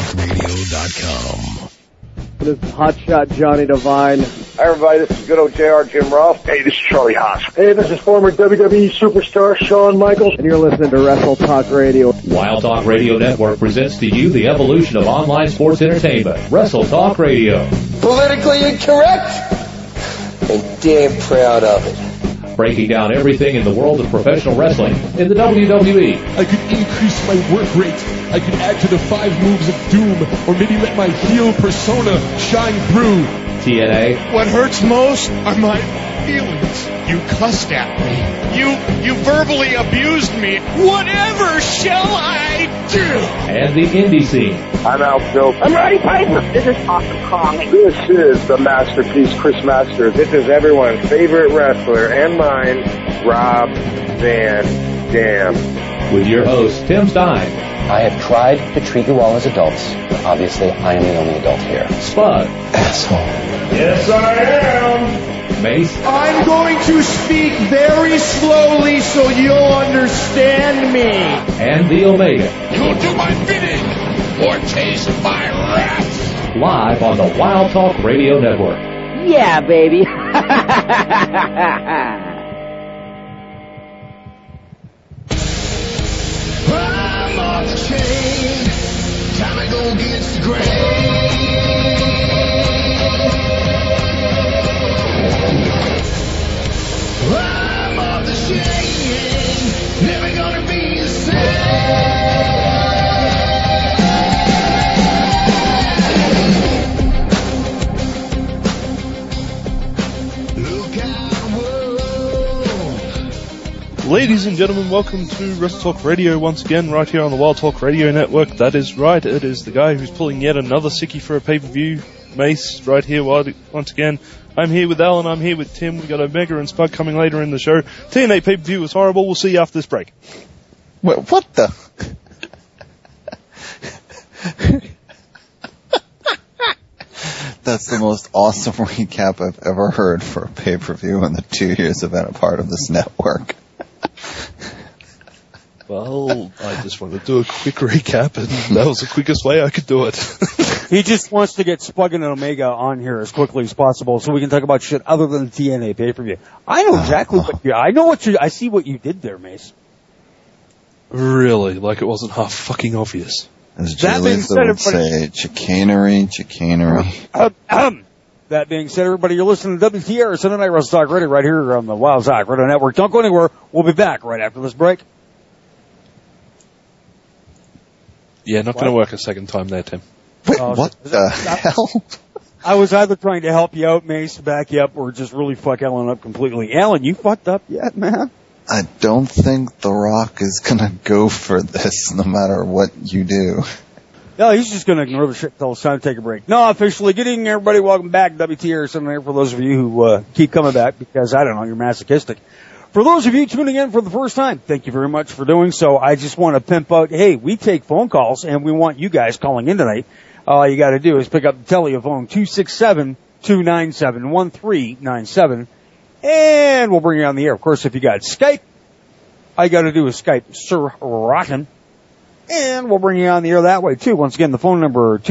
wildtalkradio.com. This is Hotshot Johnny Devine. Hi, everybody. This is good old JR Jim Ross. Hey, this is Charlie Haas. Hey, this is former WWE superstar Shawn Michaels. And you're listening to Wrestle Talk Radio. Wild Talk Radio Network presents to you the evolution of online sports entertainment. Wrestle Talk Radio. Politically incorrect? And damn proud of it. Breaking down everything in the world of professional wrestling in the WWE. I could increase my work rate. I could add to the 5 moves of doom, or maybe let my heel persona shine through. TNA. What hurts most are my feelings. You cussed at me. You verbally abused me. Whatever shall I do? And the indie scene. I'm Al Scope. I'm Roddy Piper. This is Awesome Kong. This is the masterpiece, Chris Masters. This is everyone's favorite wrestler and mine, Rob Van Dam. With your host, Tim Stein. I have tried to treat you all as adults, but obviously I am the only adult here. Spud. Asshole. Yes, I am. Mace. I'm going to speak very slowly so you'll understand me. And the Omega. You'll do my bidding or taste my wrath. Live on the Wild Talk Radio Network. Yeah, baby. I'm on the chain. Time to go get the grain. I'm off the chain. Never gonna be the same. Look out, whoa. Ladies and gentlemen, welcome to Wrestle Talk Radio once again, right here on the Wild Talk Radio Network. That is right, it is the guy who's pulling yet another sickie for a pay-per-view, Mace, right here once again. I'm here with Alan, I'm here with Tim, we've got Omega and Spud coming later in the show. TNA pay-per-view was horrible, we'll see you after this break. What the? That's the most awesome recap I've ever heard for a pay-per-view in the 2 years I've been a part of this network. Well, I just wanted to do a quick recap, and that was the quickest way I could do it. He just wants to get Spug and Omega on here as quickly as possible so we can talk about shit other than the TNA pay-per-view. I know exactly I see what you did there, Mace. Really? Like it wasn't half fucking obvious. As Julius would say, chicanery. That being said, everybody, you're listening to WTR Sunday Night Wrestle Talk Radio right here on the Wild Talk Radio Network. Don't go anywhere. We'll be back right after this break. Yeah, not going to work a second time there, Tim. Wait, what the hell? I was either trying to help you out, Mace, to back you up, or just really fuck Alan up completely. Alan, you fucked up yet, man? I don't think The Rock is going to go for this no matter what you do. No, he's just going to ignore the shit until it's time to take a break. No, officially, good evening, everybody. Welcome back to WTR Sunday Night for those of you who keep coming back because, I don't know, you're masochistic. For those of you tuning in for the first time, thank you very much for doing so. I just want to pimp out, hey, we take phone calls, and we want you guys calling in tonight. All you got to do is pick up the telephone, 267-297-1397, and we'll bring you on the air. Of course, if you got Skype, all you got to do is Skype Sir Rotten, and we'll bring you on the air that way, too. Once again, the phone number,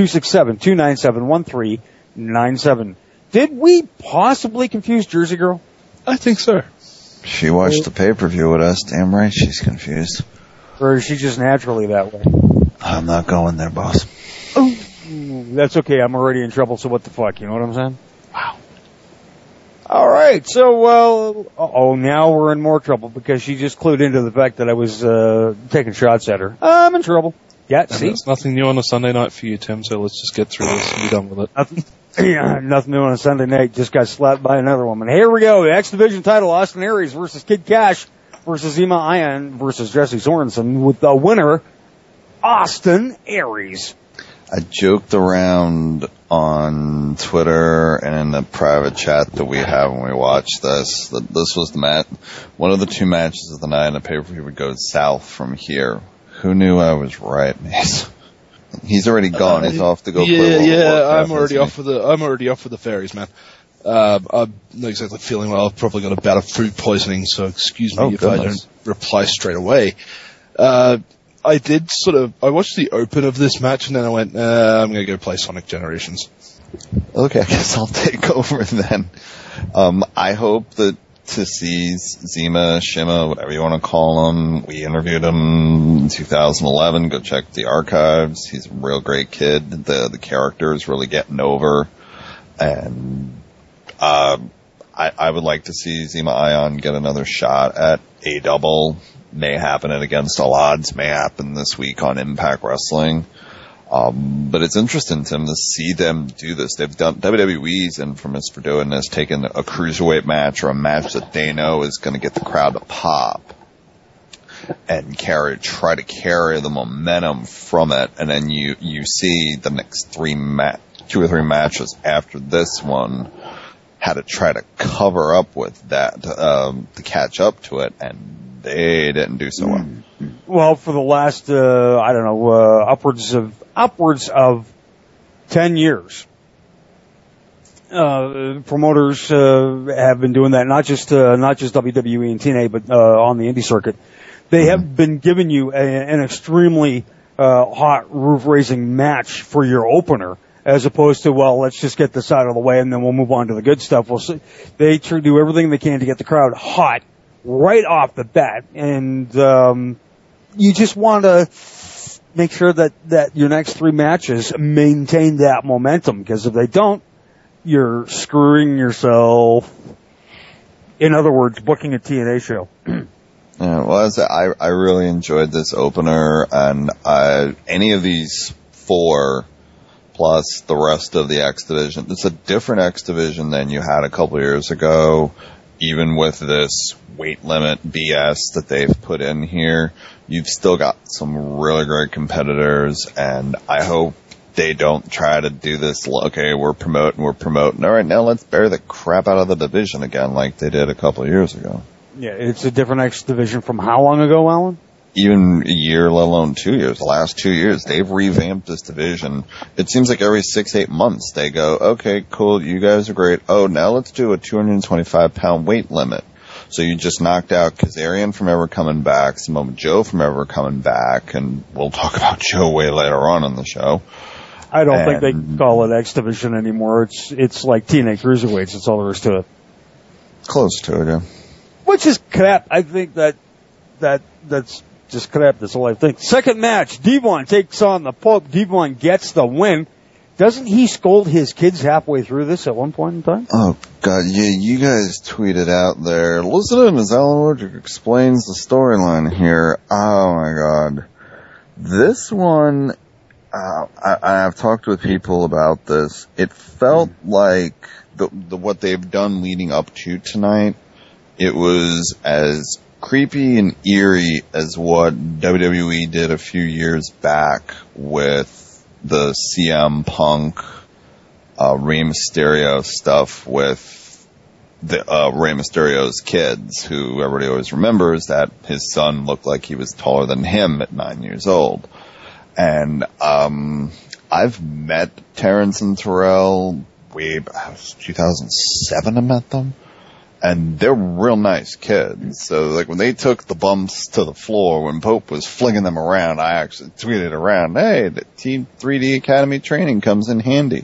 267-297-1397. Did we possibly confuse Jersey Girl? I think so. She watched the pay-per-view with us. Damn right she's confused. Or is she just naturally that way? I'm not going there, boss. Oh, that's okay. I'm already in trouble, so what the fuck? You know what I'm saying? Wow. All right. So, now we're in more trouble because she just clued into the fact that I was taking shots at her. I'm in trouble. Yeah, see? There's nothing new on a Sunday night for you, Tim, so let's just get through this and be done with it. Nothing new on a Sunday night. Just got slapped by another woman. Here we go. The X Division title, Austin Aries versus Kid Cash versus Zema Ion versus Jesse Sorensen with the winner, Austin Aries. I joked around on Twitter and in the private chat that we have when we watch this, that this was the match, one of the two matches of the night, and the pay-per-view would go south from here. Who knew I was right, Mace? He's already gone. He's off to go play World of Warcraft. I'm already off with the fairies, man. I'm not exactly feeling well. I've probably got a bout of food poisoning, so excuse me if I don't reply straight away. I I watched the open of this match and then I went, I'm going to go play Sonic Generations. Okay, I guess I'll take over then. I hope that to see Zima, Shima, whatever you want to call him. We interviewed him in 2011. Go check the archives. He's a real great kid. The character is really getting over. And I would like to see Zima Ion get another shot at a double. May happen at Against All Odds. May happen this week on Impact Wrestling. But it's interesting, Tim, to see them do this. They've done, WWE's infamous for doing this, taking a cruiserweight match or a match that they know is going to get the crowd to pop and try to carry the momentum from it. And then you see the next 2 or 3 matches after this one how to try to cover up with that, to catch up to it. And they didn't do so well. Well, for the last, upwards of 10 years, promoters have been doing that. Not just WWE and TNA, but on the indie circuit, they have been giving you an extremely hot, roof-raising match for your opener, as opposed to, well, let's just get this out of the way and then we'll move on to the good stuff. They do everything they can to get the crowd hot right off the bat, and you just want to make sure that your next 3 matches maintain that momentum, because if they don't, you're screwing yourself. In other words, booking a TNA show. Yeah, well, I really enjoyed this opener, and any of these 4 plus the rest of the X Division, it's a different X Division than you had a couple years ago. Even with this weight limit BS that they've put in here, you've still got some really great competitors, and I hope they don't try to do this, okay, we're promoting. All right, now let's bury the crap out of the division again like they did a couple of years ago. Yeah, it's a different X Division from how long ago, Alan? Even a year, let alone 2 years. The last 2 years, they've revamped this division. It seems like every 6-8 months they go, okay, cool, you guys are great. Oh, now let's do a 225-pound weight limit. So you just knocked out Kazarian from ever coming back, Samoa Joe from ever coming back, and we'll talk about Joe way later on in the show. I don't think they can call it X Division anymore. It's like TNA Cruiserweights. That's all there is to it. Close to it, yeah. Which is crap. I think that's just crap. That's all I think. Second match, Devon takes on the Pope. Devon gets the win. Doesn't he scold his kids halfway through this at one point in time? Oh, God, yeah, you guys tweeted out there. Listen in as Alan Wardrick explains the storyline here. Oh, my God. This one, I've talked with people about this. It felt like what they've done leading up to tonight, it was as creepy and eerie as what WWE did a few years back with the CM Punk, Rey Mysterio stuff with the Rey Mysterio's kids, who everybody always remembers that his son looked like he was taller than him at 9 years old. And I've met Terrence and Terrell way back, 2007 I met them. And they're real nice kids. So, like, when they took the bumps to the floor, when Pope was flinging them around, I actually tweeted around, hey, the Team 3D Academy training comes in handy.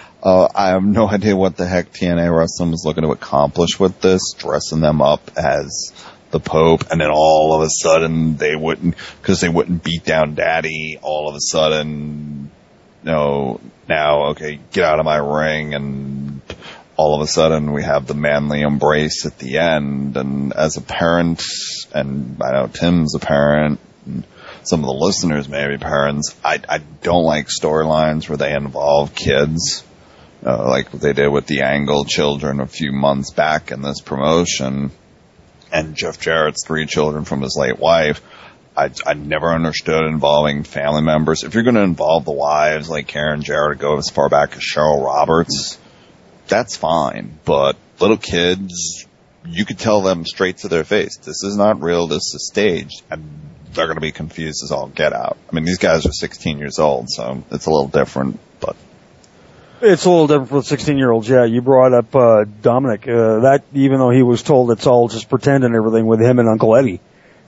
I have no idea what the heck TNA Wrestling was looking to accomplish with this, dressing them up as the Pope, and then all of a sudden because they wouldn't beat down Daddy, all of a sudden, now, okay, get out of my ring, and all of a sudden we have the manly embrace at the end. And as a parent, and I know Tim's a parent, and some of the listeners may be parents, I don't like storylines where they involve kids, like they did with the Angle children a few months back in this promotion, and Jeff Jarrett's 3 children from his late wife. I never understood involving family members. If you're going to involve the wives like Karen Jarrett, go as far back as Cheryl Roberts, that's fine, but little kids, you could tell them straight to their face, this is not real, this is staged, and they're going to be confused as all get out. I mean, these guys are 16 years old, so it's a little different, but... It's a little different for the 16-year-olds, yeah. You brought up Dominic, that even though he was told it's all just pretend and everything with him and Uncle Eddie,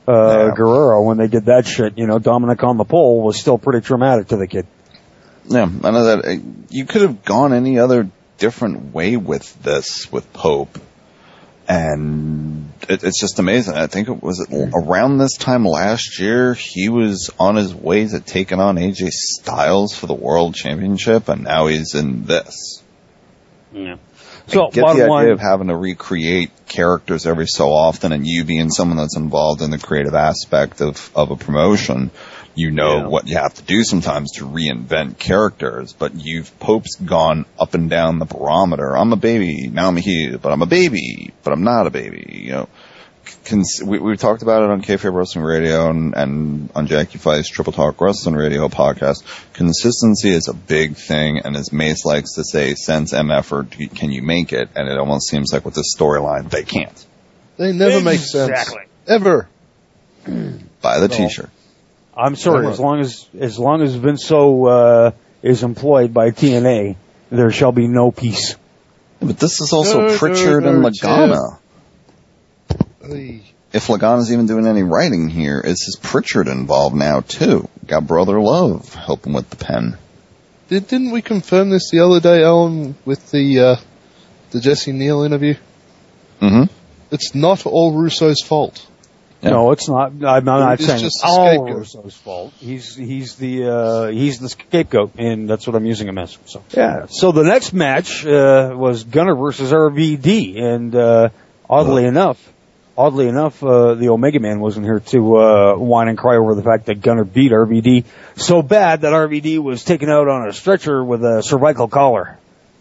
Guerrero when they did that shit. You know, Dominic on the pole was still pretty traumatic to the kid. Yeah, I know that you could have gone any other different way with this, with Pope. And it's just amazing. I think it was around this time last year, he was on his way to taking on AJ Styles for the World Championship, and now he's in this. Yeah. So I get the idea of having to recreate characters every so often, and you being someone that's involved in the creative aspect of a promotion, you know what you have to do sometimes to reinvent characters, but Pope's gone up and down the barometer. I'm a baby, now I'm a heel, but I'm a baby, but I'm not a baby, you know. We've talked about it on Kayfabe Wrestling Radio and on Jackie Fei's Triple Talk Wrestling Radio podcast. Consistency is a big thing, and as Mace likes to say, sense MF or can you make it? And it almost seems like with this storyline, they can't. They never make sense. Exactly. Ever. Buy the t-shirt. I'm sorry, as long as Vinceau is employed by TNA, there shall be no peace. But this is also Pritchard and Lagana. If Lagana's even doing any writing here, is Pritchard involved now too? Got Brother Love helping with the pen. Didn't we confirm this the other day, Alan, with the Jesse Neal interview? Mm-hmm. It's not all Russo's fault. Yeah. No, it's not. I'm not saying it's all scapegoat. Russo's fault. He's the scapegoat, and that's what I'm using him as. So yeah. So the next match was Gunner versus RVD, and oddly enough, the Omega Man wasn't here to whine and cry over the fact that Gunner beat RVD so bad that RVD was taken out on a stretcher with a cervical collar.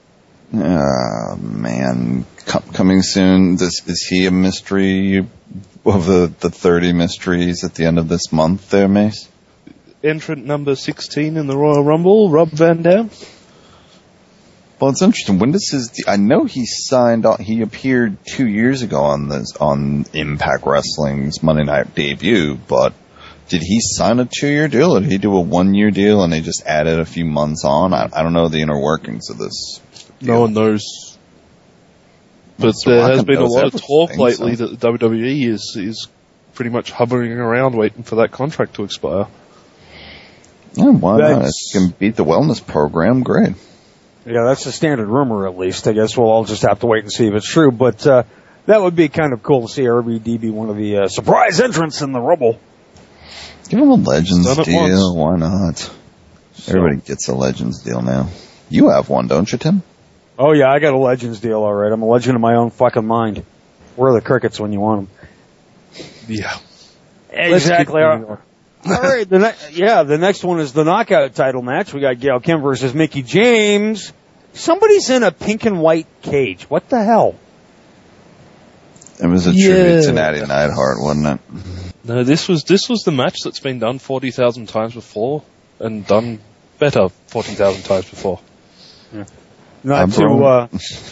Man, coming soon. Is he a mystery of the 30 mysteries at the end of this month there, Mace? Entrant number 16 in the Royal Rumble, Rob Van Dam. Well, it's interesting. When does I know he signed on, he appeared 2 years ago on Impact Wrestling's Monday Night debut, but did he sign a 2-year deal or did he do a 1-year deal and they just added a few months on? I don't know the inner workings of this deal. No one knows. But there has been a lot of talk lately that the WWE is pretty much hovering around waiting for that contract to expire. Yeah, why not? If you can beat the wellness program, great. Yeah, that's a standard rumor at least. I guess we'll all just have to wait and see if it's true. But that would be kind of cool to see RVD be one of the surprise entrants in the Rumble. Give him a Legends deal. Why not? Everybody gets a Legends deal now. You have one, don't you, Tim? Oh, yeah, I got a Legends deal, all right. I'm a legend in my own fucking mind. Where are the crickets when you want them? Yeah. Exactly. All right, the next one is the Knockout title match. We got Gail Kim versus Mickie James. Somebody's in a pink and white cage. What the hell? It was a tribute to Natty Neidhart, wasn't it? No, this was the match that's been done 40,000 times before and done better 40,000 times before. Yeah. Not to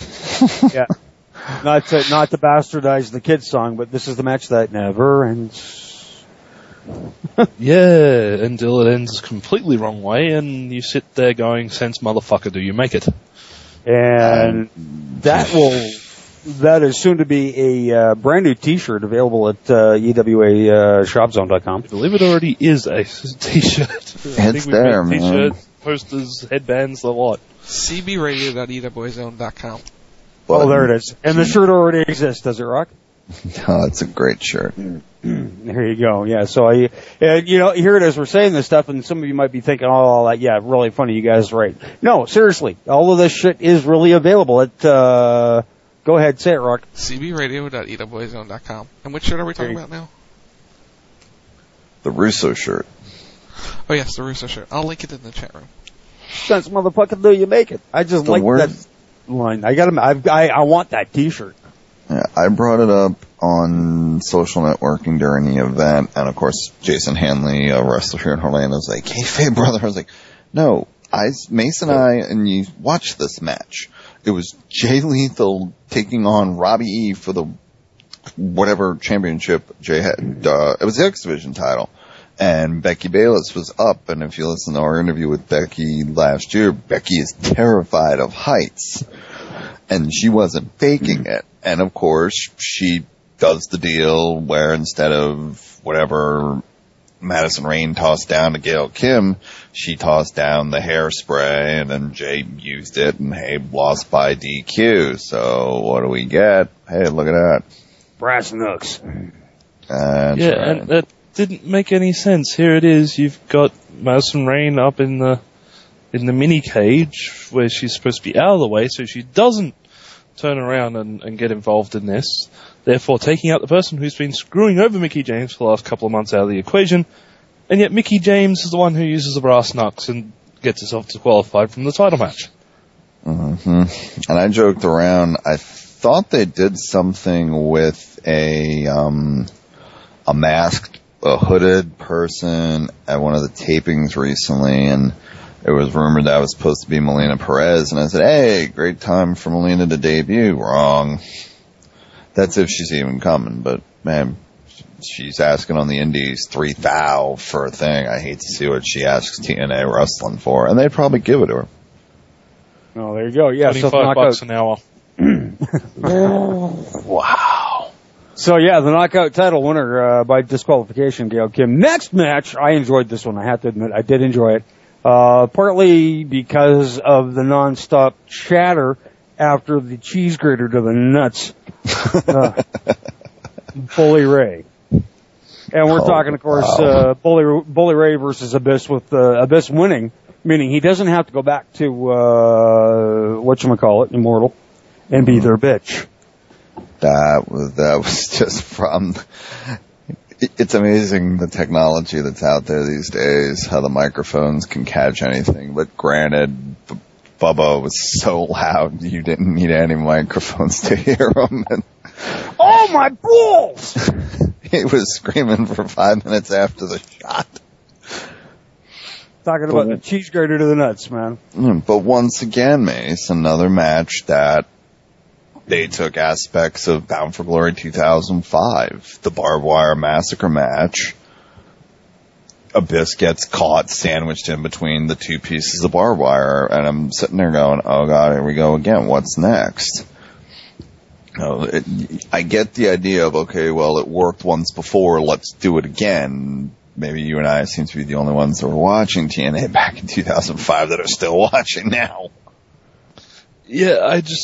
bastardize the kids song, but this is the match that never ends. Yeah, until it ends completely wrong way, and you sit there going, "Sense, motherfucker, do you make it?" And that is soon to be a brand new T-shirt available at EWAShopZone.com. I believe it already is a T-shirt. It's there, man. T-shirts, posters, headbands, the lot. cbradio.ewazone.com. Oh, there it is. And the shirt already exists, does it, Rock? Oh, it's a great shirt. There you go. Yeah, so here it is. We're saying this stuff, and some of you might be thinking, "Oh, yeah, really funny. You guys, right?" No, seriously, all of this shit is really available at. Go ahead, say it, Rock. cbradio.ewazone.com. And which shirt are we talking about now? The Russo shirt. Oh yes, the Russo shirt. I'll link it in the chat room. Sense, motherfucker, do you make it? I just like that line. I want that T-shirt. Yeah, I brought it up on social networking during the event, and of course, Jason Hanley, a wrestler here in Orlando, was like, "Hey, brother." I was like, "No, Mason and I, and you watched this match. It was Jay Lethal taking on Robbie E for the whatever championship Jay had. It was the X Division title. And Becky Bayless was up, and if you listen to our interview with Becky last year, Becky is terrified of heights. And she wasn't faking it. And of course, does the deal where instead of whatever Madison Rayne tossed down to Gail Kim, she tossed down the hairspray, and then Jay used it, and Habe lost by DQ. So what do we get? Hey, look at that. Brass knucks. And that didn't make any sense. Here it is. You've got Madison Rayne up in the mini cage where she's supposed to be out of the way, so she doesn't turn around and get involved in this, therefore taking out the person who's been screwing over Mickie James for the last couple of months out of the equation, and yet Mickie James is the one who uses the brass knucks and gets herself disqualified from the title match. Mm-hmm. And I joked around, I thought they did something with a masked, a hooded person at one of the tapings recently, and it was rumored that was supposed to be Melina Perez, and I said, hey, great time for Melina to debut. Wrong. That's if she's even coming, but man, she's asking on the indies $3,000 for a thing. I hate to see what she asks TNA Wrestling for, and they'd probably give it to her. Oh, there you go. Yeah, $25 an hour. Wow. So yeah, the knockout title winner by disqualification, Gail Kim. Next match, I enjoyed this one. I have to admit, I did enjoy it. Partly because of the nonstop chatter after the cheese grater to the nuts. Bully Ray. And we're talking, of course, Bully Ray versus Abyss, with Abyss winning, meaning he doesn't have to go back to, whatchamacallit, Immortal, and be their bitch. That was just from... It's amazing the technology that's out there these days, how the microphones can catch anything. But granted, Bubba was so loud, you didn't need any microphones to hear him. And oh, my balls! He was screaming for 5 minutes after the shot. Talking about the cheese grater to the nuts, man. But once again, Mace, another match that they took aspects of Bound for Glory 2005, the barbed wire massacre match. Abyss gets caught sandwiched in between the two pieces of barbed wire, and I'm sitting there going, oh God, here we go again. What's next? I get the idea of, okay, well, it worked once before, let's do it again. Maybe you and I seem to be the only ones that were watching TNA back in 2005 that are still watching now. Yeah,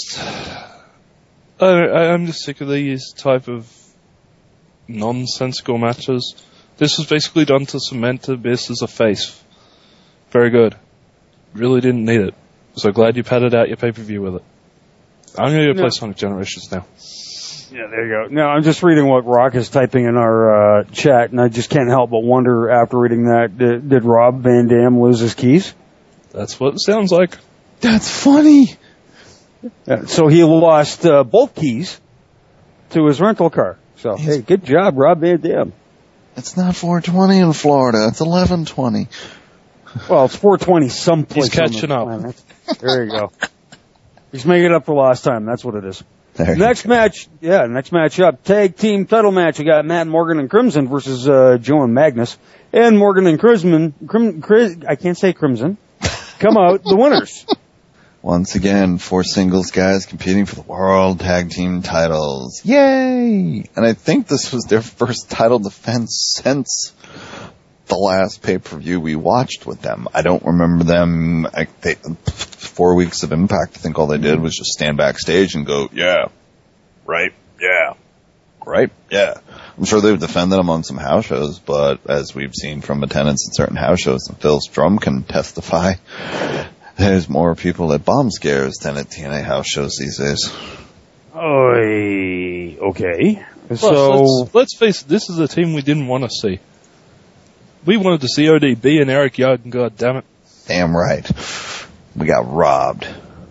I'm just sick of these type of nonsensical matches. This was basically done to cement Abyss as a face. Very good. Really didn't need it. So glad you padded out your pay-per-view with it. I'm going to go play Sonic Generations now. Yeah, there you go. Now, I'm just reading what Rock is typing in our chat, and I just can't help but wonder, after reading that, did Rob Van Dam lose his keys? That's what it sounds like. That's funny. Yeah, so he lost both keys to his rental car. So, hey, good job, Rob Van Dam. It's not 4:20 in Florida. It's 11:20. Well, it's 4:20 someplace. He's catching up. There you go. He's making it up for last time. That's what it is. Next match up. Tag team title match. We got Matt Morgan and Crimson versus Joe and Magnus. And Morgan and I can't say Crimson. Come out the winners. Once again, 4 singles guys competing for the World Tag Team titles. Yay! And I think this was their first title defense since the last pay-per-view we watched with them. I don't remember them. 4 weeks of Impact, I think all they did was just stand backstage and go, yeah, right, yeah, right, yeah. I'm sure they've defended them on some house shows, but as we've seen from attendance at certain house shows, and Phil Strum can testify, there's more people at bomb scares than at TNA house shows these days. Okay. Plus, So let's face it, this is a team we didn't want to see. We wanted to see ODB and Eric Young, God damn it. Damn right. We got robbed.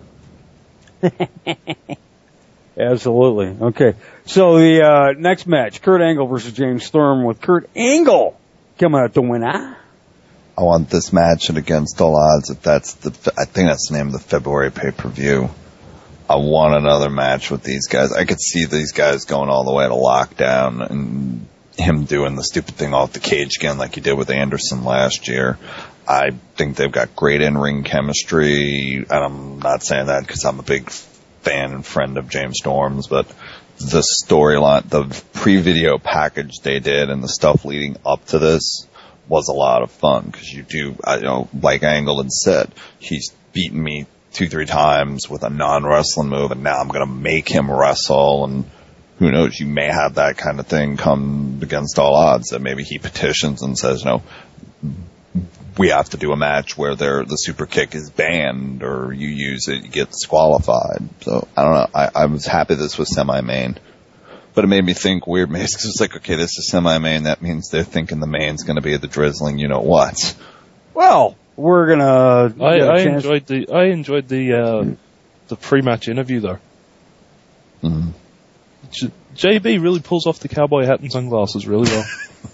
Absolutely. Okay. So the next match, Kurt Angle versus James Storm, with Kurt Angle coming out to win. I want this match at Against All Odds. If I think that's the name of the February pay-per-view. I want another match with these guys. I could see these guys going all the way to Lockdown and him doing the stupid thing off the cage again like he did with Anderson last year. I think they've got great in-ring chemistry, and I'm not saying that because I'm a big fan and friend of James Storm's, but the storyline, the pre-video package they did and the stuff leading up to this was a lot of fun, because you do, like Angle had said, he's beaten me 2-3 times with a non-wrestling move, and now I'm going to make him wrestle, and who knows, you may have that kind of thing come against all odds, that maybe he petitions and says, we have to do a match where the super kick is banned, or you use it, you get disqualified. So, I don't know, I was happy this was semi-main. But it made me think weird, because it's like, okay, this is semi-main, that means they're thinking the main's going to be the drizzling you-know-what. Well, we're gonna... I enjoyed the pre-match interview, though. Mm-hmm. JB really pulls off the cowboy hat and sunglasses really well.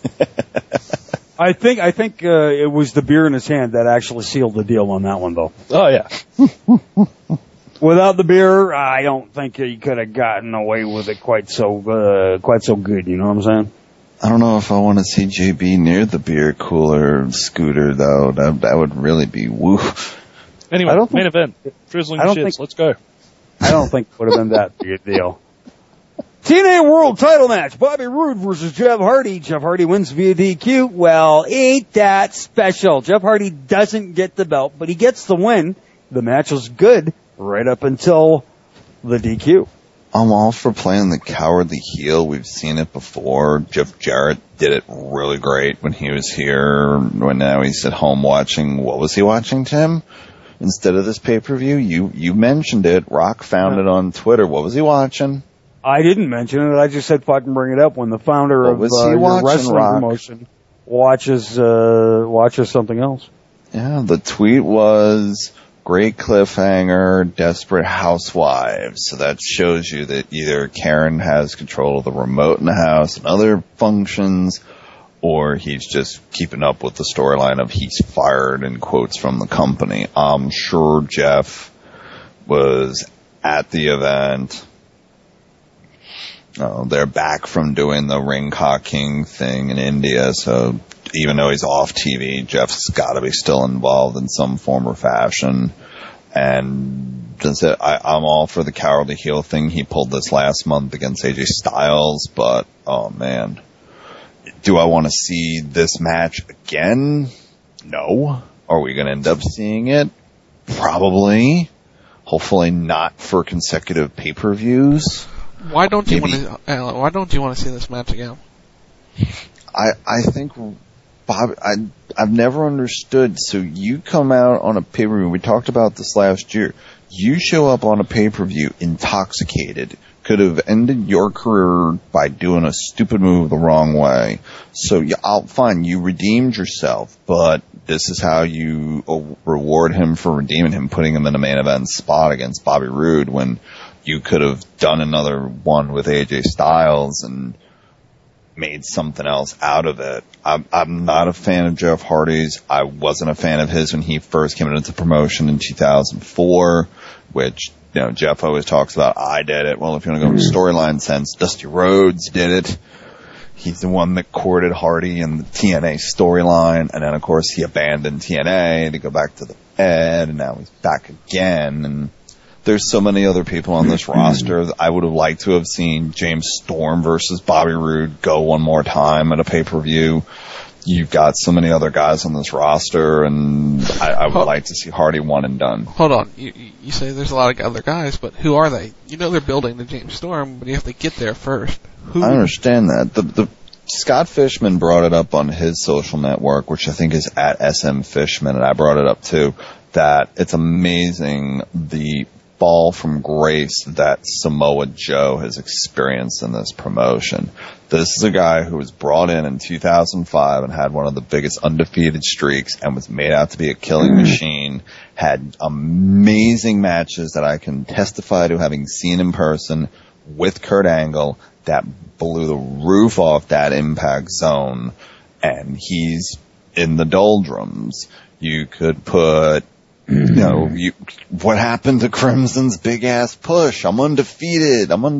I think it was the beer in his hand that actually sealed the deal on that one, though. Oh, yeah. Without the beer, I don't think he could have gotten away with it quite so good, you know what I'm saying? I don't know if I want to see JB near the beer cooler scooter, though. That would really be woo. Anyway, main event. Drizzling shits, let's go. I don't think it would have been that big a deal. TNA World Title match. Bobby Roode versus Jeff Hardy. Jeff Hardy wins via DQ. Well, ain't that special. Jeff Hardy doesn't get the belt, but he gets the win. The match was good right up until the DQ. I'm all for playing the cowardly heel. We've seen it before. Jeff Jarrett did it really great when he was here. When now he's at home watching. What was he watching, Tim? Instead of this pay-per-view, you mentioned it. Rock found it on Twitter. What was he watching? I didn't mention it. I just said fucking bring it up when the founder of your wrestling promotion watches something else. Yeah, the tweet was great cliffhanger, desperate housewives. So that shows you that either Karen has control of the remote in the house and other functions, or he's just keeping up with the storyline of he's fired in quotes from the company. I'm sure Jeff was at the event. They're back from doing the ring cocking thing in India, so even though he's off TV, Jeff's got to be still involved in some form or fashion. And I'm all for the cowardly heel thing. He pulled this last month against AJ Styles, but oh man, do I want to see this match again? No. Are we going to end up seeing it? Probably. Hopefully not for consecutive pay-per-views. Why don't you want to see this match again? I think Bob, I've never understood. So you come out on a pay-per-view. We talked about this last year. You show up on a pay-per-view intoxicated. Could have ended your career by doing a stupid move the wrong way. So fine, you redeemed yourself, but this is how you reward him for redeeming him, putting him in a main event spot against Bobby Roode when you could have done another one with AJ Styles and made something else out of it. I'm not a fan of Jeff Hardy's. I wasn't a fan of his when he first came into promotion in 2004, which, Jeff always talks about, I did it. Well, if you want to go in storyline sense, Dusty Rhodes did it. He's the one that courted Hardy in the TNA storyline, and then, of course, he abandoned TNA to go back to the Fed, and now he's back again, and there's so many other people on this roster. I would have liked to have seen James Storm versus Bobby Roode go one more time at a pay-per-view. You've got so many other guys on this roster, and I would like to see Hardy one and done. Hold on. You say there's a lot of other guys, but who are they? They're building the James Storm, but you have to get there first. I understand that. The Scott Fishman brought it up on his social network, which I think is at SM Fishman, and I brought it up too, that it's amazing the fall from grace that Samoa Joe has experienced in this promotion. This is a guy who was brought in 2005 and had one of the biggest undefeated streaks and was made out to be a killing machine, had amazing matches that I can testify to having seen in person with Kurt Angle that blew the roof off that Impact Zone, and he's in the doldrums. You could put what happened to Crimson's big ass push? I'm undefeated. I'm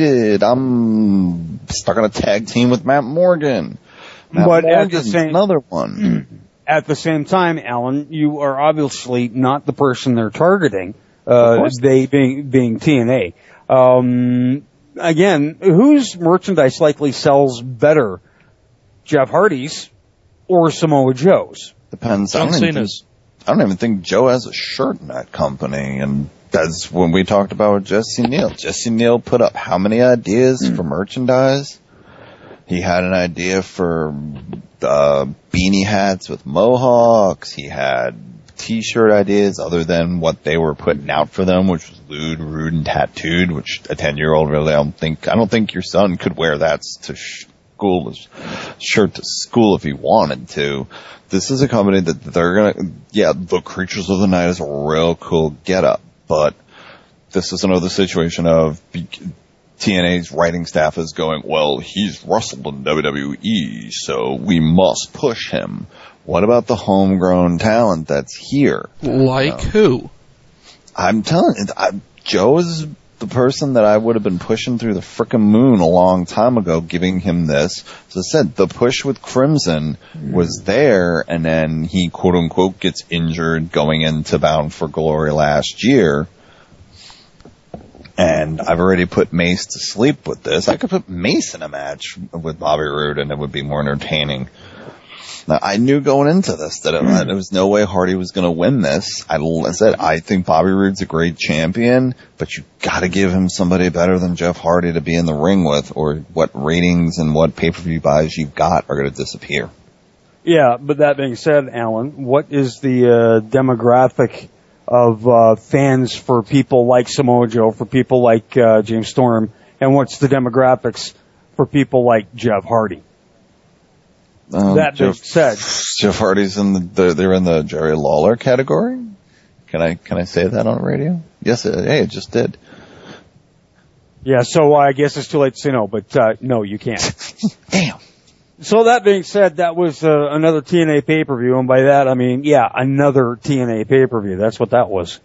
stuck on a tag team with Matt Morgan. Another one. At the same time, Alan, you are obviously not the person they're targeting. They being TNA. again, whose merchandise likely sells better? Jeff Hardy's or Samoa Joe's? Depends. John Cena's. I don't even think Joe has a shirt in that company, and that's when we talked about Jesse Neal. Jesse Neal put up how many ideas for merchandise? He had an idea for beanie hats with mohawks. He had T-shirt ideas other than what they were putting out for them, which was lewd, rude, and tattooed. Which a 10-year-old really, I don't think your son could wear that to school, shirt to school if he wanted to. This is a company that they're gonna, the Creatures of the Night is a real cool getup, but this is another situation of TNA's writing staff is going, well, he's wrestled in WWE, so we must push him. What about the homegrown talent that's here? Like who? I'm telling you, Joe is the person that I would have been pushing through the frickin' moon a long time ago, giving him this. As I said, the push with Crimson was there, and then he, quote-unquote, gets injured going into Bound for Glory last year. And I've already put Mace to sleep with this. I could put Mace in a match with Bobby Roode, and it would be more entertaining. Now, I knew going into this that there was no way Hardy was going to win this. I said, I think Bobby Roode's a great champion, but you got to give him somebody better than Jeff Hardy to be in the ring with, or what ratings and what pay-per-view buys you've got are going to disappear. Yeah, but that being said, Alan, what is the demographic of fans for people like Samoa Joe, for people like James Storm, and what's the demographics for people like Jeff Hardy? That being said, Jeff Hardy's they're in the Jerry Lawler category. Can I say that on the radio? Yes, it just did. Yeah, so I guess it's too late to say no, but no, you can't. Damn. So that being said, that was another TNA pay-per-view, and by that I mean, another TNA pay-per-view. That's what that was.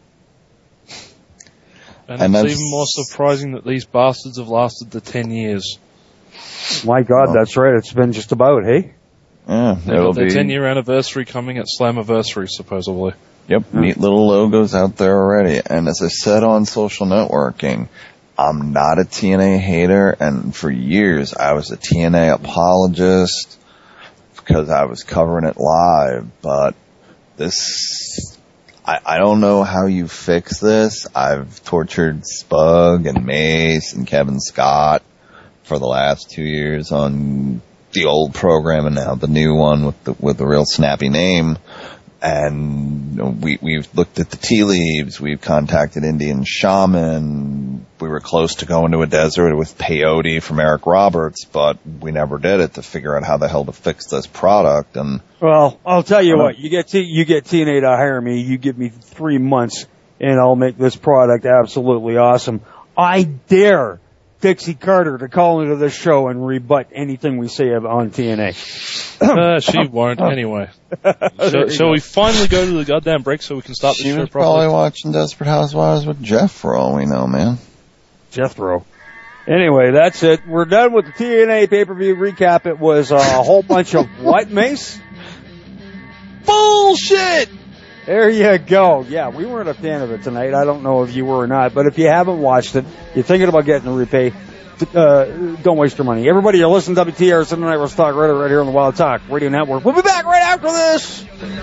And it's even more surprising that these bastards have lasted the 10 years. My God, that's right. It's been just about, hey? Yeah, it'll be their 10-year anniversary coming at Slammiversary, supposedly. Yep, neat little logos out there already. And as I said on social networking, I'm not a TNA hater, and for years I was a TNA apologist because I was covering it live, but this, I don't know how you fix this. I've tortured Spug and Mace and Kevin Scott for the last 2 years on the old program and now the new one with the real snappy name. And we've looked at the tea leaves. We've contacted Indian Shaman. We were close to going to a desert with peyote from Eric Roberts, but we never did it to figure out how the hell to fix this product. And well, I'll tell you what, you get TNA to hire me. You give me 3 months, and I'll make this product absolutely awesome. I dare Dixie Carter to call into this show and rebut anything we say on TNA. She won't anyway. Shall we finally go to the goddamn break so we can start the show properly? She was probably watching Desperate Housewives with Jeff for all we know, man. Jethro. Anyway, that's it. We're done with the TNA pay-per-view recap. It was a whole bunch of what, Mace? Bullshit! There you go. Yeah, we weren't a fan of it tonight. I don't know if you were or not, but if you haven't watched it, you're thinking about getting a repay, don't waste your money. Everybody, you're listening to WTR Sunday Night Wrestling Talk right here on the Wild Talk Radio Network. We'll be back right after this. One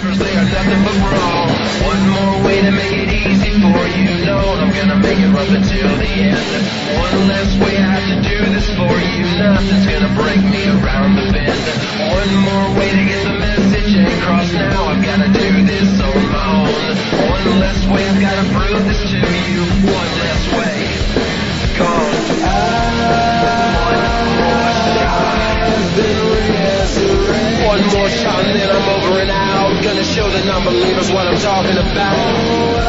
more way to make it easy for you. No, I'm gonna make it rough until the end. One less way I have to do this for you. Nothing's gonna break me around the bend. One more way to get the message across. Now I've gotta do this on my own. One less way I've gotta prove this to you. One less way. Gone. One more shot and then I'm over and out. Gonna show the non-believers what I'm talking about.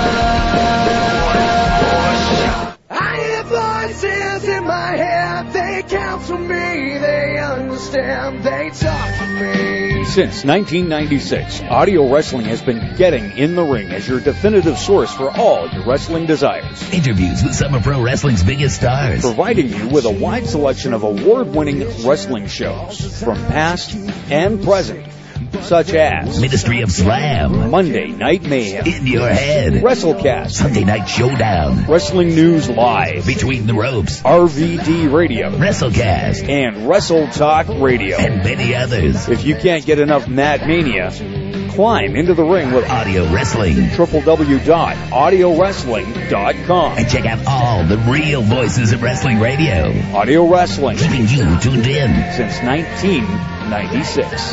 I hear voices in my head. They counsel me. They understand. They talk to me. Since 1996, Audio Wrestling has been getting in the ring as your definitive source for all your wrestling desires. Interviews with some of pro wrestling's biggest stars. Providing you with a wide selection of award-winning wrestling shows from past and present. such as Ministry of Slam, Monday Night Mayhem, In Your Head, WrestleCast, Sunday Night Showdown, Wrestling News Live, Between the Ropes, RVD Radio, WrestleCast, and Wrestle Talk Radio, and many others. If you can't get enough Mad Mania, climb into the ring with Audio Wrestling. www.audiowrestling.com. And check out all the real voices of wrestling radio. Audio Wrestling. Keeping you tuned in. Since 1996.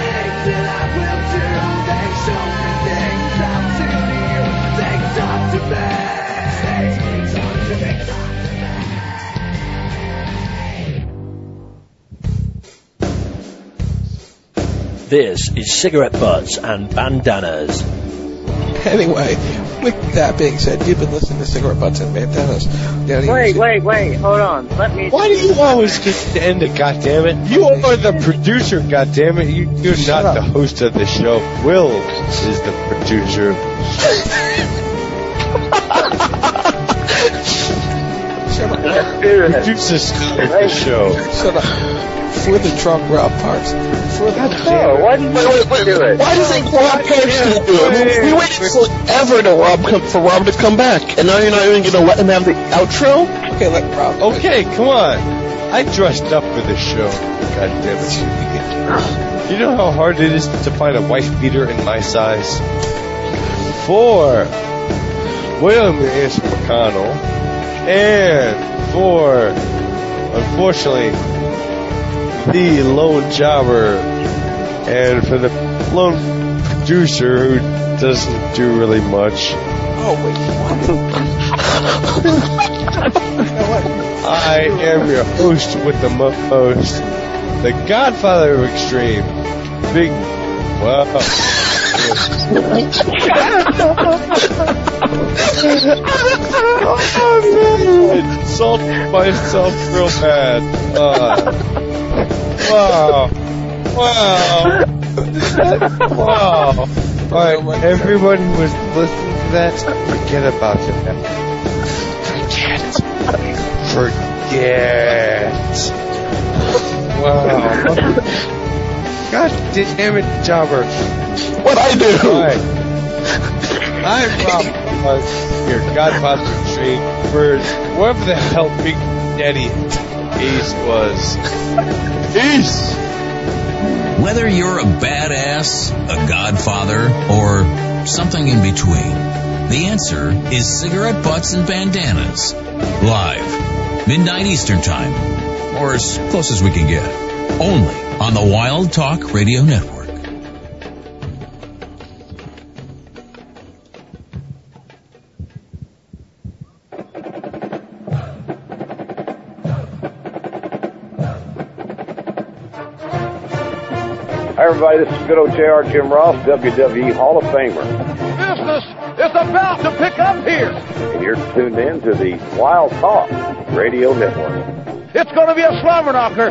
This is Cigarette Butts and Bandanas. Anyway, with that being said, you've been listening to Cigarette Butts and Bandanas. Wait, hold on. Let me... Why do you always get to end it, goddammit? You are the producer, goddammit. You're not the host of the show. Will is the producer. Shut up. Produces the show. Shut up. For the trunk, Rob Parks. For the Why does Rob Parks do it? We waited forever for Rob to come back, and now you're not even going to let him have the outro? Okay, let Rob. Okay, come on. I dressed up for this show. God damn it. You know how hard it is to find a wife beater in my size? For William S. McConnell, and for, unfortunately, the lone jobber, and for the lone producer who doesn't do really much. Oh, wait, what? I am your host with the most, the Godfather of Extreme, Big, well, I insulted myself real bad. Wow. Alright, everybody was listening to that. Forget about it. Forget. Wow. God damn it, Jobber. What'd I do? Alright. I'm Rob, your Godfather Tree, for whoever the hell Big Daddy Ace was. Peace! Whether you're a badass, a godfather, or something in between, the answer is Cigarette Butts and Bandanas. Live, midnight Eastern Time, or as close as we can get. Only on the Wild Talk Radio Network. Hi, everybody. This is good old JR Jim Ross, WWE Hall of Famer. Business is about to pick up here. And you're tuned in to the Wild Talk Radio Network. It's going to be a slobber knocker.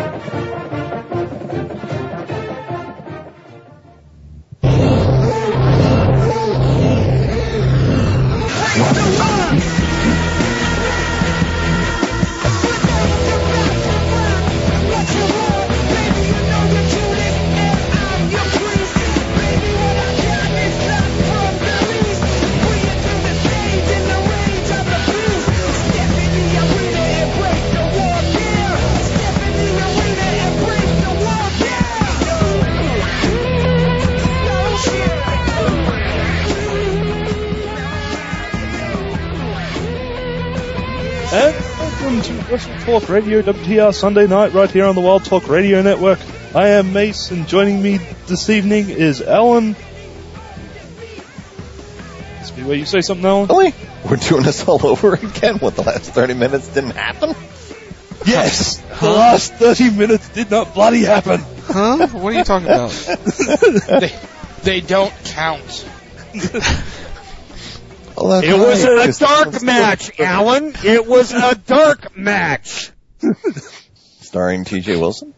And welcome to Wrestle Talk Radio, WTR Sunday night, right here on the Wild Talk Radio Network. I am Mace, and joining me this evening is Alan. Must be where you say something, Alan? Really? We're doing this all over again? What, the last 30 minutes didn't happen? Yes! The last 30 minutes did not bloody happen! Huh? What are you talking about? They don't count. It was a dark match, Alan. It was a dark match. Starring T.J. Wilson?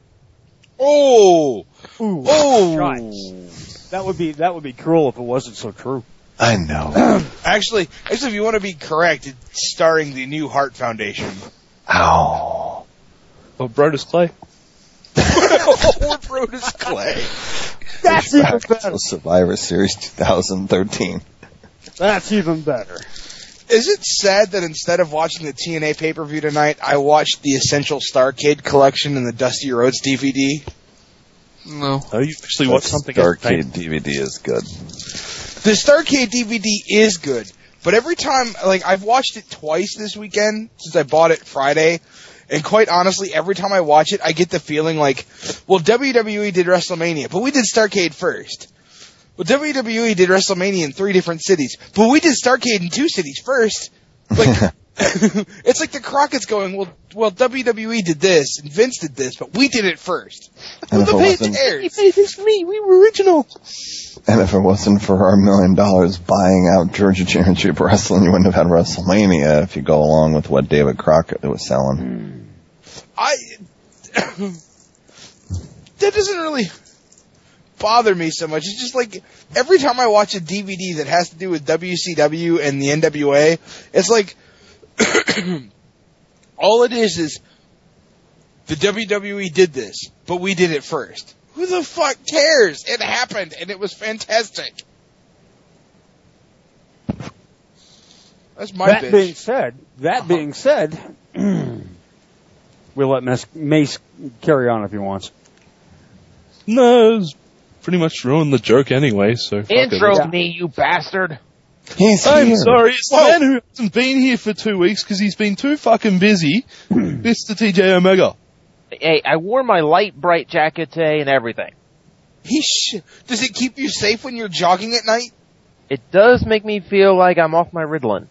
Oh! Shots. That would be cruel if it wasn't so true. I know. Actually, if you want to be correct, it's starring the New Heart Foundation. Ow. Oh, Brodus Clay? Or Brodus Clay. That's even better. Survivor Series 2013. That's even better. Is it sad that instead of watching the TNA pay-per-view tonight, I watched the Essential Starrcade collection and the Dusty Rhodes DVD? No. Oh, you actually watched something. Starrcade DVD is good. The Starrcade DVD is good, but every time, like, I've watched it twice this weekend since I bought it Friday, and quite honestly, every time I watch it, I get the feeling like, well, WWE did WrestleMania, but we did Starrcade first. Well, WWE did WrestleMania in 3 different cities, but we did Starrcade in 2 cities first. Like, it's like the Crockett's going, well, WWE did this, and Vince did this, but we did it first. And Who if the cares? It's me, we were original. And if it wasn't for our $1 million buying out Georgia Championship Wrestling, you wouldn't have had WrestleMania if you go along with what David Crockett was selling. That doesn't really bother me so much. It's just like every time I watch a DVD that has to do with WCW and the NWA, it's like all it is the WWE did this, but we did it first. Who the fuck cares? It happened, and it was fantastic. That's my bitch. That being said, we'll let Mace carry on if he wants. No, it's pretty much ruined the joke anyway, so fuck Intro it. me, you bastard. I'm sorry, it's the man who hasn't been here for 2 weeks because he's been too fucking busy. Mr. TJ Omega. Hey, I wore my light bright jacket today and everything. Does it keep you safe when you're jogging at night? It does make me feel like I'm off my Ritalin.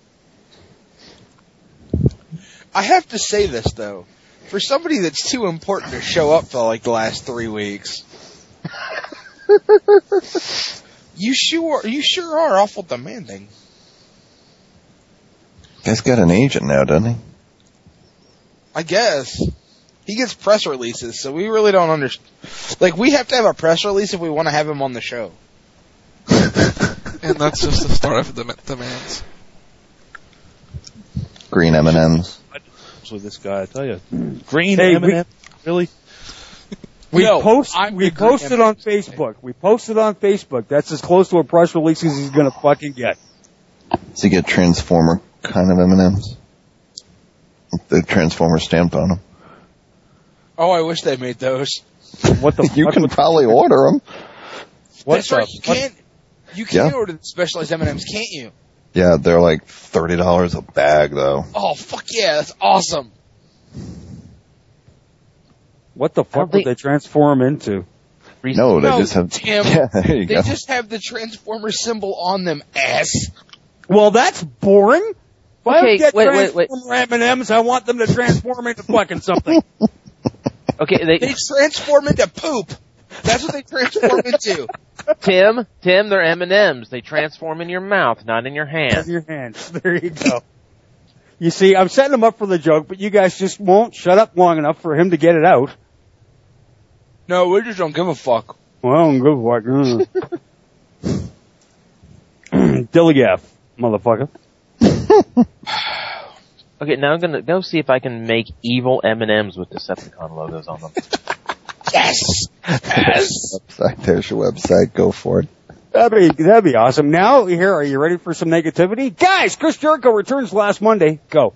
I have to say this, though. For somebody that's too important to show up for like the last 3 weeks, you sure are awful demanding. Guy's got an agent now, doesn't he? I guess. He gets press releases, so we really don't understand. Like, we have to have a press release if we want to have him on the show. And that's just the start of the demands. Green M&Ms. So this guy, I tell you, green M&Ms, really? We posted on Facebook. We posted on Facebook. That's as close to a press release as he's going to fucking get. Does he get Transformer kind of M&Ms? The Transformer stamped on them. Oh, I wish they made those. What the? You can probably order them. That's right. You can't order the specialized M&Ms, can't you? Yeah, they're like $30 a bag, though. Oh, fuck yeah, that's awesome. What the fuck would they transform into? No, they just have... Tim, yeah, there you they go. just have the Transformer symbol on them, ass. Well, that's boring. If I Okay, get wait. Transformer M&Ms, I want them to transform into fucking something. Okay, They transform into poop. That's what they transform into. Tim, they're M&Ms. They transform in your mouth, not in your hand. In your hands. There you go. You see, I'm setting him up for the joke, but you guys just won't shut up long enough for him to get it out. No, we just don't give a fuck. Well, I don't give a fuck. Dilligaff, motherfucker. Okay, now I'm gonna go see if I can make evil M&Ms with Decepticon logos on them. Yes! Yes! There's your website. Go for it. That'd be awesome. Now, here, are you ready for some negativity? Guys, Chris Jericho returns last Monday. Go.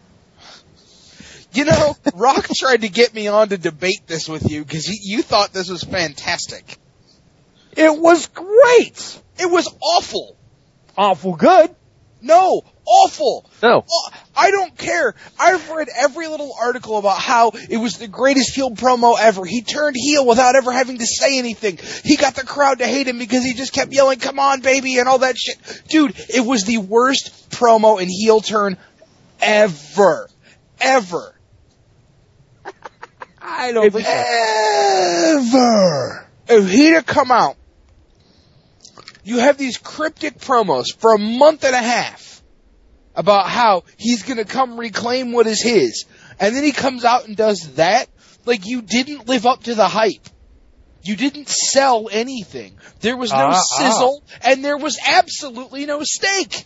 You know, Rock tried to get me on to debate this with you because you thought this was fantastic. It was great! It was awful. Awful good? No, awful. No. I don't care. I've read every little article about how it was the greatest heel promo ever. He turned heel without ever having to say anything. He got the crowd to hate him because he just kept yelling, "Come on, baby," and all that shit. Dude, it was the worst promo and heel turn ever. Ever. I don't think so. Ever. If he'd have come out, you have these cryptic promos for a month and a half about how he's going to come reclaim what is his. And then he comes out and does that. Like, you didn't live up to the hype. You didn't sell anything. There was no sizzle, and there was absolutely no steak.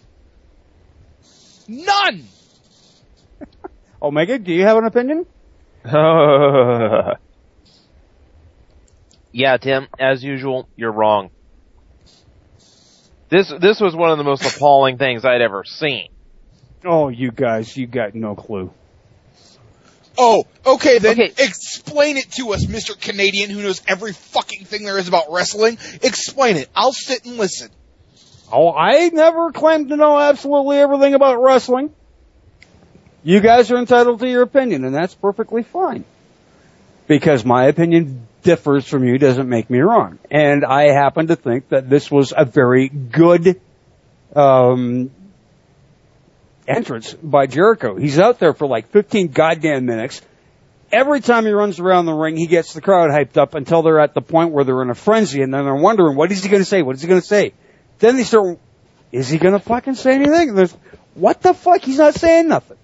None. Omega, do you have an opinion? Yeah, Tim, as usual, you're wrong. This was one of the most appalling things I'd ever seen. Oh, you guys, you got no clue. Oh, okay, then explain it to us, Mr. Canadian, who knows every fucking thing there is about wrestling. Explain it. I'll sit and listen. Oh, I never claimed to know absolutely everything about wrestling. You guys are entitled to your opinion, and that's perfectly fine. Because my opinion differs from you doesn't make me wrong. And I happen to think that this was a very good entrance by Jericho. He's out there for like 15 goddamn minutes. Every time he runs around the ring, he gets the crowd hyped up until they're at the point where they're in a frenzy, and then they're wondering, what is he going to say? What is he going to say? Then they start, is he going to fucking say anything? And there's, what the fuck? He's not saying nothing.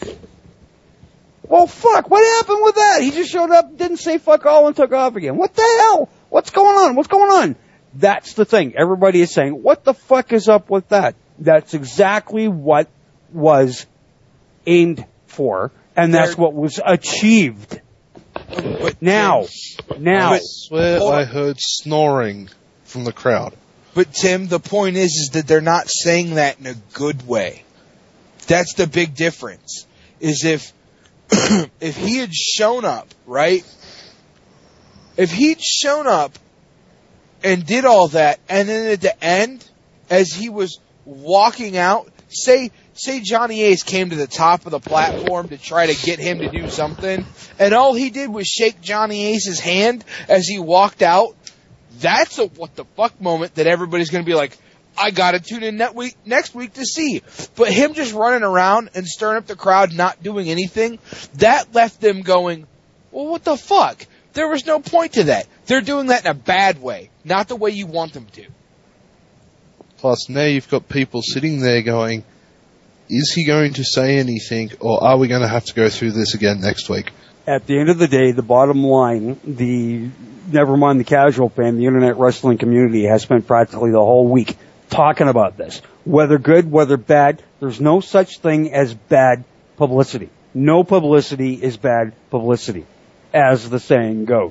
Well, fuck, what happened with that? He just showed up, didn't say fuck all, and took off again. What the hell? What's going on? What's going on? That's the thing. Everybody is saying, what the fuck is up with that? That's exactly what was aimed for, and that's what was achieved. Now. I swear I heard snoring from the crowd. But Tim, the point is that they're not saying that in a good way. That's the big difference. Is if he had shown up, right? If he'd shown up and did all that, and then at the end, as he was walking out, say Johnny Ace came to the top of the platform to try to get him to do something, and all he did was shake Johnny Ace's hand as he walked out, that's a what the fuck moment that everybody's going to be like, I gotta tune in next week to see. But him just running around and stirring up the crowd, not doing anything, that left them going, well, what the fuck? There was no point to that. They're doing that in a bad way, not the way you want them to. Plus, now you've got people sitting there going, is he going to say anything, or are we going to have to go through this again next week? At the end of the day, the bottom line, never mind the casual fan, the internet wrestling community has spent practically the whole week talking about this. Whether good, whether bad, there's no such thing as bad publicity. No publicity is bad publicity, as the saying goes.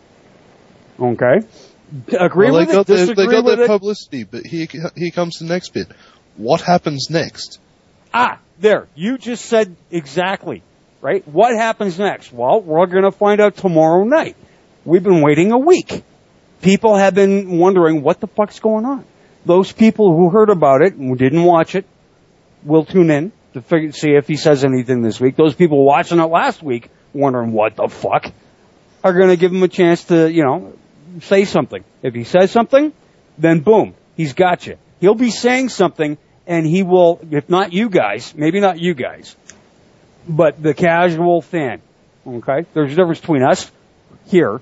Okay? Agree with it? Disagree they got with their it? publicity, but here comes the next bit. What happens next? There. You just said exactly, right? What happens next? Well, we're going to find out tomorrow night. We've been waiting a week. People have been wondering what the fuck's going on. Those people who heard about it and who didn't watch it will tune in to see if he says anything this week. Those people watching it last week wondering what the fuck are going to give him a chance to, say something. If he says something, then boom, he's got you. He'll be saying something, and he will, if not you guys, maybe not you guys, but the casual fan, okay? There's a difference between us here,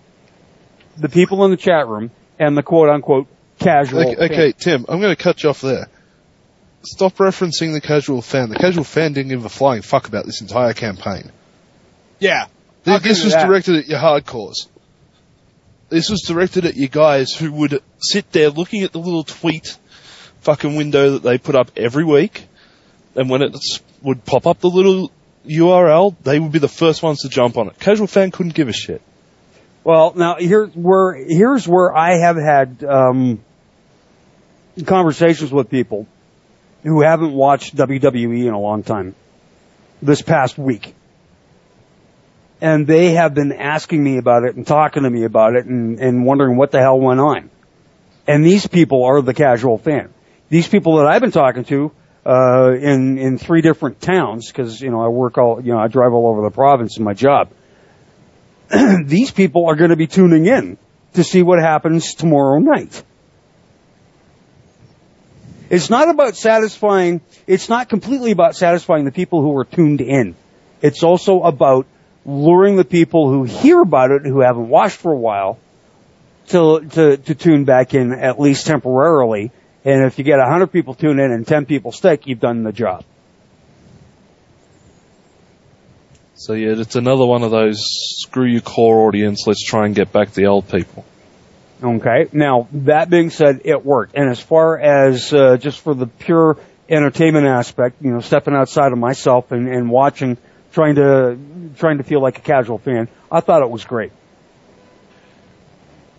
the people in the chat room, and the quote-unquote casual fan. Okay, Tim, I'm going to cut you off there. Stop referencing the casual fan. The casual fan didn't give a flying fuck about this entire campaign. Yeah. This was directed at your hardcores. This was directed at you guys who would sit there looking at the little tweet fucking window that they put up every week, and when it would pop up the little URL, they would be the first ones to jump on it. Casual fan couldn't give a shit. Well, now here's where I have had conversations with people who haven't watched WWE in a long time this past week. And they have been asking me about it and talking to me about it and wondering what the hell went on. And these people are the casual fan. These people that I've been talking to in 3 different towns, because, I drive all over the province in my job. These people are going to be tuning in to see what happens tomorrow night. It's not completely about satisfying the people who are tuned in. It's also about luring the people who hear about it, who haven't watched for a while, to tune back in at least temporarily. And if you get 100 people tune in and 10 people stick, you've done the job. So yeah, it's another one of those screw your core audience, let's try and get back the old people. Okay. Now, that being said, it worked. And as far as just for the pure entertainment aspect, stepping outside of myself and watching, trying to feel like a casual fan, I thought it was great.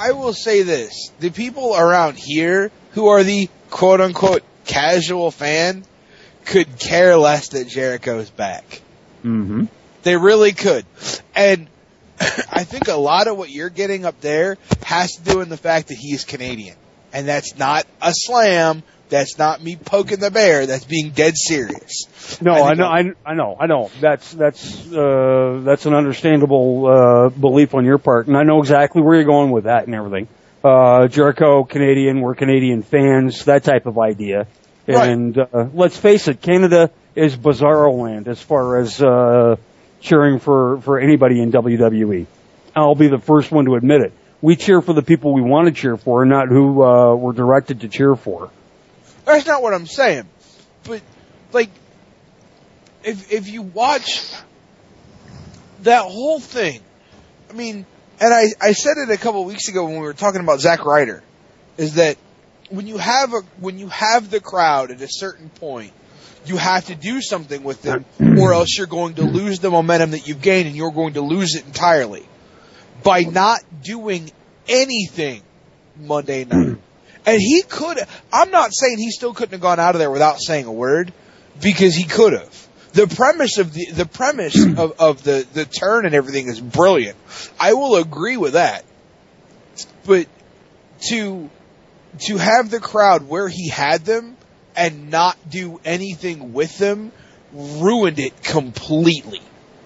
I will say this. The people around here who are the quote-unquote casual fan could care less that Jericho's back. Mm-hmm. They really could. And I think a lot of what you're getting up there has to do with the fact that he's Canadian. And that's not a slam. That's not me poking the bear. That's being dead serious. No, I know. That's an understandable belief on your part, and I know exactly where you're going with that and everything. Jericho, Canadian, we're Canadian fans, that type of idea. Right. And let's face it, Canada is bizarro land as far as cheering for anybody in WWE. I'll be the first one to admit it. We cheer for the people we want to cheer for, and not who we're directed to cheer for. That's not what I'm saying. But, like, if you watch that whole thing, I mean, and I said it a couple of weeks ago when we were talking about Zack Ryder, is that when you have the crowd at a certain point, you have to do something with them, or else you're going to lose the momentum that you've gained, and you're going to lose it entirely. By not doing anything Monday night. And he could, I'm not saying he still couldn't have gone out of there without saying a word, because he could have. The premise of the turn and everything is brilliant. I will agree with that. But to have the crowd where he had them and not do anything with them ruined it completely.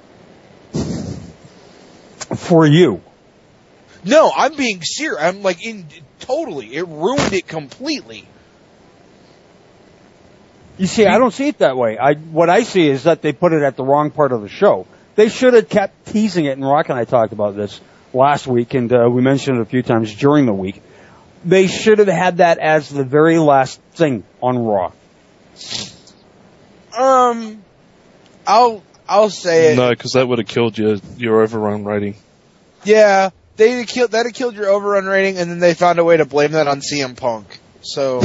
For you. No, I'm being serious. I'm like, totally. It ruined it completely. You see, I don't see it that way. What I see is that they put it at the wrong part of the show. They should have kept teasing it, and Rock and I talked about this last week, and we mentioned it a few times during the week. They should have had that as the very last thing on Raw. I'll say it. No, because that would have killed your overrun rating. Yeah, that'd have killed your overrun rating, and then they found a way to blame that on CM Punk. So,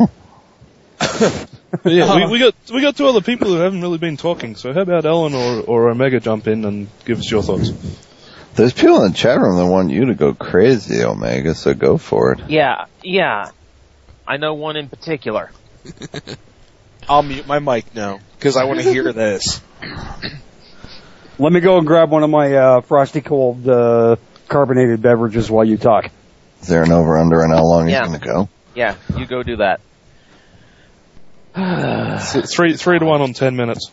yeah, we got two other people who haven't really been talking. So how about Ellen or Omega jump in and give us your thoughts? There's people in the chat room that want you to go crazy, Omega. So go for it. Yeah. I know one in particular. I'll mute my mic now because I want to hear this. Let me go and grab one of my Frosty Cold carbonated beverages while you talk. Is there an over-under on how long he's going to go? Yeah, you go do that. 3-1 on 10 minutes.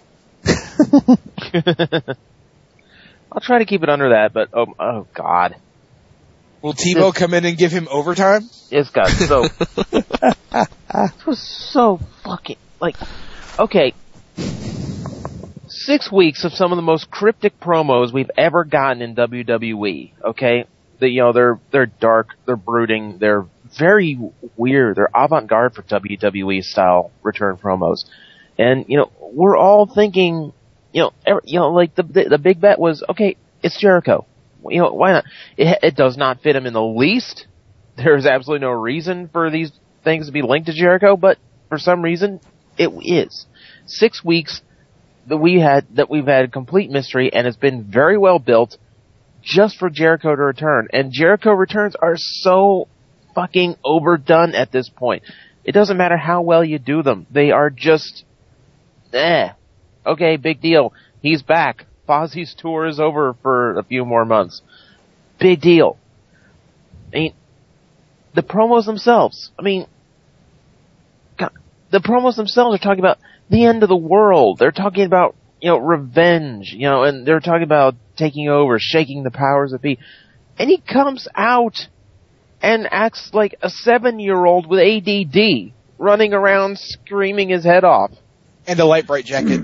I'll try to keep it under that, but oh God. Will Tebow come in and give him overtime? It's got so... It was so fucking... okay. 6 weeks of some of the most cryptic promos we've ever gotten in WWE, okay? They're dark, they're brooding, they're very weird, they're avant-garde for WWE style return promos. And, we're all thinking, the big bet was, okay, it's Jericho. Why not? It does not fit him in the least. There's absolutely no reason for these things to be linked to Jericho, but for some reason, it is. 6 weeks that we've had complete mystery, and it's been very well built just for Jericho to return. And Jericho returns are so fucking overdone at this point. It doesn't matter how well you do them. They are just, okay, big deal. He's back. Fozzie's tour is over for a few more months. Big deal. I mean, the promos themselves, the promos themselves are talking about the end of the world. They're talking about, revenge, and they're talking about taking over, shaking the powers that be. And he comes out and acts like a 7-year-old with ADD, running around screaming his head off. And a light bright jacket.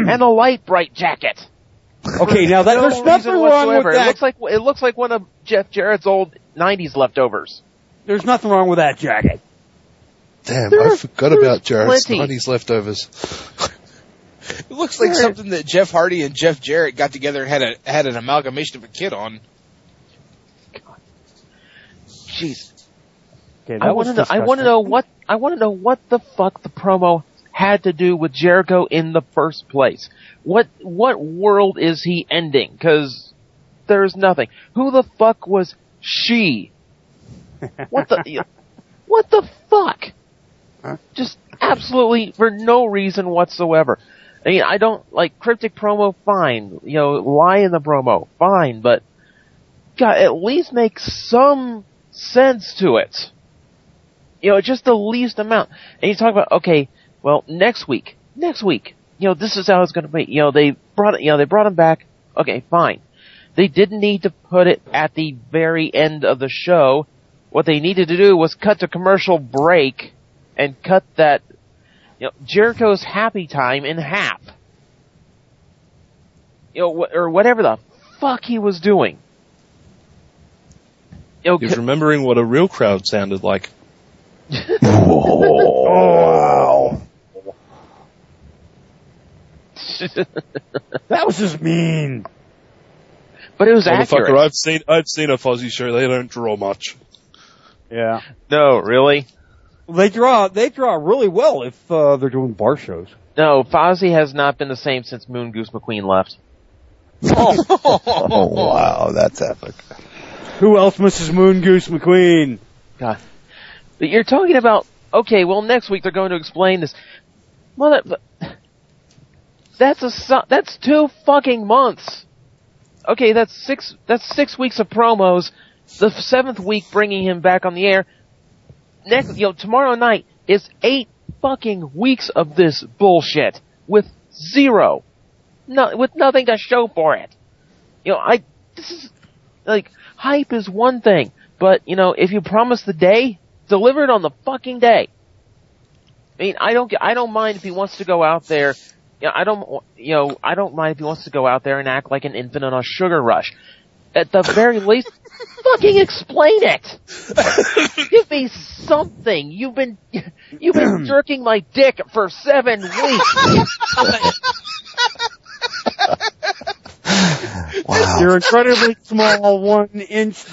Okay, now there's nothing wrong with that. It looks like one of Jeff Jarrett's old 90s leftovers. There's nothing wrong with that jacket. Damn, I forgot about Jarrett's 90s leftovers. It looks like something that Jeff Hardy and Jeff Jarrett got together and had an amalgamation of a kid on. God. Jeez. Okay, I want to know what the fuck the promo had to do with Jericho in the first place. What world is he ending? Because there's nothing. Who the fuck was she? What the fuck? Huh? Just absolutely for no reason whatsoever. I mean, I don't like cryptic promo, fine. Lie in the promo, fine, but God, at least make some sense to it. Just the least amount. And you talk about, okay, well, next week, this is how it's going to be. They brought him back. Okay, fine. They didn't need to put it at the very end of the show. What they needed to do was cut to commercial break and cut that, Jericho's happy time in half. Or whatever the fuck he was doing. He's remembering what a real crowd sounded like. Wow. That was just mean. But it was accurate. Motherfucker, I've seen a Fozzy show. They don't draw much. Yeah. No, really? They draw really well if they're doing bar shows. No, Fozzy has not been the same since Moon Goose McQueen left. Oh, wow, that's epic. Who else misses Moon Goose McQueen? God. But you're talking about, okay, well, next week they're going to explain this. That's 2 fucking months. Okay, that's 6 weeks of promos. The 7th week bringing him back on the air. Tomorrow night is 8 fucking weeks of this bullshit with nothing to show for it. This is, hype is one thing, but, if you promise the day, deliver it on the fucking day. I mean, I don't mind if he wants to go out there, I don't mind if he wants to go out there and act like an infant on a sugar rush. At the very least, fucking explain it! Give me something! You've been jerking my dick for 7 weeks! Wow. You're incredibly small, 1 inch.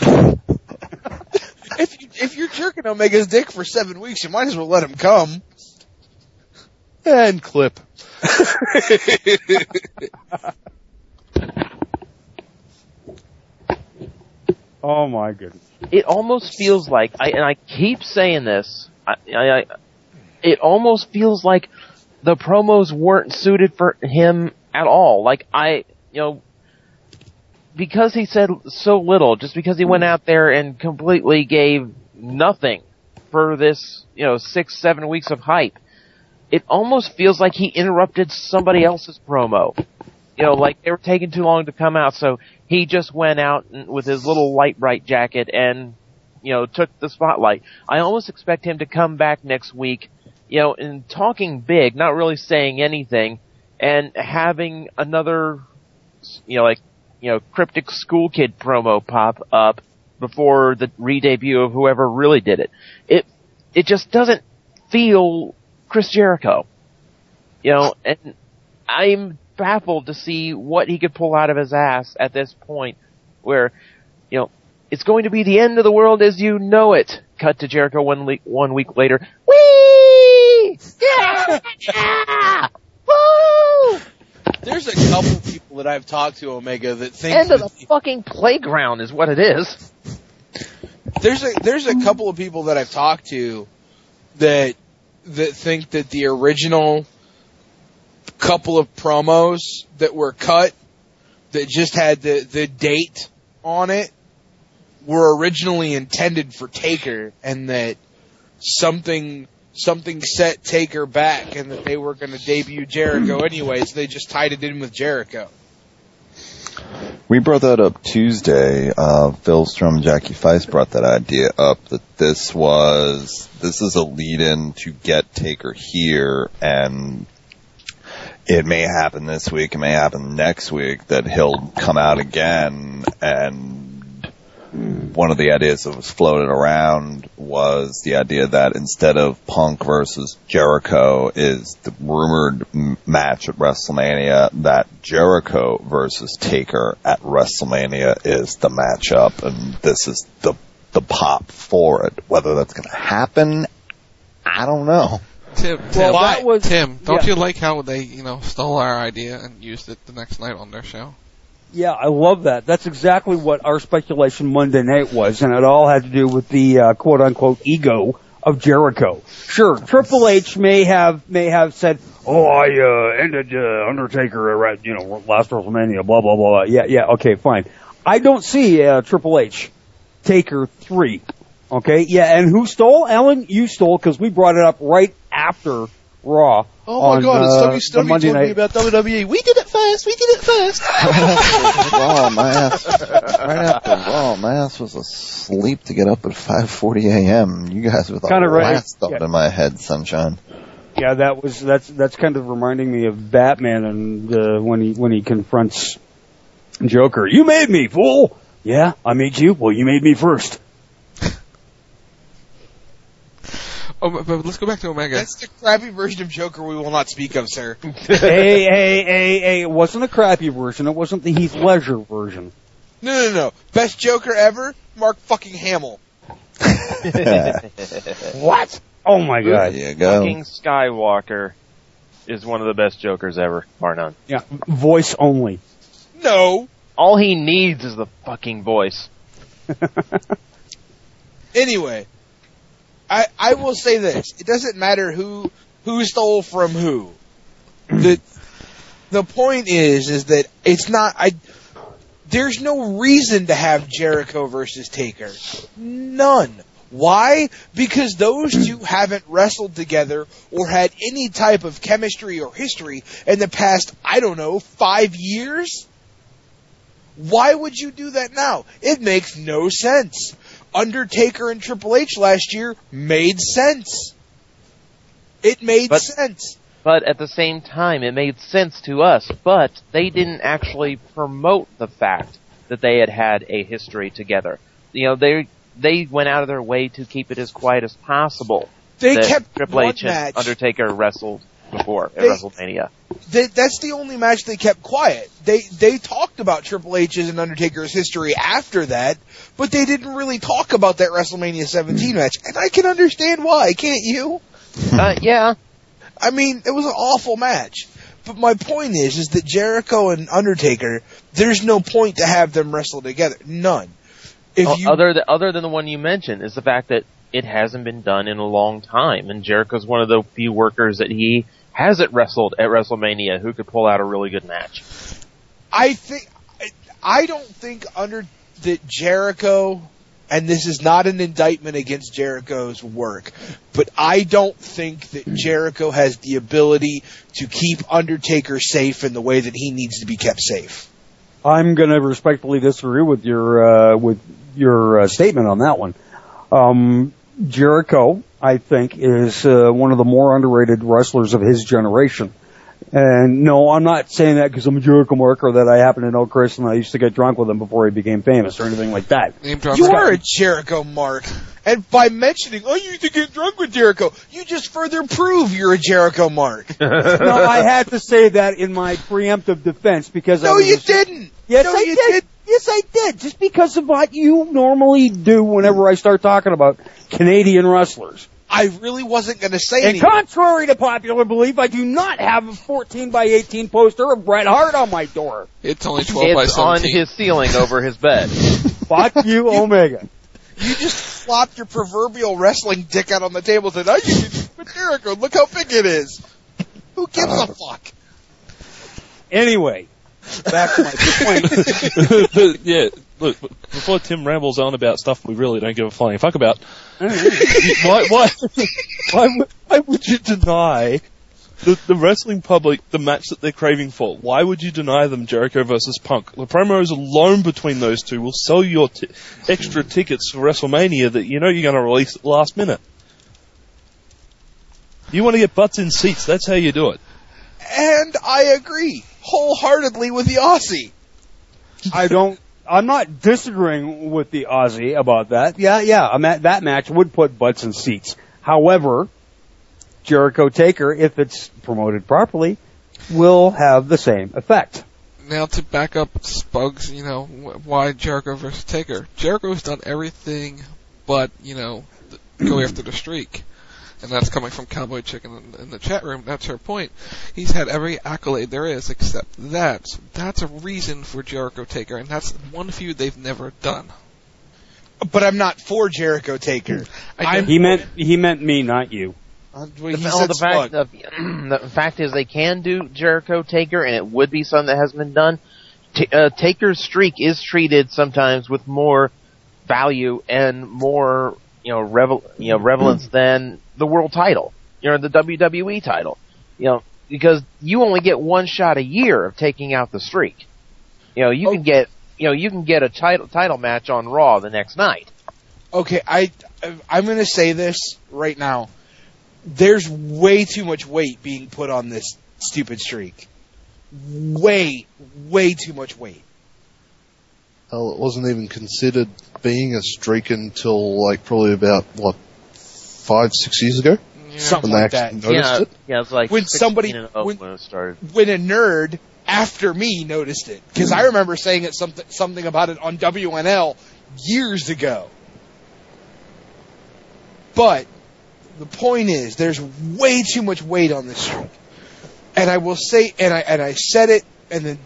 If you're jerking Omega's dick for 7 weeks, you might as well let him come. And clip. Oh my goodness. It almost feels like, I keep saying this, it almost feels like the promos weren't suited for him at all. Because he said so little, just because he went out there and completely gave nothing for this, 6-7 weeks of hype, it almost feels like he interrupted somebody else's promo. Like they were taking too long to come out, so he just went out with his little light bright jacket and, took the spotlight. I almost expect him to come back next week, and talking big, not really saying anything, and having another, cryptic school kid promo pop up before the re-debut of whoever really did it. It just doesn't feel Chris Jericho. And I'm baffled to see what he could pull out of his ass at this point where, it's going to be the end of the world as you know it. Cut to Jericho 1 week later. Whee! Yeah! Woo! There's a couple people that I've talked to, Omega, that think end of the fucking playground is what it is. There's a couple of people that I've talked to that think that the original couple of promos that were cut that just had the date on it were originally intended for Taker, and that something set Taker back, and that they were going to debut Jericho anyways. They just tied it in with Jericho. We brought that up Tuesday. Phil Strom, Jackie Feist brought that idea up, that this is a lead-in to get Taker here, and it may happen this week, it may happen next week, that he'll come out again. And one of the ideas that was floated around was the idea that instead of Punk versus Jericho is the rumored match at WrestleMania, that Jericho versus Taker at WrestleMania is the matchup, and this is the pop for it. Whether that's going to happen, I don't know. Tim, don't you like how they, stole our idea and used it the next night on their show? Yeah, I love that. That's exactly what our speculation Monday night was, and it all had to do with the quote-unquote ego of Jericho. Sure, Triple H may have said, "Oh, I ended Undertaker at last WrestleMania." Blah blah blah. Yeah. Okay, fine. I don't see Triple H Taker 3. Okay, yeah, and who stole? Alan, you stole because we brought it up right after Raw. Oh my God! It's Stubby Monday talking night. about WWE. We did it first. Raw, my ass. Right after Raw, my ass was asleep to get up at 5:40 a.m. You guys were the last thought in my head, sunshine. Yeah, that's kind of reminding me of Batman and when he confronts Joker. You made me, fool. Yeah, I made you. Well, you made me first. Oh, but let's go back to Omega. That's the crappy version of Joker we will not speak of, sir. Hey, it wasn't a crappy version. It wasn't the Heath Ledger version. No. Best Joker ever? Mark fucking Hamill. What? Oh my God. There you go. Fucking Skywalker is one of the best Jokers ever, bar none. Yeah, voice only. No. All he needs is the fucking voice. Anyway, I will say this. It doesn't matter who stole from who. The point is that it's not, there's no reason to have Jericho versus Taker. None. Why? Because those two haven't wrestled together or had any type of chemistry or history in the past, 5 years? Why would you do that now? It makes no sense. Undertaker and Triple H last year made sense. It made sense. But at the same time, it made sense to us, but they didn't actually promote the fact that they had a history together. They went out of their way to keep it as quiet as possible. They kept Triple H one and match. Undertaker wrestled before at WrestleMania. That's the only match they kept quiet. They talked about Triple H's and Undertaker's history after that, but they didn't really talk about that WrestleMania 17 match. And I can understand why, can't you? Yeah. I mean, it was an awful match. But my point is that Jericho and Undertaker, there's no point to have them wrestle together. None. Other than the one you mentioned is the fact that it hasn't been done in a long time, and Jericho's one of the few workers that he hasn't wrestled at WrestleMania who could pull out a really good match. I don't think that Jericho, and this is not an indictment against Jericho's work, but I don't think that Jericho has the ability to keep Undertaker safe in the way that he needs to be kept safe. I'm going to respectfully disagree with your statement on that one. Jericho, I think, is one of the more underrated wrestlers of his generation. And no, I'm not saying that because I'm a Jericho mark or that I happen to know Chris and I used to get drunk with him before he became famous or anything like that. You are a Jericho mark. And by mentioning, you used to get drunk with Jericho, you just further prove you're a Jericho mark. No, I had to say that in my preemptive defense because you didn't. Yes, I did. Yes, I did. Just because of what you normally do whenever I start talking about Canadian wrestlers. I really wasn't going to say anything. And contrary to popular belief, I do not have a 14x18 poster of Bret Hart on my door. It's only 12x17. It's on his ceiling over his bed. Fuck you, Omega. You just flopped your proverbial wrestling dick out on the table and said, you did with Jericho. Look how big it is. Who gives a fuck? Anyway, back to my point. Yeah, look, before Tim rambles on about stuff we really don't give a flying fuck about, why would you deny the wrestling public the match that they're craving for? Why would you deny them Jericho versus Punk? The promos alone between those two will sell your extra tickets for WrestleMania that you're going to release at the last minute. You want to get butts in seats, that's how you do it. And I agree wholeheartedly with the Aussie. I'm not disagreeing with the Aussie about that. Yeah, that match would put butts in seats. However, Jericho Taker, if it's promoted properly, will have the same effect. Now to back up Spugs, why Jericho versus Taker. Jericho's done everything but, go after the streak. and that's coming from Cowboy Chicken in the chat room, that's her point. He's had every accolade there is except that. That's a reason for Jericho Taker, and that's one feud they've never done. But I'm not for Jericho Taker. He meant me, not you. The fact is they can do Jericho Taker, and it would be something that hasn't been done. Taker's streak is treated sometimes with more value and more, relevance than the world title, the WWE title, because you only get one shot a year of taking out the streak. You can get a title match on Raw the next night. Okay, I'm going to say this right now. There's way too much weight being put on this stupid streak. Way too much weight. Hell, it wasn't even considered being a streak until probably about 5-6 years ago. Yeah. Something when like they that. actually noticed it. Yeah, it's like when 16 when it started. When a nerd after me noticed it, because I remember saying something about it on WNL years ago. But the point is, there's way too much weight on this streak. And I will say, and I said it, and then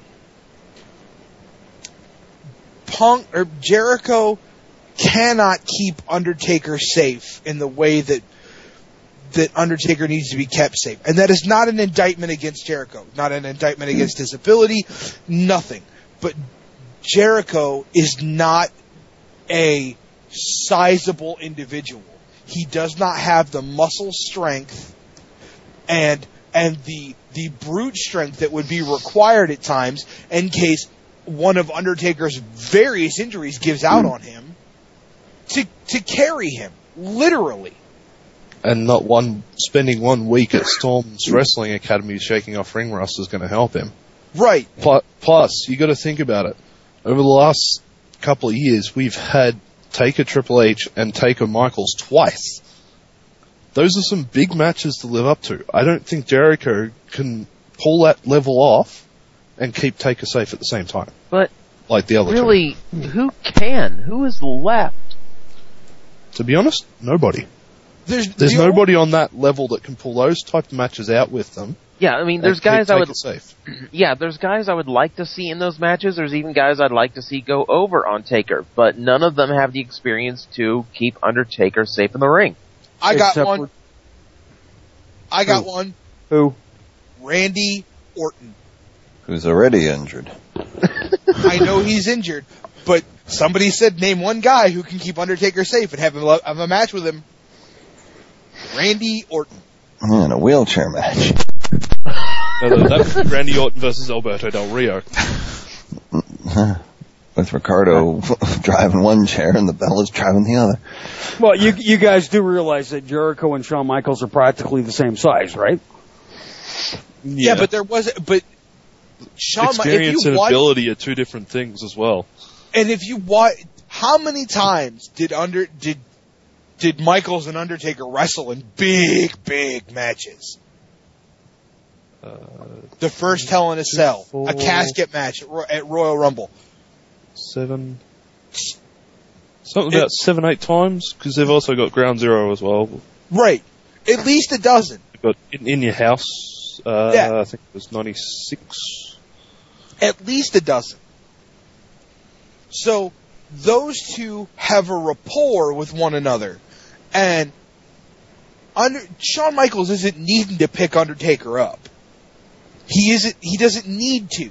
Jericho cannot keep Undertaker safe in the way that Undertaker needs to be kept safe. And that is not an indictment against Jericho, not an indictment against his ability, nothing. But Jericho is not a sizable individual. He does not have the muscle strength and the brute strength that would be required at times in case one of Undertaker's various injuries gives out on him to carry him, literally. And spending 1 week at Storm's Wrestling Academy shaking off ring rust is going to help him. Right. Plus, you got to think about it. Over the last couple of years, we've had Taker Triple H and Taker Michaels twice. Those are some big matches to live up to. I don't think Jericho can pull that level off and keep Taker safe at the same time. But like the other really, who can? Who is left? To be honest, nobody. There's nobody on that level that can pull those type of matches out with them. Yeah, I mean, there's guys I would. Safe. Yeah, there's guys I would like to see in those matches. There's even guys I'd like to see go over on Taker, but none of them have the experience to keep Undertaker safe in the ring. I got one. Who? Randy Orton. Who's already injured. I know he's injured, but somebody said name one guy who can keep Undertaker safe and have a match with him. Randy Orton. In a wheelchair match. That's Randy Orton versus Alberto Del Rio. With Ricardo driving one chair and the Bellas driving the other. Well, you guys do realize that Jericho and Shawn Michaels are practically the same size, right? Yeah, but Shawn, experience and ability are two different things as well. And if you watch, how many times did Michaels and Undertaker wrestle in big matches? The first Hell in a Cell, a casket match at Royal Rumble. 7. Something about 7-8 times, because they've also got Ground Zero as well. Right. At least a dozen. But in your house, I think it was 96. At least a dozen. So, those two have a rapport with one another. And Shawn Michaels isn't needing to pick Undertaker up. He doesn't need to.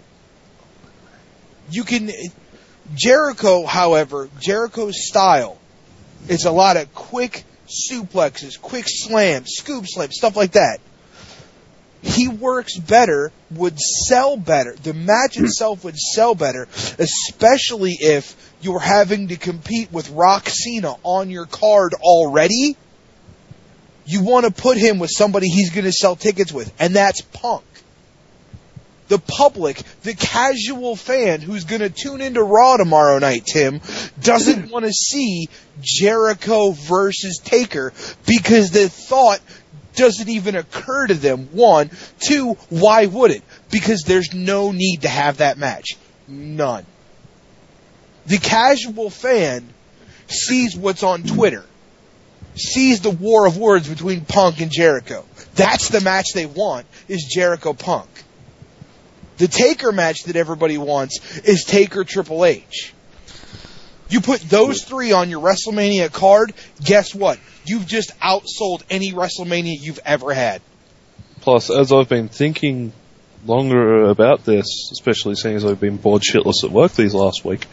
Jericho, however, Jericho's style is a lot of quick suplexes, quick slams, scoop slams, stuff like that. He works better, would sell better. The match itself would sell better, especially if you're having to compete with Rock Cena on your card already. You want to put him with somebody he's going to sell tickets with, and that's Punk. The public, the casual fan who's going to tune into Raw tomorrow night, Tim, doesn't want to see Jericho versus Taker because the thought doesn't even occur to them. 1, 2, why would it? Because there's no need to have that match. None. The casual fan sees what's on Twitter. sees the war of words between Punk and Jericho. That's the match they want, is Jericho-Punk. The Taker match that everybody wants is Taker-Triple H. You put those three on your WrestleMania card, guess what? You've just outsold any WrestleMania you've ever had. Plus, as I've been thinking longer about this, especially seeing as I've been bored shitless at work these last week,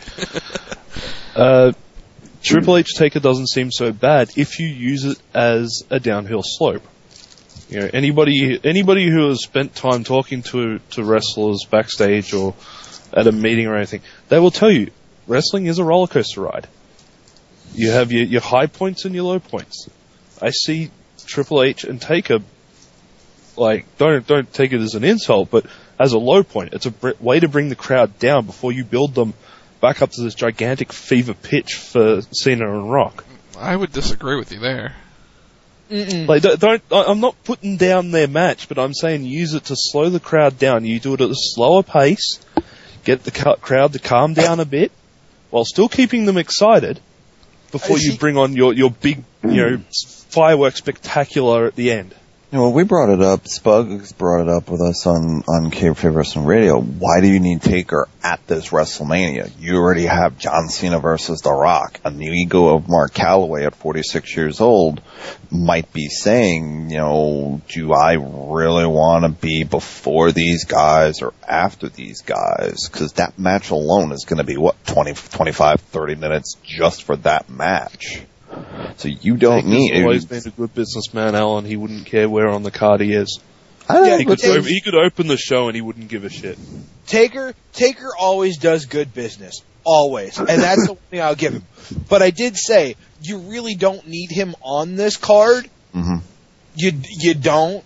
Triple H Taker doesn't seem so bad if you use it as a downhill slope. You know, anybody who has spent time talking to wrestlers backstage or at a meeting or anything, they will tell you wrestling is a roller coaster ride. You have your high points and your low points. I see Triple H and Taker, like, don't take it as an insult, but as a low point. It's a way to bring the crowd down before you build them back up to this gigantic fever pitch for Cena and Rock. I would disagree with you there. Like, I'm not putting down their match, but I'm saying use it to slow the crowd down. You do it at a slower pace, get the crowd to calm down a bit, while still keeping them excited, before you bring on your big, fireworks spectacular at the end. Well, we brought it up. Spugs brought it up with us on Kayfabe Wrestling Radio. Why do you need Taker at this WrestleMania? You already have John Cena versus The Rock. A new ego of Mark Calloway at 46 years old might be saying, do I really want to be before these guys or after these guys? Because that match alone is going to be, 25, 30 minutes just for that match. So you don't need... He's always been a good businessman, Alan. He wouldn't care where on the card he is. He could open the show and he wouldn't give a shit. Taker always does good business. Always. And that's the one thing I'll give him. But I did say, you really don't need him on this card. Mm-hmm. You don't.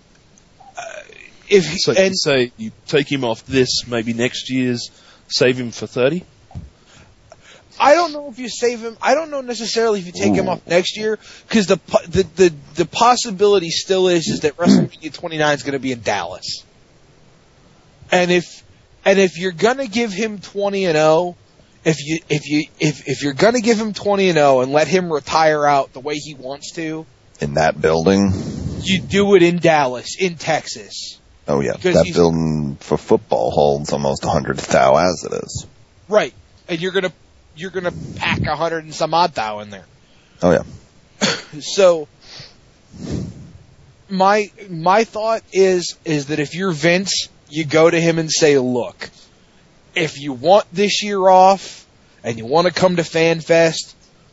You say you take him off this, maybe next year's, save him for 30? I don't know if you save him. I don't know necessarily if you take him off next year, because the possibility still is that WrestleMania 29 is going to be in Dallas. And if you're going to give him 20-0, if you're going to give him 20-0 and let him retire out the way he wants to, in that building, you do it in Dallas, in Texas. Oh yeah, that building for football holds almost 100,000 as it is. Right, and you're gonna pack 100 and some odd thou in there. Oh yeah. So my thought is that if you're Vince, you go to him and say, look, if you want this year off and you want to come to FanFest,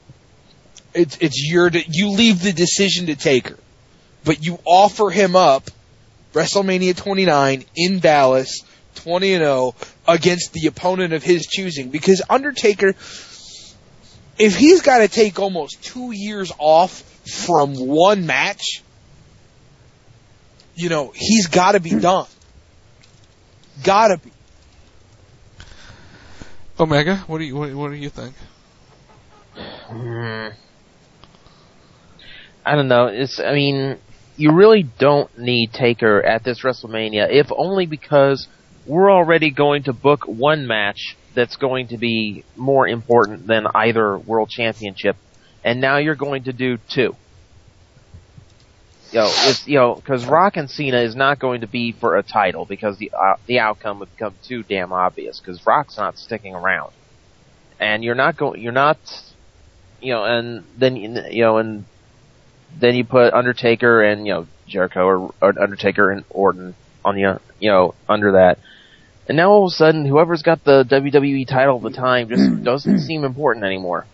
you leave the decision to Taker, but you offer him up WrestleMania 29 in Dallas, 20-0 against the opponent of his choosing, because Undertaker, if he's got to take almost 2 years off from one match, he's got to be done. Gotta be. Omega, what do you think? I don't know. You really don't need Taker at this WrestleMania, if only because we're already going to book one match that's going to be more important than either World Championship, and now you're going to do two. Because Rock and Cena is not going to be for a title, because the outcome would become too damn obvious, because Rock's not sticking around. And and then you put Undertaker and, Jericho or Undertaker and Orton on the, under that. And now all of a sudden, whoever's got the WWE title at the time just doesn't seem important anymore.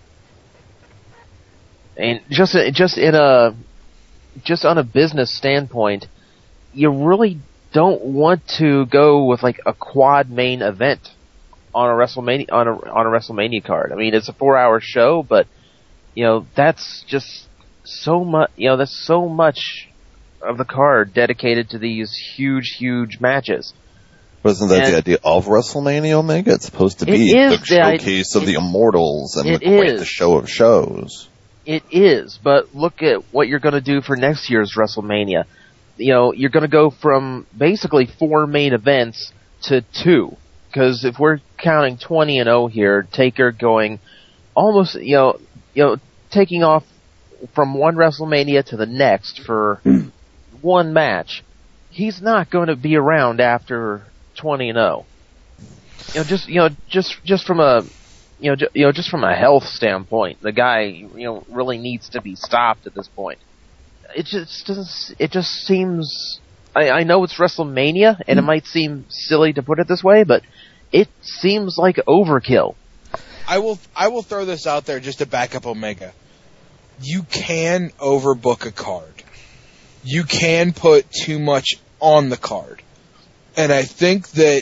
And just on a business standpoint, you really don't want to go with like a quad main event on a WrestleMania on a WrestleMania card. I mean, it's a 4-hour show, but that's just so much. That's so much of the card dedicated to these huge matches. Wasn't that the idea of WrestleMania, Omega? It's supposed to be the showcase of the Immortals and the show of shows. It is, but look at what you're going to do for next year's WrestleMania. You're going to go from basically 4 main events to 2. Because if we're counting 20-0 here, Taker going almost, taking off from one WrestleMania to the next for one match, he's not going to be around after 20-0. Just from a just from a health standpoint, the guy really needs to be stopped at this point. It just seems. I know it's WrestleMania, and it might seem silly to put it this way, but it seems like overkill. I will throw this out there just to back up Omega. You can overbook a card. You can put too much on the card. And I think that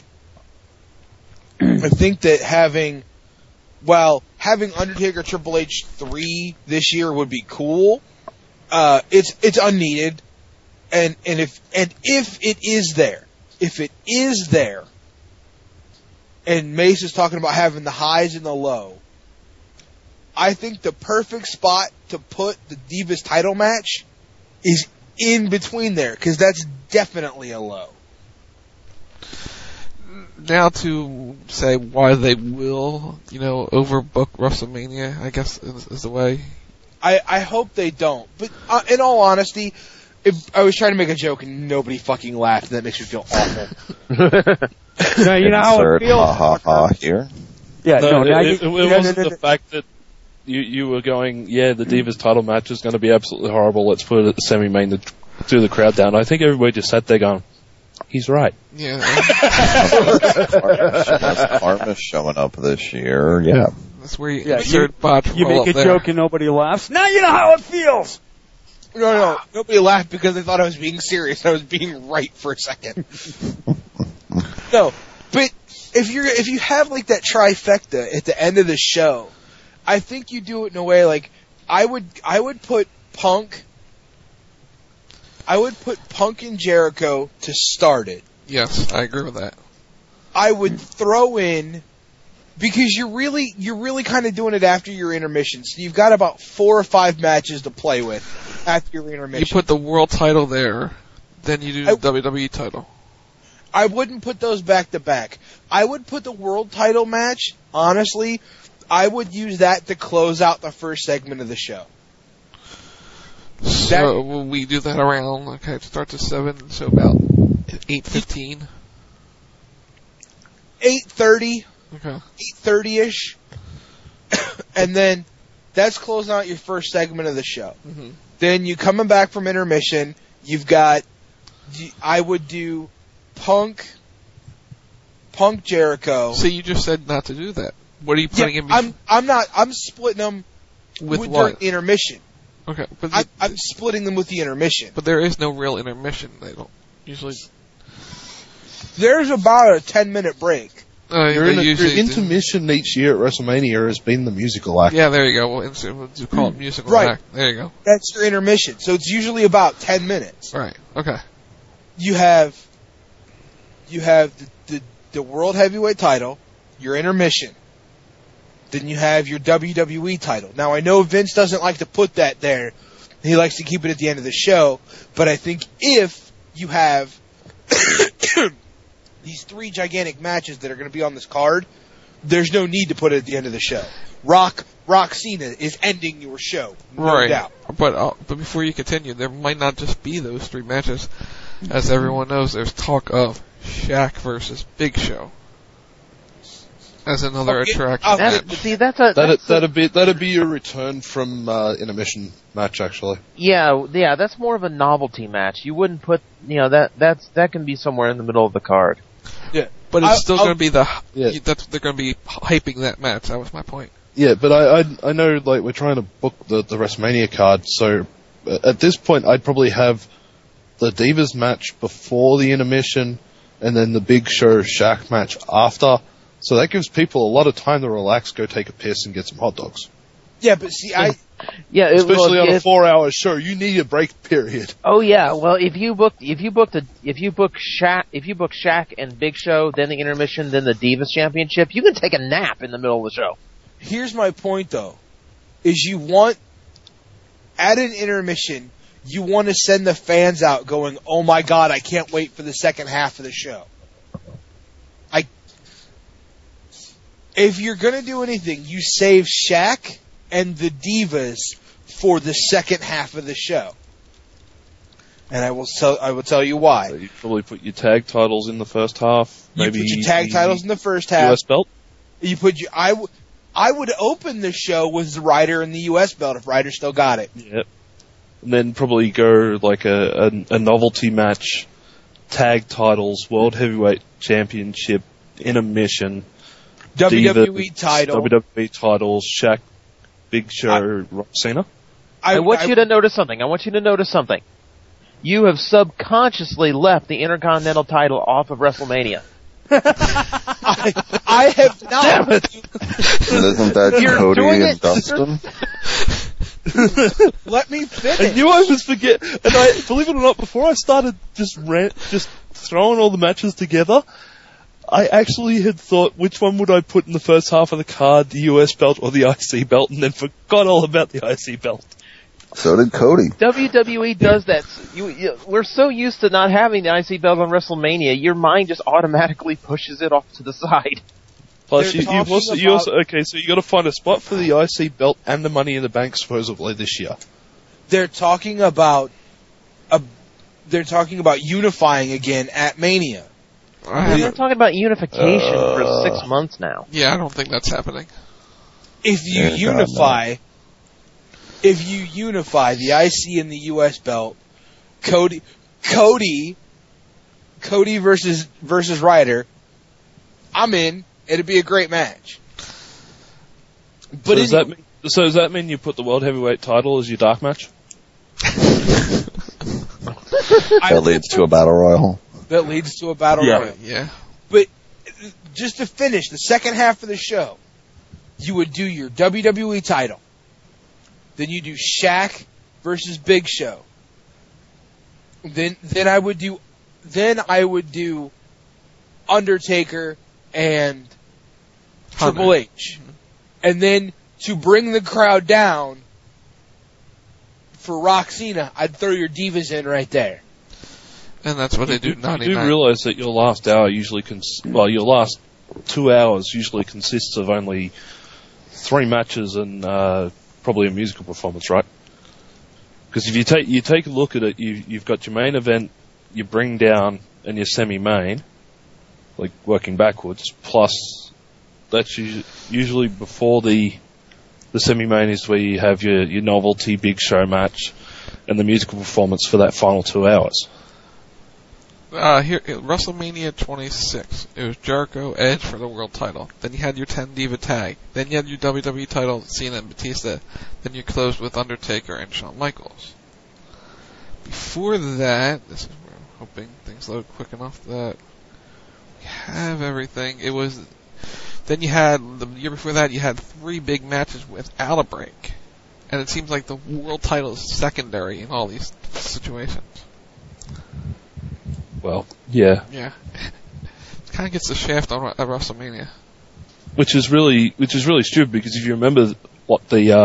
having Undertaker Triple H 3 this year would be cool. It's unneeded. And if it is there, and Mace is talking about having the highs and the low, I think the perfect spot to put the Divas title match is in between there, because that's definitely a low. Now to say why they will, overbook WrestleMania, I guess is the way. I hope they don't. But in all honesty, if I was trying to make a joke and nobody fucking laughed, that makes me feel awful. Now, you know how it feels. Ha ha here. Yeah, it wasn't the fact that you were going, the Divas title match is going to be absolutely horrible. Let's put it at the semi-main to do the crowd down. I think everybody just sat there going, he's right. Yeah. Karma's showing up this year. Yeah. That's where you insert botch You roll make a up joke there. and nobody laughs. Now you know how it feels. No. Nobody laughed because they thought I was being serious. I was being right for a second. No, but if you have like that trifecta at the end of the show, I think you do it in a way like I would put Punk and Jericho to start it. Yes, I agree with that. I would throw in, because you're really kind of doing it after your intermission. So you've got about 4 or 5 matches to play with after your intermission. You put the world title there, then you do the WWE title. I wouldn't put those back to back. I would put the world title match, honestly, I would use that to close out the first segment of the show. So will we do that around, it starts at 7, so about 8:15? 8:30. Okay. 8:30-ish. And then that's closing out your first segment of the show. Mm-hmm. Then you coming back from intermission, I would do Punk Jericho. So you just said not to do that. What are you putting in between? I'm splitting them with during intermission. Okay, but I'm splitting them with the intermission. But there is no real intermission. They don't usually. There's about a 10-minute break. Your intermission each year at WrestleMania has been the musical act. Yeah, there you go. We'll call it musical act. There you go. That's your intermission. So it's usually about 10 minutes. Right. Okay. You have the World Heavyweight title, your intermission. Then you have your WWE title. Now, I know Vince doesn't like to put that there. He likes to keep it at the end of the show. But I think if you have these 3 gigantic matches that are going to be on this card, there's no need to put it at the end of the show. Rock Cena is ending your show, no doubt. But before you continue, there might not just be those 3 matches. As everyone knows, there's talk of Shaq versus Big Show as another attraction. That'd be your return from intermission match, actually. Yeah, that's more of a novelty match. You wouldn't put, that can be somewhere in the middle of the card. Yeah, but it's still going to be they're going to be hyping that match. That was my point. Yeah, but I know, we're trying to book the WrestleMania card, so at this point I'd probably have the Divas match before the intermission, and then the Big Show Shaq match after. So that gives people a lot of time to relax, go take a piss, and get some hot dogs. Yeah, but see, especially on a 4-hour show, you need a break period. Oh yeah, well if you book Shaq and Big Show, then the intermission, then the Divas Championship, you can take a nap in the middle of the show. Here's my point though, is you want, at an intermission, you want to send the fans out going, oh my god, I can't wait for the second half of the show. If you're going to do anything, you save Shaq and the Divas for the second half of the show. And I will tell you why. So you probably put your tag titles in the first half. Maybe you put your tag titles in the first half. US belt. You put your I would open the show with the Ryder and the US belt if Ryder still got it. Yep. And then probably go like a novelty match, tag titles, World Heavyweight Championship, Intermission, WWE title, WWE titles, Shaq, Big Show, Cena. I want you to notice something. You have subconsciously left the Intercontinental title off of WrestleMania. I have not. Isn't that Cody and Dustin? Let me finish. I knew I was forgetting. And I, believe it or not, before I started just throwing all the matches together, I actually had thought, which one would I put in the first half of the card, the US belt or the IC belt, and then forgot all about the IC belt. So did Cody. WWE does that. We're so used to not having the IC belt on WrestleMania, your mind just automatically pushes it off to the side. Plus, you also okay, so you got to find a spot for the IC belt and the Money in the Bank supposedly this year. They're talking about unifying again at Mania. They're talking about unification for 6 months now. Yeah, I don't think that's happening. If you unify the IC and the US belt, Cody versus Ryder, I'm in. It'd be a great match. But does that mean you put the World Heavyweight title as your dark match? That leads to a battle royal. That leads to a battle royal. Yeah. But just to finish the second half of the show, you would do your WWE title. Then you do Shaq versus Big Show. Then I would do Undertaker and Triple H. And then to bring the crowd down for Roxina, I'd throw your Divas in right there. And that's what they do. 99. You do realize that your last hour usually your last 2 hours usually consists of only 3 matches and probably a musical performance, right? Because if you take a look at it, you've got your main event, your bring down, and your semi-main, like working backwards. Plus, that's usually before the semi-main is where you have your novelty Big Show match and the musical performance for that final 2 hours. Here, WrestleMania 26. It was Jericho, Edge for the world title. Then you had your 10 Diva tag. Then you had your WWE title, Cena and Batista. Then you closed with Undertaker and Shawn Michaels. Before that, this is where I'm hoping things load quick enough that we have everything. Then you had, the year before that, you had 3 big matches without a break. And it seems like the world title is secondary in all these situations. Well, yeah. Yeah. It kind of gets the shaft on at WrestleMania. Which is really stupid, because if you remember what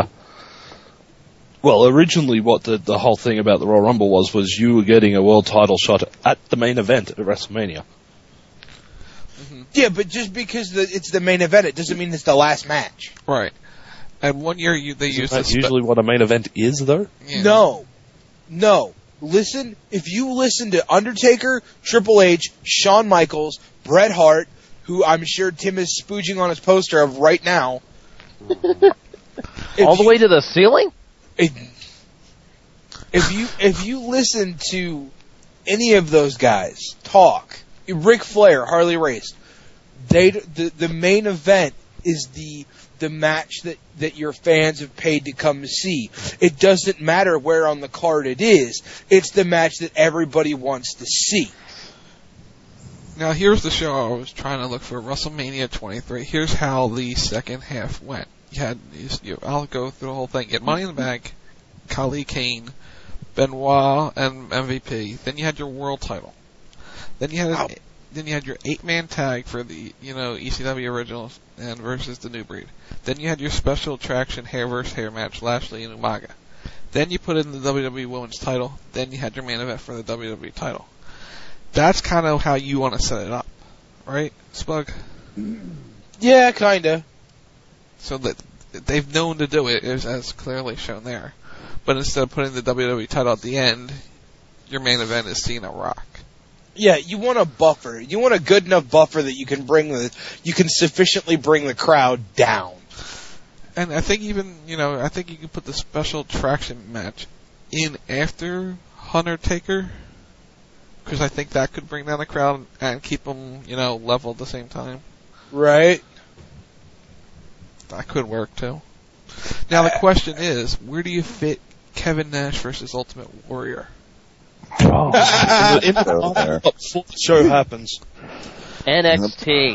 originally what the whole thing about the Royal Rumble was you were getting a world title shot at the main event at WrestleMania. Mm-hmm. Yeah, but just because it's the main event, it doesn't mean it's the last match. Right. And one year they used this. Usually what a main event is, though? Yeah. No. If you listen to Undertaker, Triple H, Shawn Michaels, Bret Hart, who I'm sure Tim is spooging on his poster of right now. All the way to the ceiling? If you listen to any of those guys talk, Ric Flair, Harley Race, the main event is the match that your fans have paid to come to see. It doesn't matter where on the card it is. It's the match that everybody wants to see. Now here's the show I was trying to look for, WrestleMania 23. Here's how the second half went. I'll go through the whole thing. You had Money in the Bank, Khali, Kane, Benoit, and MVP. Then you had your world title. Then you had your 8-man tag for the ECW originals and versus the New Breed. Then you had your special attraction hair versus hair match, Lashley and Umaga. Then you put in the WWE Women's title. Then you had your main event for the WWE title. That's kind of how you want to set it up, right, Spug? Yeah, kinda. So that they've known to do it, as clearly shown there. But instead of putting the WWE title at the end, your main event is Cena Rock. Yeah, you want a buffer. You want a good enough buffer that you can sufficiently bring the crowd down. And I think even, I think you can put the special traction match in after Undertaker, because I think that could bring down the crowd and keep them, level at the same time. Right. That could work too. Now the question is, where do you fit Kevin Nash versus Ultimate Warrior? Before the show happens. NXT.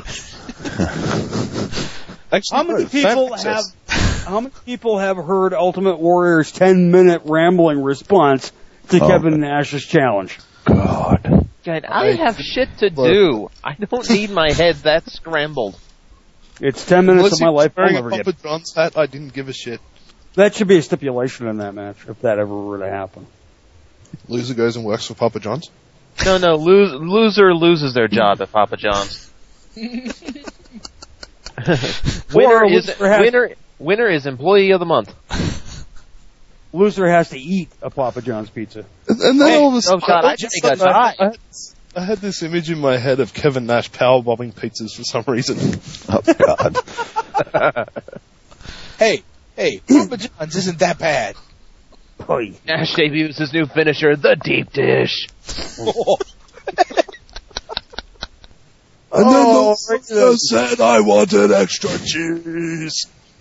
How many people have heard Ultimate Warrior's 10-minute rambling response to Kevin Nash's challenge? God, I have shit to do. I don't need my head that scrambled. It's 10 minutes of my life I'll never Papa get. John's hat, I didn't give a shit. That should be a stipulation in that match, if that ever were to happen. Loser goes and works for Papa John's? No, loser loses their job at Papa John's. Winner is employee of the month. Loser has to eat a Papa John's pizza. And then all of a sudden, I I had this image in my head of Kevin Nash powerbombing pizzas for some reason. Oh, God. Hey, Papa John's isn't that bad. Nash debuts his new finisher, the deep dish. And then the doctor said I wanted extra cheese.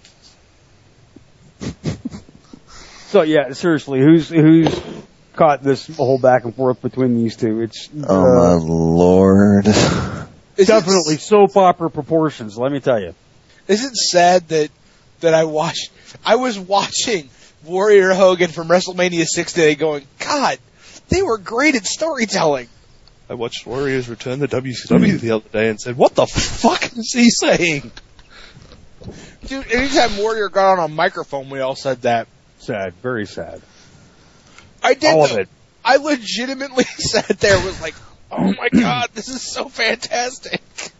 So yeah, seriously, who's caught this whole back and forth between these two? It's Oh my lord. definitely soap opera proportions, let me tell you. Is it sad that I was watching Warrior Hogan from WrestleMania 6 today going, God, they were great at storytelling. I watched Warriors return to WCW the other day and said, what the fuck is he saying? Dude, anytime Warrior got on a microphone, we all said that. Sad, very sad. I did. All of it. I legitimately sat there was like, oh my God, this is so fantastic.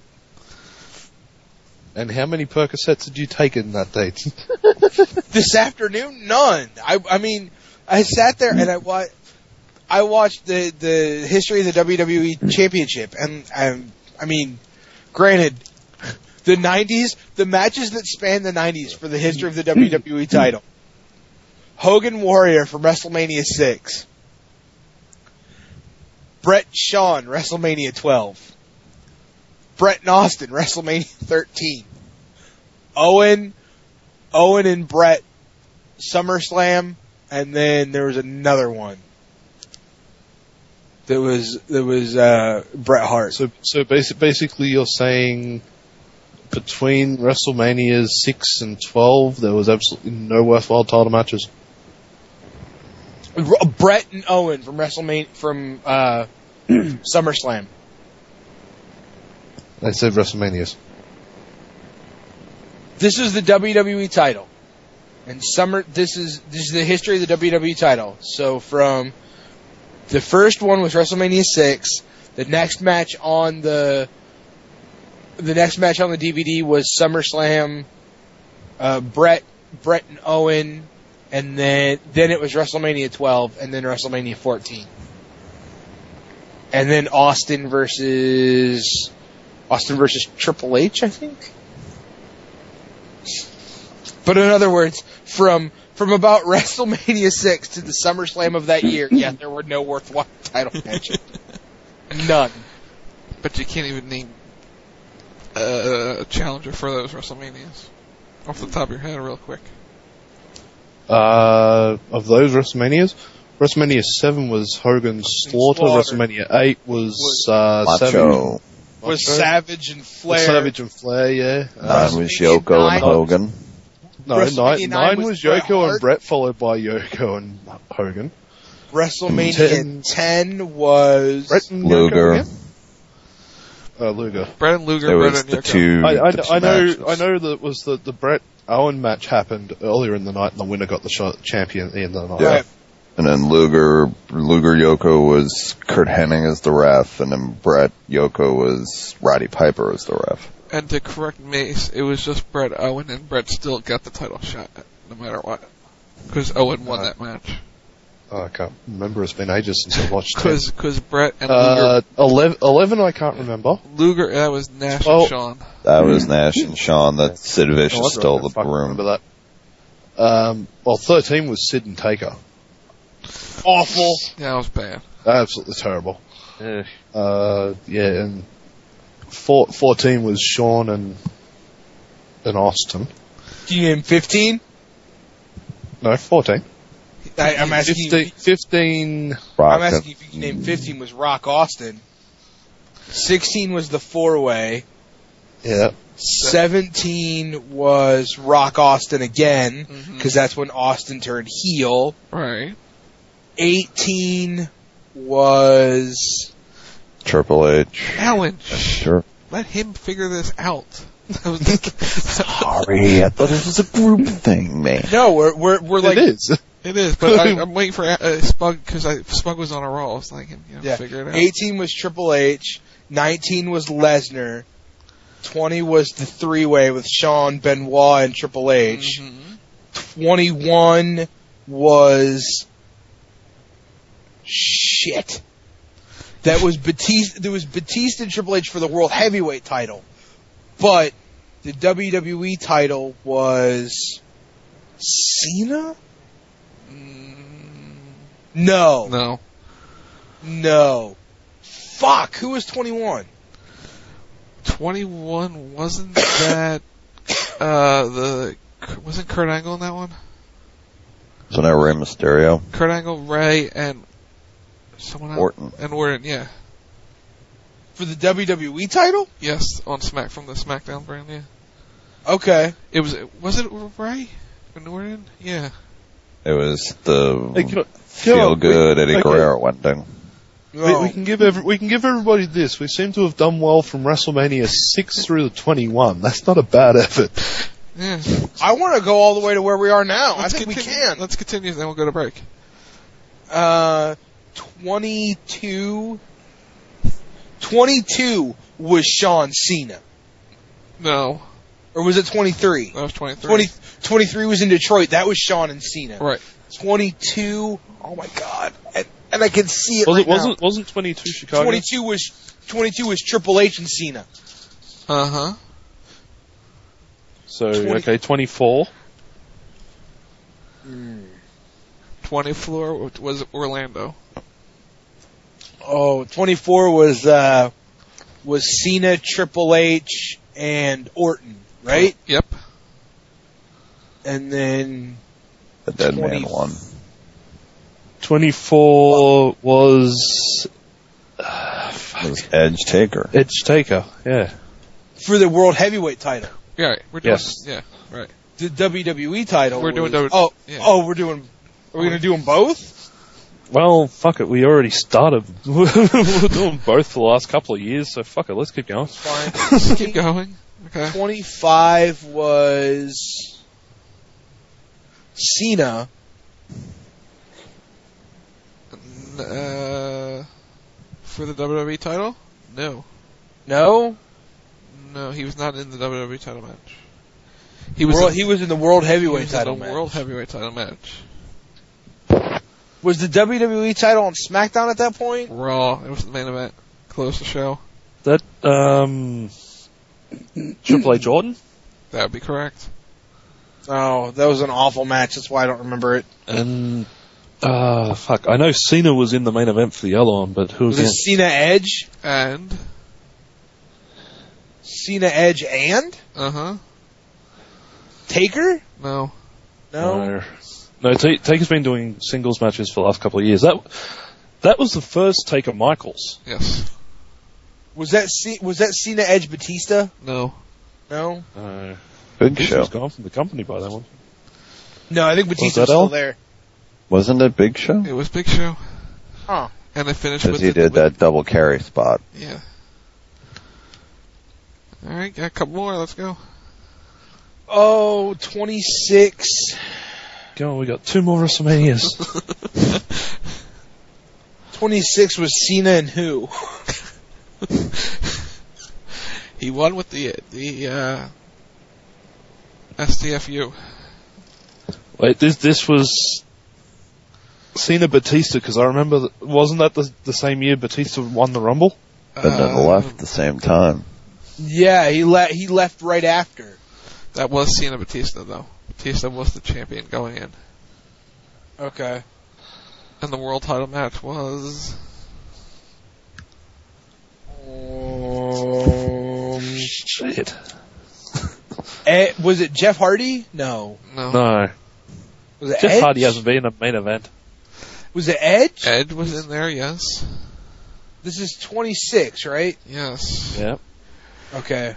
And how many Percocets did you take in that date? This afternoon, none. I mean, I sat there and I watched the history of the WWE Championship, and I mean, granted, the 90s, the matches that span the 90s for the history of the WWE title. Hogan Warrior from WrestleMania 6. Bret Shawn, WrestleMania 12. Bret and Austin, WrestleMania 13. Owen and Bret, SummerSlam, and then there was another one. That was Bret Hart. So basically you're saying between WrestleManias 6 and 12, there was absolutely no worthwhile title matches? Bret and Owen from WrestleMania, from SummerSlam. I said WrestleManias. This is the WWE title. And this is the history of the WWE title. So from the first one was WrestleMania 6. The next match on the DVD was SummerSlam, Bret and Owen, and then it was WrestleMania 12, and then WrestleMania 14. And then Austin versus Triple H, I think. But in other words, from about WrestleMania 6 to the SummerSlam of that year, yeah, there were no worthwhile title matches. None. But you can't even name a challenger for those WrestleManias off the top of your head real quick. Of those WrestleManias, WrestleMania 7 was Hogan's Slaughter. WrestleMania 8 was Macho. Was Savage and Flair. Savage and Flair, yeah. 9 was Yoko and Hogan. No, 9 was Yoko and Bret, followed by Yoko and Hogan. WrestleMania 10 was Bret and Luger. Luger. Bret and Luger. It Bret was and the Yoko. two. I know that was the Bret Owen match happened earlier in the night, and the winner got the champion at the end of the night. Yeah. And then Luger Yoko was Kurt Hennig as the ref, and then Bret Yoko was Roddy Piper as the ref. And to correct Mace, it was just Bret Owen, and Bret still got the title shot, no matter what. Because Owen won that match. Oh, I can't remember. It's been ages since I watched it. Because Brett and Luger... 11 I can't remember. Luger, that was Nash and Shawn. That was Nash and Shawn. That Sid Vicious stole the broom. Remember that. 13 was Sid and Taker. Awful. Yeah, that was bad. Absolutely terrible. And 14 was Shawn and Austin. Do you name 15? No, 14. I'm asking 15. I'm asking if you can name 15 was Rock Austin. 16 was the 4-way. Yeah. 17 was Rock Austin again, because that's when Austin turned heel. Right. 18 was Triple H. Alan, Sure. let him figure this out. Sorry, I thought this was a group thing, man. No, we're like it is. It is, but I'm waiting for Spug because Spug was on a roll. It's like figure it out. 18 was Triple H. 19 was Lesnar. 20 was the 3-way with Shawn, Benoit, and Triple H. 21 was shit. That was Batista. There was Batista and Triple H for the World Heavyweight title, but the WWE title was Cena. No. Fuck. Who was 21? 21 wasn't that wasn't Kurt Angle in that one? Wasn't that Rey Mysterio? Kurt Angle, Ray, and someone else. Orton. And Orton, yeah. For the WWE title? Yes, on from the SmackDown brand, yeah. Okay. Was it Ray and Orton? Yeah. It was the Feel Good Eddie Guerrero ending. We can give everybody this. We seem to have done well from WrestleMania 6 through the 21. That's not a bad effort. Yeah. I want to go all the way to where we are now. I think we can. Let's continue, then we'll go to break. 22 was Shawn Cena. No. Or was it 23? That was 23. 23 was in Detroit. That was Shawn and Cena. Right. 22. Oh my God. And I can see it right now. Wasn't 22 Chicago? 22 was Triple H and Cena. Uh-huh. So, 24. 24 was Orlando. Oh, 24 was Cena, Triple H, and Orton, right? Yep. And then The Dead Man won. 24 was Edge Taker. Edge Taker, yeah. For the World Heavyweight title. Yeah, right. We're doing, Yes. Yeah, right. The WWE title. We're doing we're doing. Are we going to do them both? Well, fuck it. We already started. We're doing both for the last couple of years, so fuck it. Let's keep going. Fine. Let's keep going. Okay. 25 was Cena. For the WWE title? No. No? No, he was not in the WWE title match. He was in the World Heavyweight title match. World Heavyweight title match. Was the WWE title on SmackDown at that point? Raw. It was the main event. Close the show. That, Triple H Orton? That would be correct. Oh, that was an awful match. That's why I don't remember it. And, fuck. I know Cena was in the main event for the other one, but who was it? Cena Edge? And? Cena Edge and? Uh-huh. Taker? No. No, Taker's been doing singles matches for the last couple of years. That was the first Taker Michaels. Yes. Was that Cena Edge Batista? No. No? Big Show. He's gone from the company by that one. No, I think Batista's still there. Wasn't it Big Show? It was Big Show. Huh. And they finished Because with he did that double carry spot. Yeah. Alright, got a couple more. Let's go. Oh, 26. Go on, we got 2 more WrestleManias. 26 was Cena and who? He won with the STFU. Wait, this was Cena Batista, because I remember, wasn't that the same year Batista won the Rumble? And then left at the same time. Yeah, he left right after. That was Cena Batista, though. Batista was the champion going in. Okay. And the world title match was... Shit. Was it Jeff Hardy? No. No. Was it Jeff Edge? Hardy hasn't been in a main event. Was it Edge? Edge was in there, yes. This is 26, right? Yes. Yep. Okay.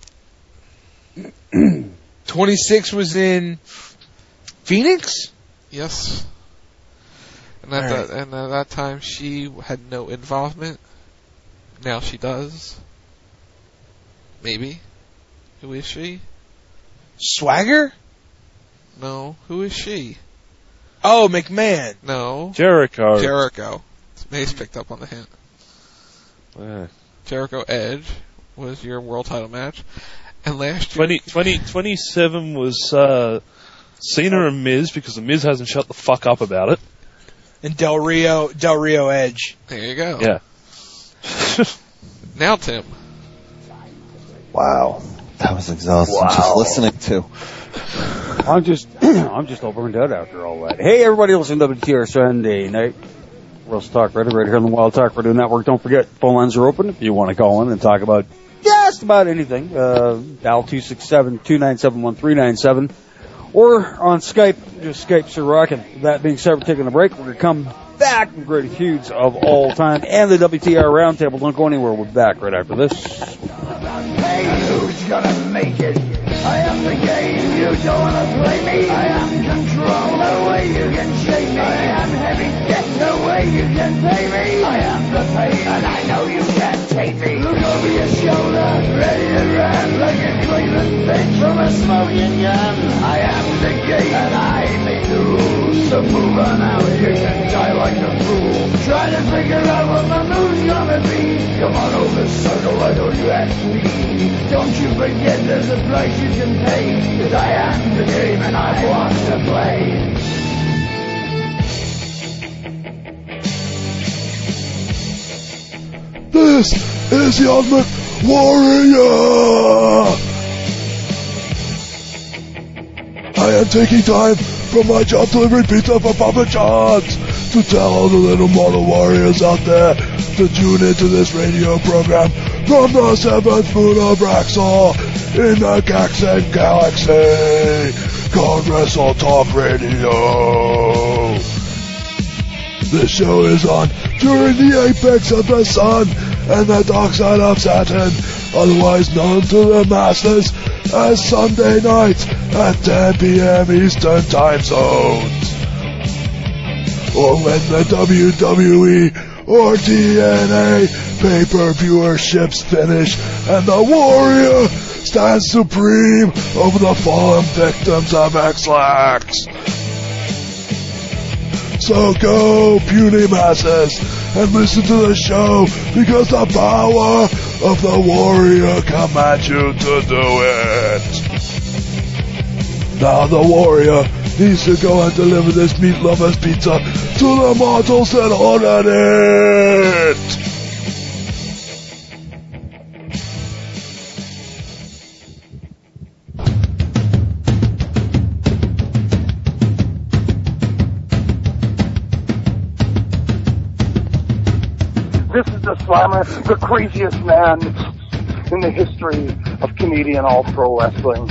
26 was in Phoenix? Yes. And at that time, she had no involvement. Now she does. Maybe. Who is she? Swagger? No. Who is she? Oh, McMahon. No. Jericho. Mace picked up on the hint. Yeah. Jericho Edge was your world title match. And last year... 27 was Cena and Miz, because the Miz hasn't shut the fuck up about it. And Del Rio Edge. There you go. Yeah. Now, Tim. Wow. That was exhausting just listening to. I'm just all burned out after all that. Hey, everybody listening to WTR Sunday night. Russell Talk Radio right here on the Wild Talk Radio Network. Don't forget, phone lines are open if you want to call in and talk about just about anything. Dial 267-297-1397. Or on Skype, just Skypes are rocking. That being said, we're taking a break. We're going to come back with great feuds of all time and the WTR Roundtable. Don't go anywhere. We're back right after this. Hey, who's gonna make it? I am the game, you don't wanna play me. I am control, no way you can shake me. I am heavy debt, no way you can pay me. I am the pain, and I know you can't take me. Look over your shoulder, ready to run like a Cleveland bitch from a smoking gun. I am the game, and I make the rules. So move on out, you can die like a fool. Try to figure out what my move's gonna be. Come on over, circle, why don't you ask me? Don't you forget there's a price you can pay. Cause I am the game and I want to play. This is the Ultimate Warrior! I am taking time from my job delivering pizza for Papa John's to tell all the little model warriors out there to tune into this radio program from the seventh moon of Raxor in the Gaxen Galaxy called Wrestle Talk Radio. This show is on during the apex of the sun and the dark side of Saturn, otherwise known to the masses as Sunday nights at 10 p.m. Eastern Time Zones. Or when the WWE or TNA pay-per-viewerships finish and the Warrior stands supreme over the fallen victims of X-Lax. So go, puny masses, and listen to the show because the power of the Warrior commands you to do it. Now the Warrior needs to go and deliver this meat lover's pizza to the mortals that ordered it. This is the Slammer, the craziest man in the history of Canadian All-Pro Wrestling.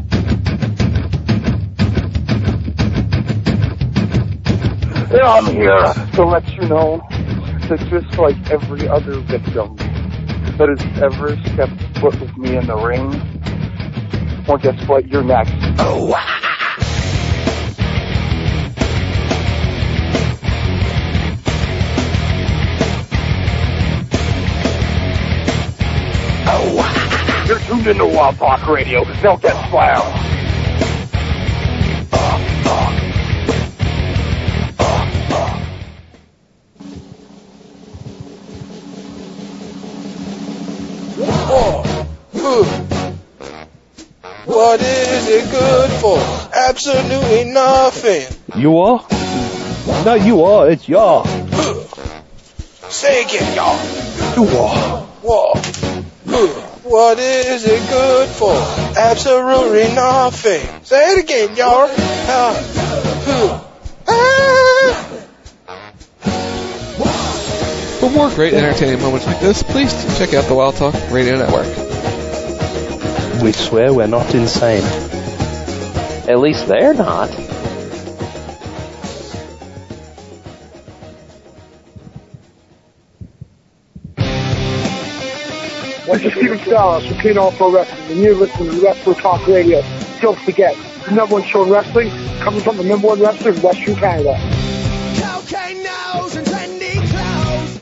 And I'm here to let you know that just like every other victim that has ever stepped foot with me in the ring, well, guess what? You're next. Oh, wow. You're tuned into Wild Talk Radio. Now get slammed. What is it good for? absolutely nothing. You are? No, you are. It's y'all. Say again, y'all. You are. What is it good for? Absolutely nothing. Say it again, y'all. For more great entertaining moments like this, please check out the Wild Talk Radio Network. We swear we're not insane. At least they're not. This is Steven Styles from King All Pro Wrestling, and you're listening to Wrestler Talk Radio. Don't forget, the number one show in wrestling, coming from the number one wrestler in Western Canada. Cocaine nose and trendy clothes.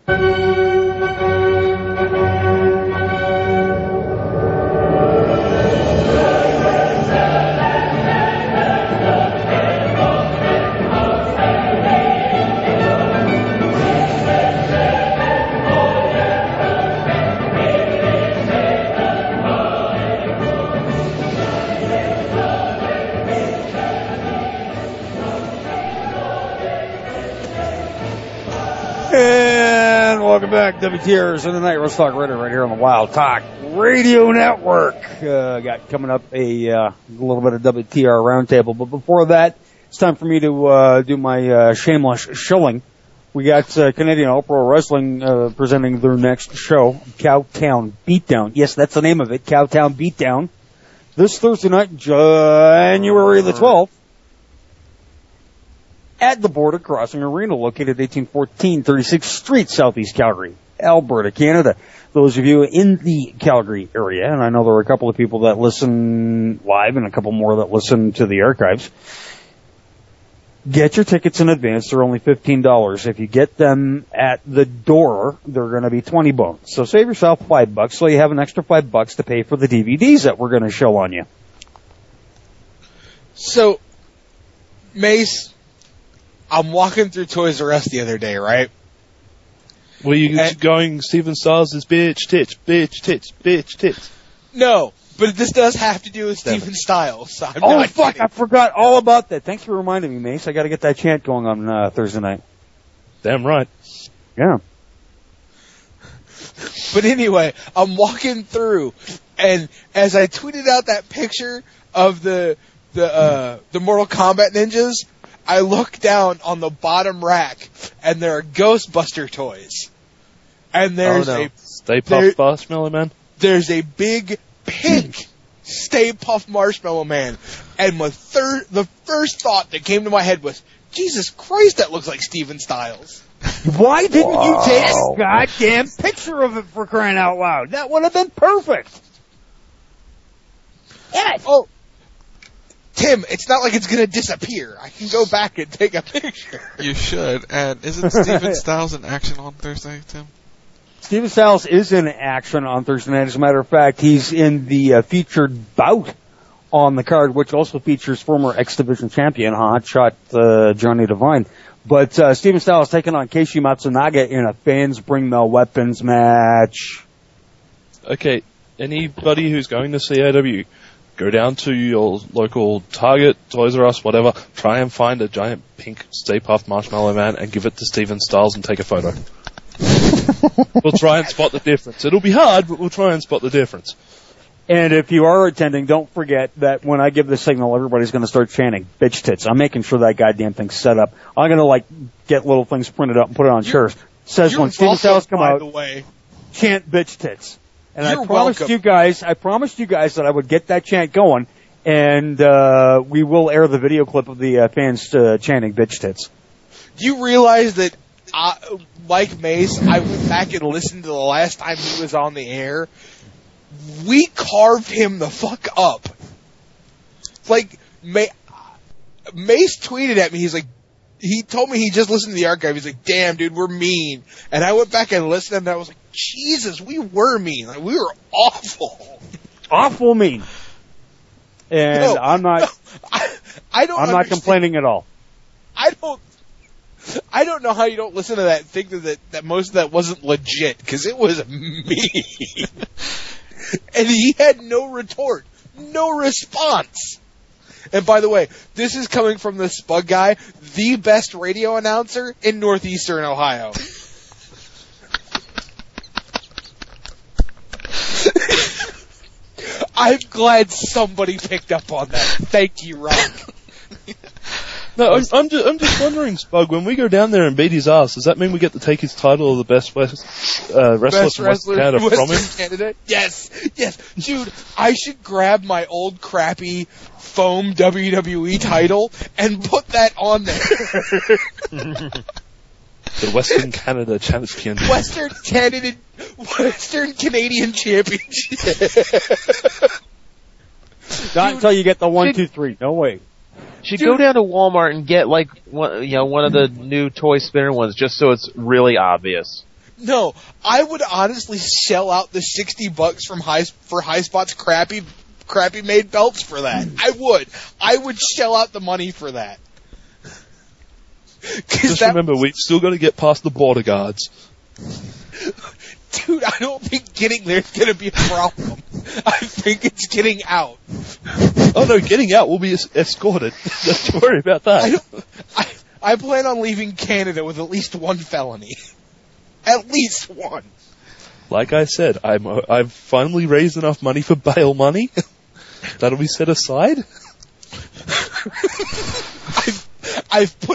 And welcome back, WTRs in the Night Wrestling Talk Radio right here on the Wild Talk Radio Network. Got coming up a little bit of WTR Roundtable, but before that, it's time for me to do my shameless shilling. We got Canadian All Pro Wrestling presenting their next show, Cowtown Beatdown. Yes, that's the name of it, Cowtown Beatdown. This Thursday night, January the 12th. At the Border Crossing Arena, located 1814 36th Street, Southeast Calgary, Alberta, Canada. Those of you in the Calgary area, and I know there are a couple of people that listen live and a couple more that listen to the archives, get your tickets in advance. They're only $15. If you get them at the door, they're going to be 20 bones. So save yourself $5, so you have an extra $5 to pay for the DVDs that we're going to show on you. So, Mace, I'm walking through Toys R Us the other day, right? Were you going Steven Styles' bitch tits, bitch tits, bitch tits? No, but this does have to do with Steven Styles. So fuck, kidding. I forgot all about that. Thanks for reminding me, Mace. I got to get that chant going on Thursday night. Damn right. Yeah. But anyway, I'm walking through, and as I tweeted out that picture of the Mortal Kombat ninjas, I look down on the bottom rack, and there are Ghostbuster toys. And there's Stay Puft Marshmallow Man. There's a big pink Stay Puft Marshmallow Man. And the first thought that came to my head was, Jesus Christ, that looks like Steven Styles. Why didn't you take a goddamn picture of it, for crying out loud? That would have been perfect. Yes. Oh, Tim, it's not like it's going to disappear. I can go back and take a picture. You should. And isn't Steven Styles in action on Thursday, Tim? Steven Styles is in action on Thursday night. As a matter of fact, he's in the featured bout on the card, which also features former X Division champion, Hotshot Johnny Devine. But Steven Styles taking on Keishi Matsunaga in a Fans Bring No Weapons match. Okay, anybody who's going to CAW, go down to your local Target, Toys R Us, whatever, try and find a giant pink Stay Puft Marshmallow Man and give it to Steven Styles and take a photo. We'll try and spot the difference. It'll be hard, but we'll try and spot the difference. And if you are attending, don't forget that when I give the signal, everybody's going to start chanting bitch tits. I'm making sure that goddamn thing's set up. I'm going to get little things printed up and put it on shirts. Says when Steven Styles come out, chant bitch tits. And I promised you guys that I would get that chant going, and we will air the video clip of the fans chanting bitch tits. Do you realize that, like Mace, I went back and listened to the last time he was on the air? We carved him the fuck up. Like, Mace tweeted at me, he told me he just listened to the archive. He's like, damn, dude, we're mean. And I went back and listened, and I was like, Jesus, we were mean. Like, we were awful. Awful mean. And no, I'm not complaining at all. I don't know how you don't listen to that and think that most of that wasn't legit, because it was mean. And he had no retort, no response. And by the way, this is coming from the Spug guy, the best radio announcer in northeastern Ohio. I'm glad somebody picked up on that. Thank you, Rock. No, I'm just wondering, Spug, when we go down there and beat his ass, does that mean we get to take his title of the best wrestler from Western Canada from him? Canada? Yes. Dude, I should grab my old crappy foam WWE title and put that on there. The Western Canada Champion. Western Canadian Championship. Not until you get the 1, 2, 3. No way. Should go down to Walmart and get one of the new toy spinner ones, just so it's really obvious. No, I would honestly shell out the $60 for High Spot's crappy made belts for that. I would shell out the money for that. Just remember, we've still got to get past the border guards. Dude, I don't think getting there is going to be a problem. I think it's getting out. Oh no, getting out will be escorted. Don't worry about that. I plan on leaving Canada with at least one felony. At least one. Like I said, I've finally raised enough money for bail money. That'll be set aside. I've put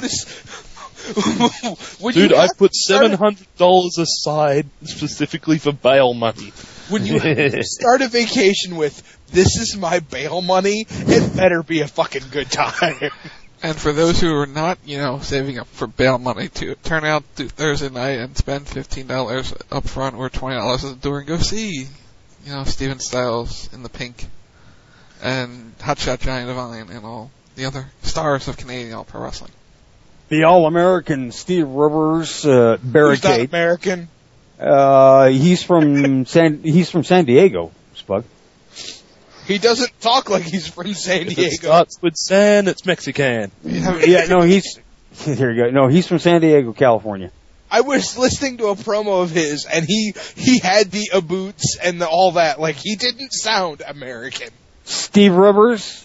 Dude, I've put $700 aside specifically for bail money. When you start a vacation with, this is my bail money, it better be a fucking good time. And for those who are not, saving up for bail money, to turn out to Thursday night and spend $15 up front or $20 at the door and go see, Steven Styles in the pink and Hotshot Johnny Devine and all the other stars of Canadian All Pro Wrestling. The All-American Steve Rivers, Barricade. Who's not American? He's from San Diego, Spug. He doesn't talk like he's from San Diego. If it starts with San, it's Mexican. Here you go. No, he's from San Diego, California. I was listening to a promo of his, and he had the boots and all that. Like, he didn't sound American. Steve Rivers?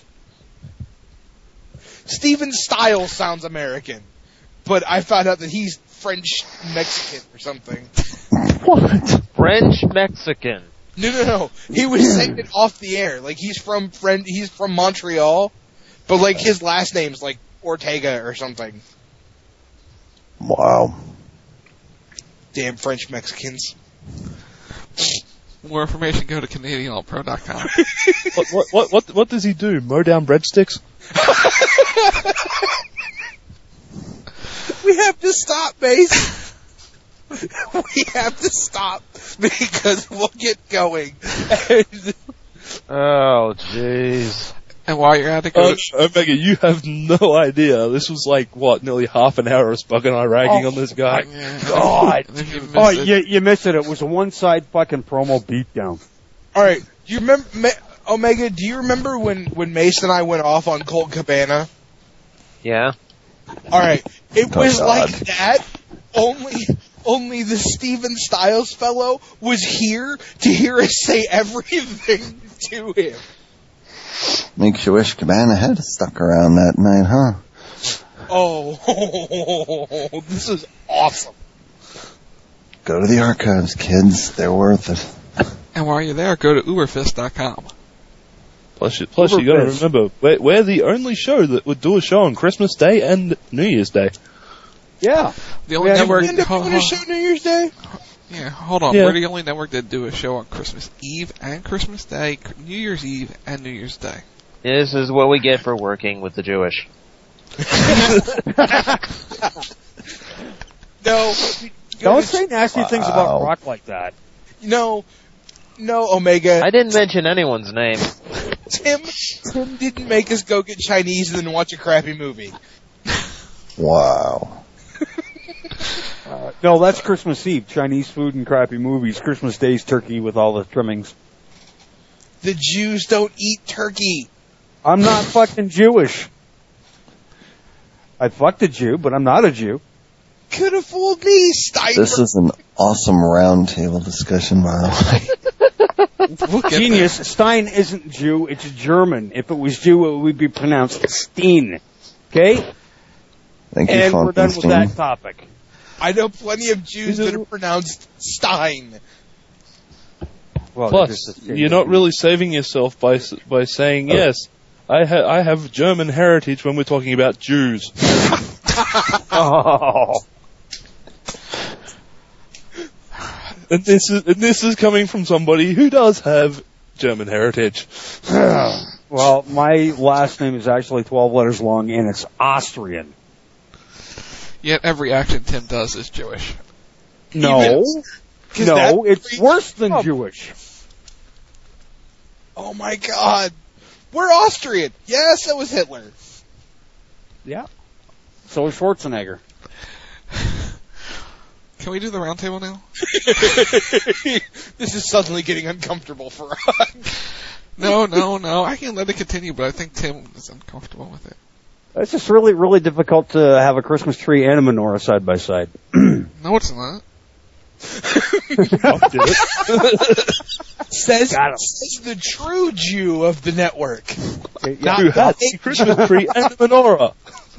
Steven Styles sounds American. But I found out that he's French-Mexican or something. What? French-Mexican? No. He was saying it off the air. Like, he's from Montreal, but, like, his last name's, like, Ortega or something. Wow. Damn French-Mexicans. More information, go to CanadianAllPro.com. What does he do? Mow down breadsticks? We have to stop, Mace. We have to stop because we'll get going. Oh, jeez. And while you're at it, go Omega, you have no idea. This was like, nearly half an hour of Spug and I ragging on this guy. God. You missed it. It was a one-side fucking promo beatdown. Alright, do you remember, Omega, do you remember when Mace and I went off on Colt Cabana? Yeah. Alright, it was like that, only the Steven Styles fellow was here to hear us say everything to him. Makes you wish Cabana had stuck around that night, huh? Oh, this is awesome. Go to the archives, kids. They're worth it. And while you're there, go to Uberfist.com. Plus you got to remember, we're the only show that would do a show on Christmas Day and New Year's Day. Yeah. The only network. End up doing a show New Year's Day? Yeah, hold on. Yeah. We're the only network that do a show on Christmas Eve and Christmas Day, New Year's Eve and New Year's Day. This is what we get for working with the Jewish. No. Don't say nasty things about Rock like that. No, Omega. I didn't mention anyone's name. Tim didn't make us go get Chinese and then watch a crappy movie. Wow. No, that's Christmas Eve. Chinese food and crappy movies. Christmas Day's turkey with all the trimmings. The Jews don't eat turkey. I'm not fucking Jewish. I fucked a Jew, but I'm not a Jew. Could have fooled me, Steinberg. This is an awesome roundtable discussion, by the way. Genius. Stein isn't Jew, it's German. If it was Jew, it would be pronounced Steen. Okay? Thank you, and we're done with Falkenstein. that topic. I know plenty of Jews that are pronounced Stein. Well, Plus, you're not really saving yourself by saying, yes, I have German heritage when we're talking about Jews. Oh. And this is coming from somebody who does have German heritage. Well, my last name is actually 12 letters long, and it's Austrian. Yet every action Tim does is Jewish. No, it's worse than Jewish. Oh my God. We're Austrian. Yes, that was Hitler. Yeah. So is Schwarzenegger. Can we do the roundtable now? This is suddenly getting uncomfortable for us. No. I can let it continue, but I think Tim is uncomfortable with it. It's just really, really difficult to have a Christmas tree and a menorah side by side. No, it's not. Says the true Jew of the network. Who has a Christmas tree and a menorah.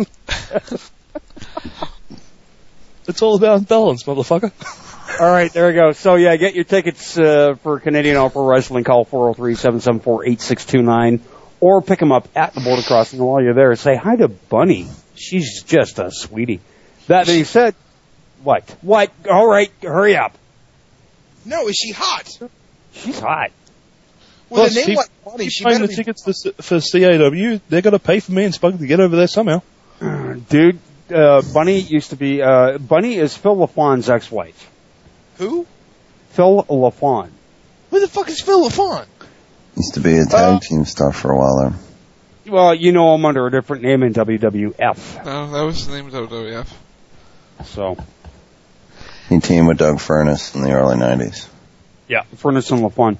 It's all about balance, motherfucker. All right, there we go. So, yeah, get your tickets for Canadian All Pro Wrestling. Call 403-774-8629. Or pick them up at the border crossing. And while you're there, say hi to Bunny. She's just a sweetie. That being said, what? All right, hurry up. No, is she hot? She's hot. With a name like Bunny, she better the be... tickets for CAW. They're going to pay for me and Spug to get over there somehow. Dude, Bunny used to be... Bunny is Phil LaFawn's ex-wife. Who? Phil LaFawn. Who the fuck is Phil LaFawn? Used to be a tag team star for a while there. Well, you know him under a different name in WWF. No, that was the name of WWF. So... He teamed with Doug Furness in the early 90s. Yeah, Furness and LaFawn.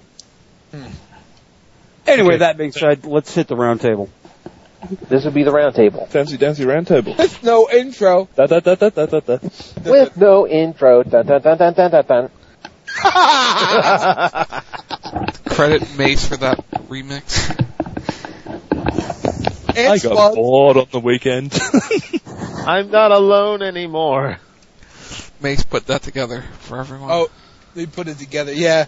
Anyway, that being said, let's hit the round table. This would be the round table. Fancy dancy round table. With no intro. Da. With no intro. Dun, dun, dun, dun, dun, dun, dun. Credit Mace for that remix. I got bored on the weekend. I'm not alone anymore. Mace put that together for everyone. Oh, they put it together, yeah.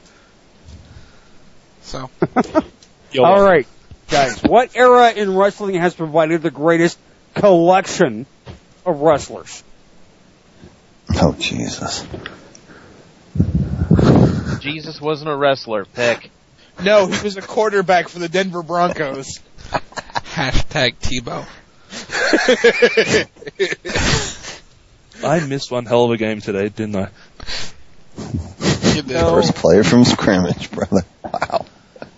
So. All right, guys. What era in wrestling has provided the greatest collection of wrestlers? Oh, Jesus. Jesus wasn't a wrestler, Pick. No, he was a quarterback for the Denver Broncos. Hashtag Tebow. I missed one hell of a game today, didn't I? You did. First play from scrimmage, brother. Wow.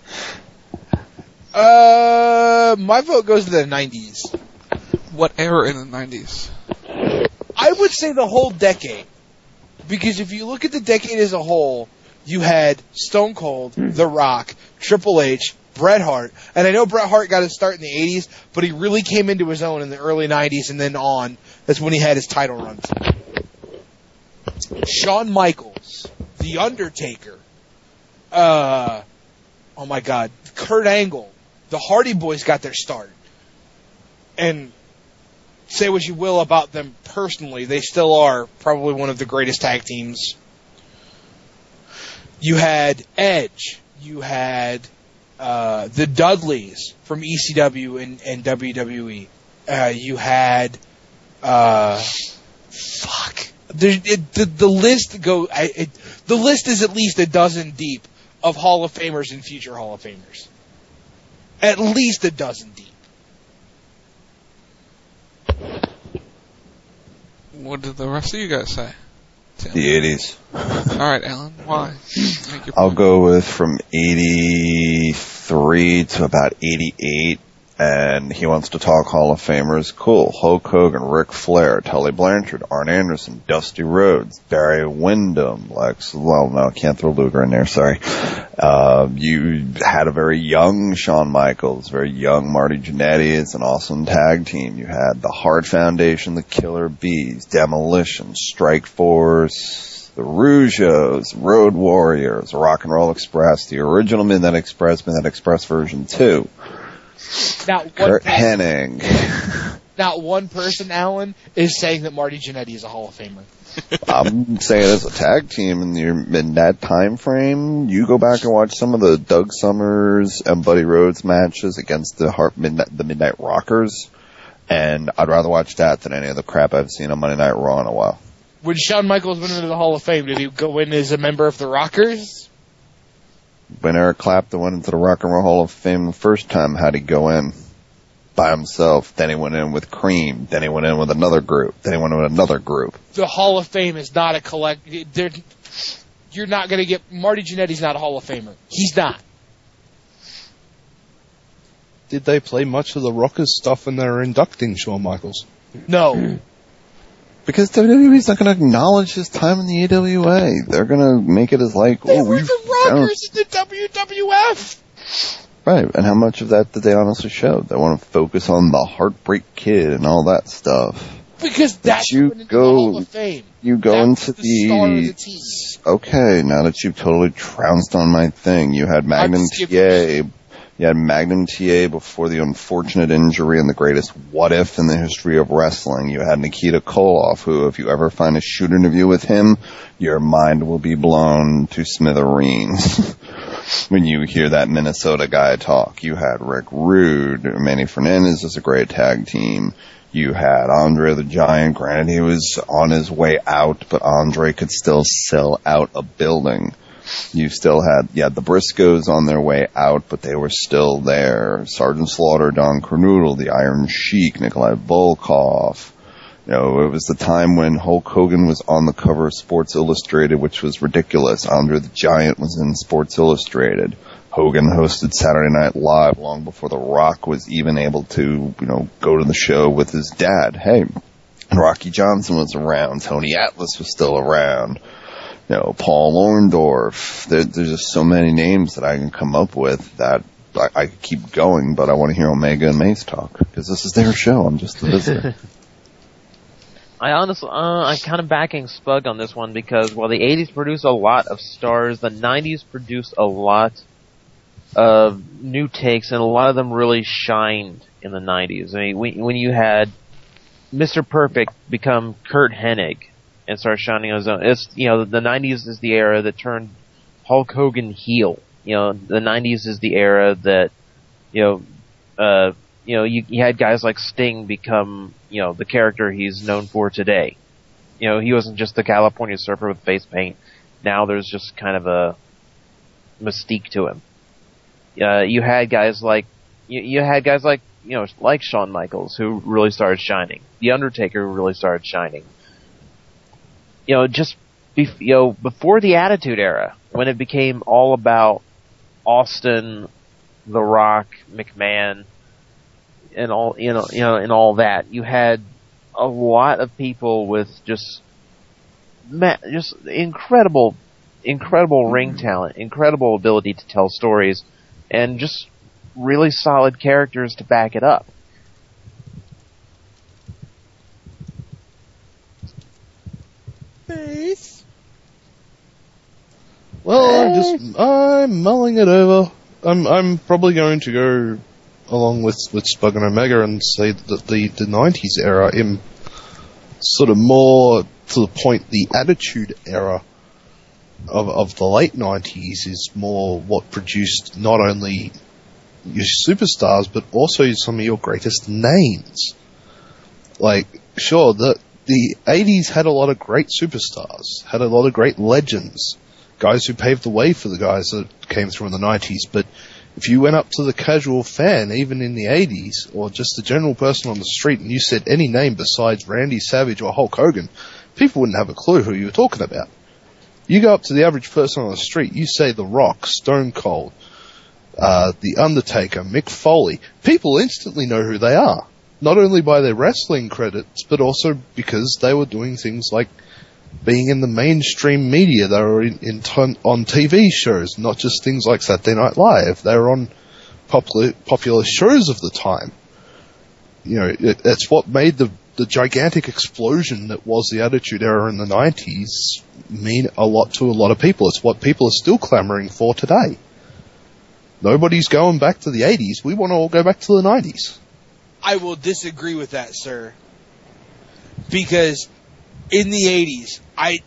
My vote goes to the 90s. What era in the 90s? I would say the whole decade. Because if you look at the decade as a whole, you had Stone Cold, The Rock, Triple H, Bret Hart, and I know Bret Hart got his start in the 80s, but he really came into his own in the early 90s and then on. That's when he had his title runs. Shawn Michaels, The Undertaker, oh my God, Kurt Angle, the Hardy Boys got their start. And say what you will about them personally, they still are probably one of the greatest tag teams. You had Edge, you had the Dudleys from ECW and WWE. You had the list the list is at least a dozen deep of Hall of Famers and future Hall of Famers. At least a dozen deep. What did the rest of you guys say? Tim? The 80s. Alright, Alan, why? I'll go with from 83 to about 88, and he wants to talk Hall of Famers. Cool. Hulk Hogan, Ric Flair, Tully Blanchard, Arn Anderson, Dusty Rhodes, Barry Windham, can't throw Luger in there, sorry. You had a very young Shawn Michaels, very young Marty Jannetty. It's an awesome tag team. You had the Hart Foundation, the Killer Bees, Demolition, Strike Force, the Rougeos, Road Warriors, Rock and Roll Express, the original Midnight Express version 2. Kurt Hennig. Not one person, Alan, is saying that Marty Jannetty is a Hall of Famer. I'm saying as a tag team in that time frame, you go back and watch some of the Doug Summers and Buddy Rhodes matches against the Midnight Rockers, and I'd rather watch that than any of the crap I've seen on Monday Night Raw in a while. When Shawn Michaels went into the Hall of Fame, did he go in as a member of the Rockers? When Eric Clapton went into the Rock and Roll Hall of Fame the first time, how'd he go in? By himself. Then he went in with Cream. Then he went in with another group. Then he went in with another group. The Hall of Fame is not a you're not going to get... Marty Jannetty's not a Hall of Famer. He's not. Did they play much of the Rockers stuff when they were inducting Shawn Michaels? No. Because WWE's not going to acknowledge his time in the AWA. They're going to make it as like... They were the Rockers in the WWF! Right, and how much of that did they honestly show? They want to focus on the Heartbreak Kid and all that stuff. Because that's the Hall of Fame. You go into the okay, now that you've totally trounced on my thing, you had Magnum TA. You had Magnum TA before the unfortunate injury and the greatest what if in the history of wrestling. You had Nikita Koloff, who, if you ever find a shoot interview with him, your mind will be blown to smithereens. When you hear that Minnesota guy talk, you had Rick Rude, Manny Fernandez is a great tag team. You had Andre the Giant. Granted, he was on his way out, but Andre could still sell out a building. You still had, the Briscoes on their way out, but they were still there. Sergeant Slaughter, Don Cornudel, the Iron Sheik, Nikolai Volkov. You know, it was the time when Hulk Hogan was on the cover of Sports Illustrated, which was ridiculous. Andre the Giant was in Sports Illustrated. Hogan hosted Saturday Night Live long before The Rock was even able to, go to the show with his dad. Hey, Rocky Johnson was around. Tony Atlas was still around. Paul Orndorff. There's just so many names that I can come up with that I could keep going, but I want to hear Omega and Mace talk, because this is their show. I'm just the visitor. I honestly, I'm kind of backing Spug on this one because while the 80s produced a lot of stars, the 90s produced a lot of new takes, and a lot of them really shined in the 90s. I mean, when you had Mr. Perfect become Kurt Hennig and start shining on his own, it's, the 90s is the era that turned Hulk Hogan heel. The 90s is the era that, you had guys like Sting become, the character he's known for today. He wasn't just the California Surfer with face paint. Now there's just kind of a mystique to him. You had guys like like Shawn Michaels who really started shining. The Undertaker who really started shining. Before the Attitude Era, when it became all about Austin, The Rock, McMahon, and all, and all that, you had a lot of people with just incredible ring talent, incredible ability to tell stories, and just really solid characters to back it up. Faith? Well, I'm mulling it over. I'm probably going to go along with Spug and Omega and say that the 90s era, in sort of more to the point, the Attitude Era of the late 90s is more what produced not only your superstars, but also some of your greatest names. Like, sure, the 80s had a lot of great superstars, had a lot of great legends, guys who paved the way for the guys that came through in the 90s, but if you went up to the casual fan, even in the 80s, or just the general person on the street, and you said any name besides Randy Savage or Hulk Hogan, people wouldn't have a clue who you were talking about. You go up to the average person on the street, you say The Rock, Stone Cold, The Undertaker, Mick Foley, people instantly know who they are. Not only by their wrestling credits, but also because they were doing things like being in the mainstream media. They were on TV shows, not just things like Saturday Night Live. They were on popular shows of the time. It's what made the the gigantic explosion that was the Attitude Era in the 90s mean a lot to a lot of people. It's what people are still clamoring for today. Nobody's going back to the 80s. We want to all go back to the 90s. I will disagree with that, sir. Because in the 80s,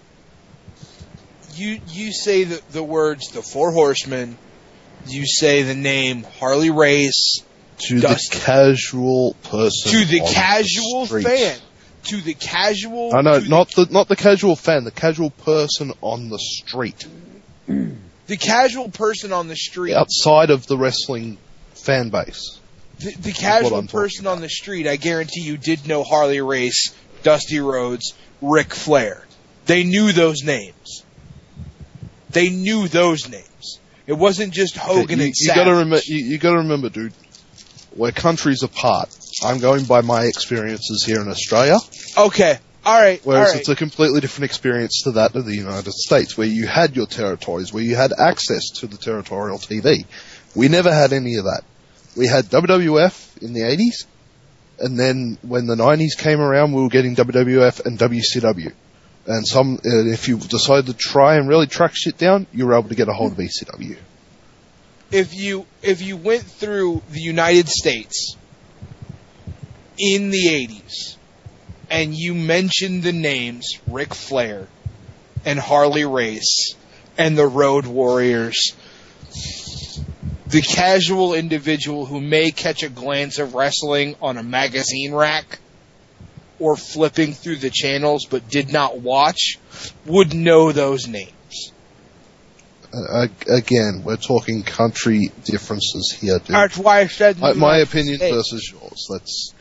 you say the words the Four Horsemen, you say the name Harley Race. To the casual person. To the casual fan. To the casual. I know, not the casual fan, the casual person on the street. The casual person on the street. Outside of the wrestling fan base. The casual person on the street, I guarantee you, did know Harley Race, Dusty Rhodes, Ric Flair. They knew those names. It wasn't just Hogan and Savage. You gotta remember, dude, we're countries apart. I'm going by my experiences here in Australia. Okay. Alright. Whereas it's a completely different experience to that of the United States, where you had your territories, where you had access to the territorial TV. We never had any of that. We had WWF in the 80s, and then when the 90s came around, we were getting WWF and WCW. And if you decided to try and really track shit down, you were able to get a hold of ECW. If you went through the United States in the 80s and you mentioned the names Ric Flair and Harley Race and the Road Warriors, the casual individual who may catch a glance of wrestling on a magazine rack or flipping through the channels but did not watch would know those names. Again, we're talking country differences here, dude. That's why I said my opinion versus yours. That's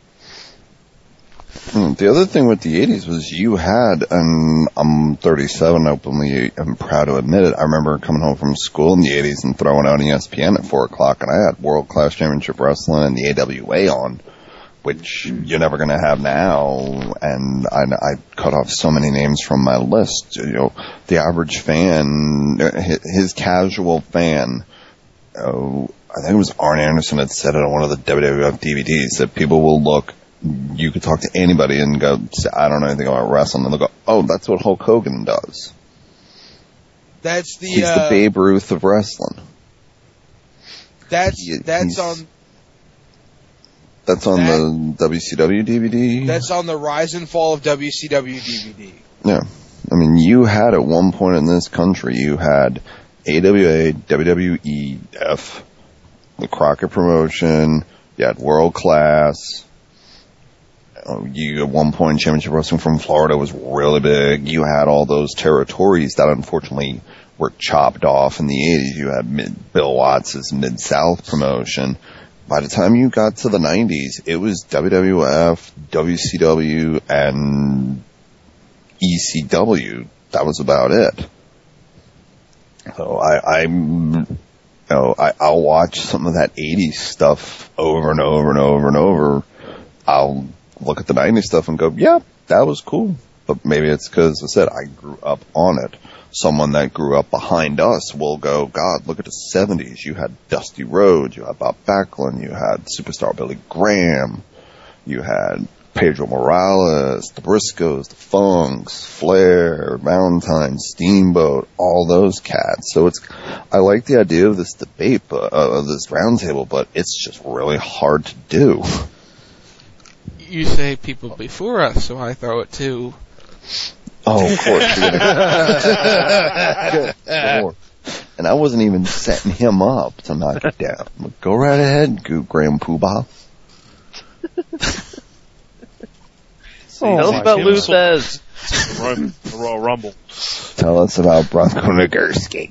the other thing with the 80s was you had, and I'm 37, openly, I'm proud to admit it. I remember coming home from school in the 80s and throwing out ESPN at 4 o'clock, and I had World Class Championship Wrestling and the AWA on, which you're never going to have now. And I cut off so many names from my list. You know, the average fan, his casual fan, I think it was Arn Anderson that said it on one of the WWF DVDs, that people will look, you could talk to anybody and go, I don't know anything about wrestling, and they'll go, oh, that's what Hulk Hogan does. He's the Babe Ruth of wrestling. That's on the WCW DVD. That's on the Rise and Fall of WCW DVD. Yeah. I mean, you had at one point in this country, you had AWA, WWEF, the Crockett promotion, you had World Class. You, at one point, Championship Wrestling from Florida was really big. You had all those territories that unfortunately were chopped off in the 80s. You had Bill Watts' Mid-South promotion. By the time you got to the 90s, it was WWF, WCW, and ECW. That was about it. So I'll watch some of that 80s stuff over and over and over and over. I'll look at the 90s stuff and go, yeah, that was cool. But maybe it's because, I said, I grew up on it. Someone that grew up behind us will go, God, look at the 70s. You had Dusty Rhodes, you had Bob Backlund, you had Superstar Billy Graham, you had Pedro Morales, the Briscoes, the Funks, Flair, Valentine, Steamboat, all those cats. So I like the idea of this debate, of this roundtable, but it's just really hard to do. You say people before us, so I throw it to... Oh, of course. And I wasn't even setting him up to knock it down. But go right ahead, Graham Poobah. Tell us about Lou Thez. The Royal Rumble. Tell us about Bronco Nagurski.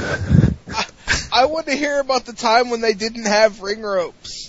I want to hear about the time when they didn't have ring ropes.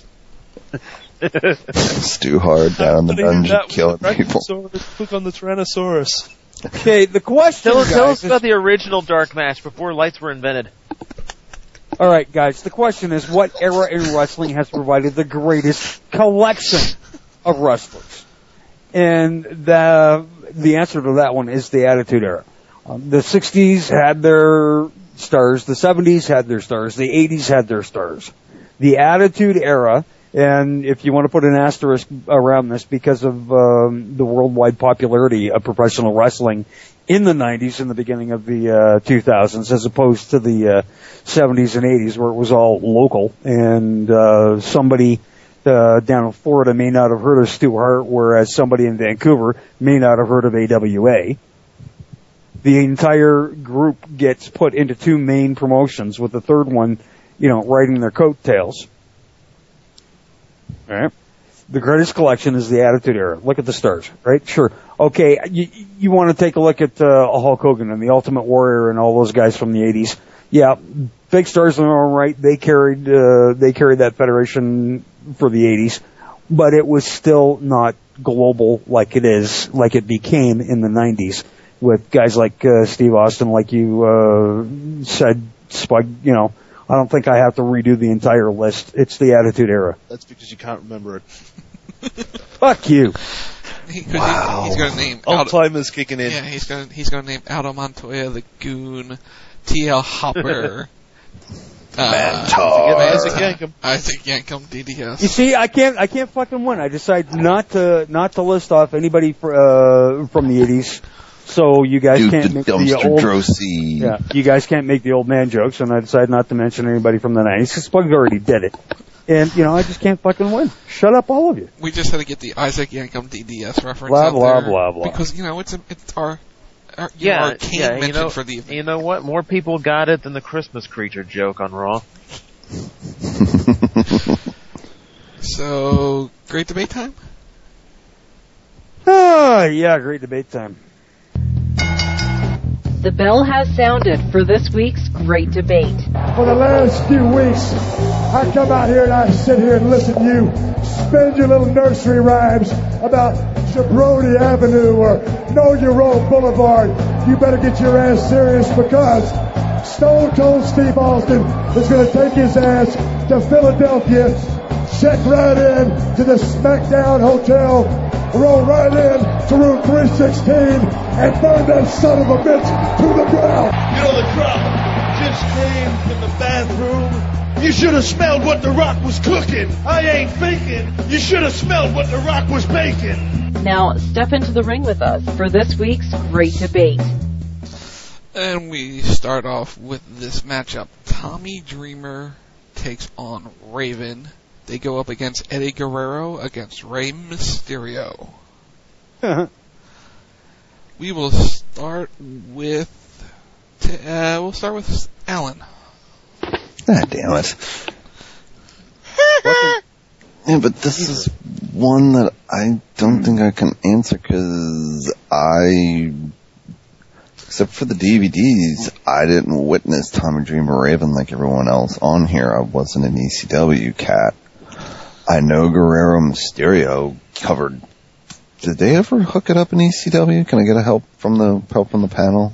Stu Hart down in the dungeon killing people. Click on the Tyrannosaurus. Okay, the question, Tell us about the original dark match before lights were invented. All right, guys, the question is, what era in wrestling has provided the greatest collection of wrestlers? And the answer to that one is the Attitude Era. The 60s had their stars, the 70s had their stars, the 80s had their stars. The Attitude Era And if you want to put an asterisk around this because of the worldwide popularity of professional wrestling in the 90s and the beginning of the 2000s, as opposed to the 70s and 80s where it was all local, and somebody down in Florida may not have heard of Stu Hart, whereas somebody in Vancouver may not have heard of AWA. The entire group gets put into two main promotions, with the third one, riding their coattails. All right. The greatest collection is the Attitude Era. Look at the stars, right? Sure. Okay, you want to take a look at Hulk Hogan and the Ultimate Warrior and all those guys from the 80s. Yeah, big stars in their own right. They carried that federation for the 80s, but it was still not global like it became in the 90s with guys like Steve Austin, like you said, Spud. I don't think I have to redo the entire list. It's the Attitude Era. That's because you can't remember it. Fuck you. Wow. He's going to name Alzheimer's kicking in. Yeah, he's going to name Aldo Montoya, the Goon, T.L. Hopper, Isaac Yankem, DDS. You see, I can't fucking win. I decided not to list off anybody from the 80s. So you guys can't make the old Drosy. Yeah, you guys can't make the old man jokes, and I decided not to mention anybody from the 90s because Spug already did it. And I just can't fucking win. Shut up, all of you. We just had to get the Isaac Yankem DDS reference blah, out blah, there blah, blah. because it's our arcane mention for the evening. You know what? More people got it than the Christmas creature joke on Raw. So, great debate time? Yeah, great debate time. The bell has sounded for this week's Great Debate. For the last few weeks, I come out here and I sit here and listen to you spin your little nursery rhymes about Jabroni Avenue or Know Your Own Boulevard. You better get your ass serious because Stone Cold Steve Austin is going to take his ass to Philadelphia, check right in to the SmackDown Hotel, roll right in to room 316, and burn that son of a bitch to the ground. The crowd just came from the bathroom. You should have smelled what The Rock was cooking. I ain't faking. You should have smelled what The Rock was baking. Now, step into the ring with us for this week's Great Debate. And we start off with this matchup. Tommy Dreamer takes on Raven. They go up against Eddie Guerrero against Rey Mysterio. We will start with Alan. God damn it. Yeah, but this is one that I don't think I can answer because except for the DVDs, I didn't witness Tommy Dreamer Raven like everyone else on here. I wasn't an ECW cat. I know Guerrero Mysterio covered. Did they ever hook it up in ECW? Can I get help from the panel?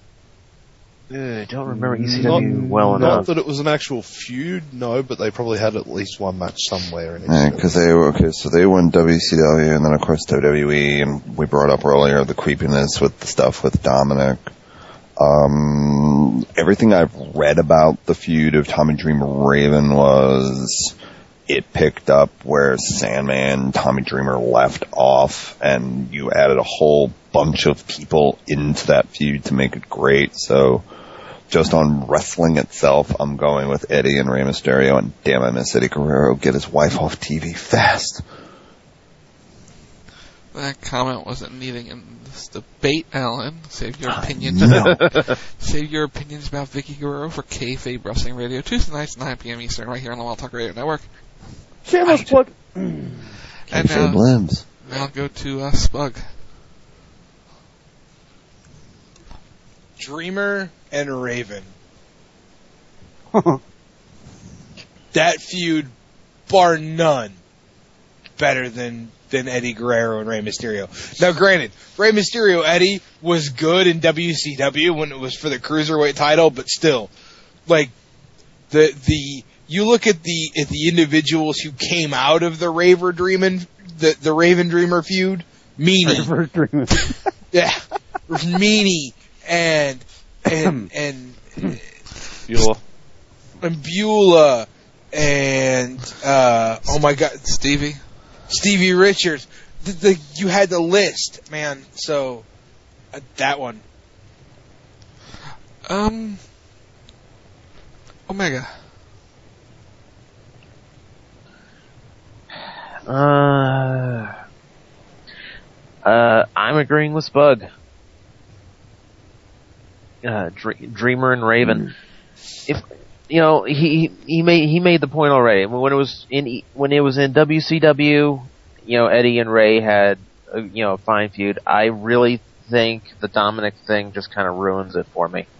I don't remember ECW well enough. Not that it was an actual feud, no, but they probably had at least one match somewhere in ECW. Yeah, because they went WCW and then of course WWE, and we brought up earlier the creepiness with the stuff with Dominic. Everything I've read about the feud of Tommy Dreamer Raven was it picked up where Sandman, Tommy Dreamer left off, and you added a whole bunch of people into that feud to make it great. So just on wrestling itself, I'm going with Eddie and Rey Mysterio, and damn, I miss Eddie Guerrero. Get his wife off TV fast. That comment wasn't needing in this debate, Alan. Save your opinions. Save your opinions about Vicky Guerrero for Kayfabe Wrestling Radio, Tuesday nights, 9 p.m. Eastern, right here on the Wild Talk Radio Network. Shameless plug. And now go to Spug. Dreamer and Raven. That feud, bar none, better than Eddie Guerrero and Rey Mysterio. Now, granted, Rey Mysterio Eddie was good in WCW when it was for the Cruiserweight title, but still, like you look at the individuals who came out of the Raven Dreamer feud, Meanie. Yeah. Meanie and Beulah and oh my God, Stevie Richards. You had the list, man. So that one. Omega. I'm agreeing with Spug. Dreamer and Raven. If he made the point already. When it was in WCW, Eddie and Ray had a fine feud. I really think the Dominic thing just kind of ruins it for me.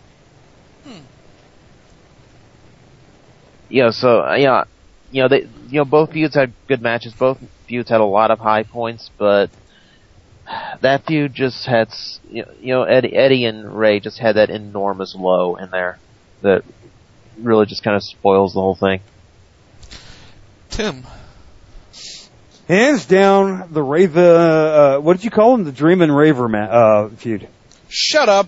Both feuds had good matches. Both feuds had a lot of high points, but that feud just had, Eddie and Ray just had that enormous low in there that really just kind of spoils the whole thing. Tim. Hands down, the Raven, what did you call him? The Dream and Raver feud. Shut up.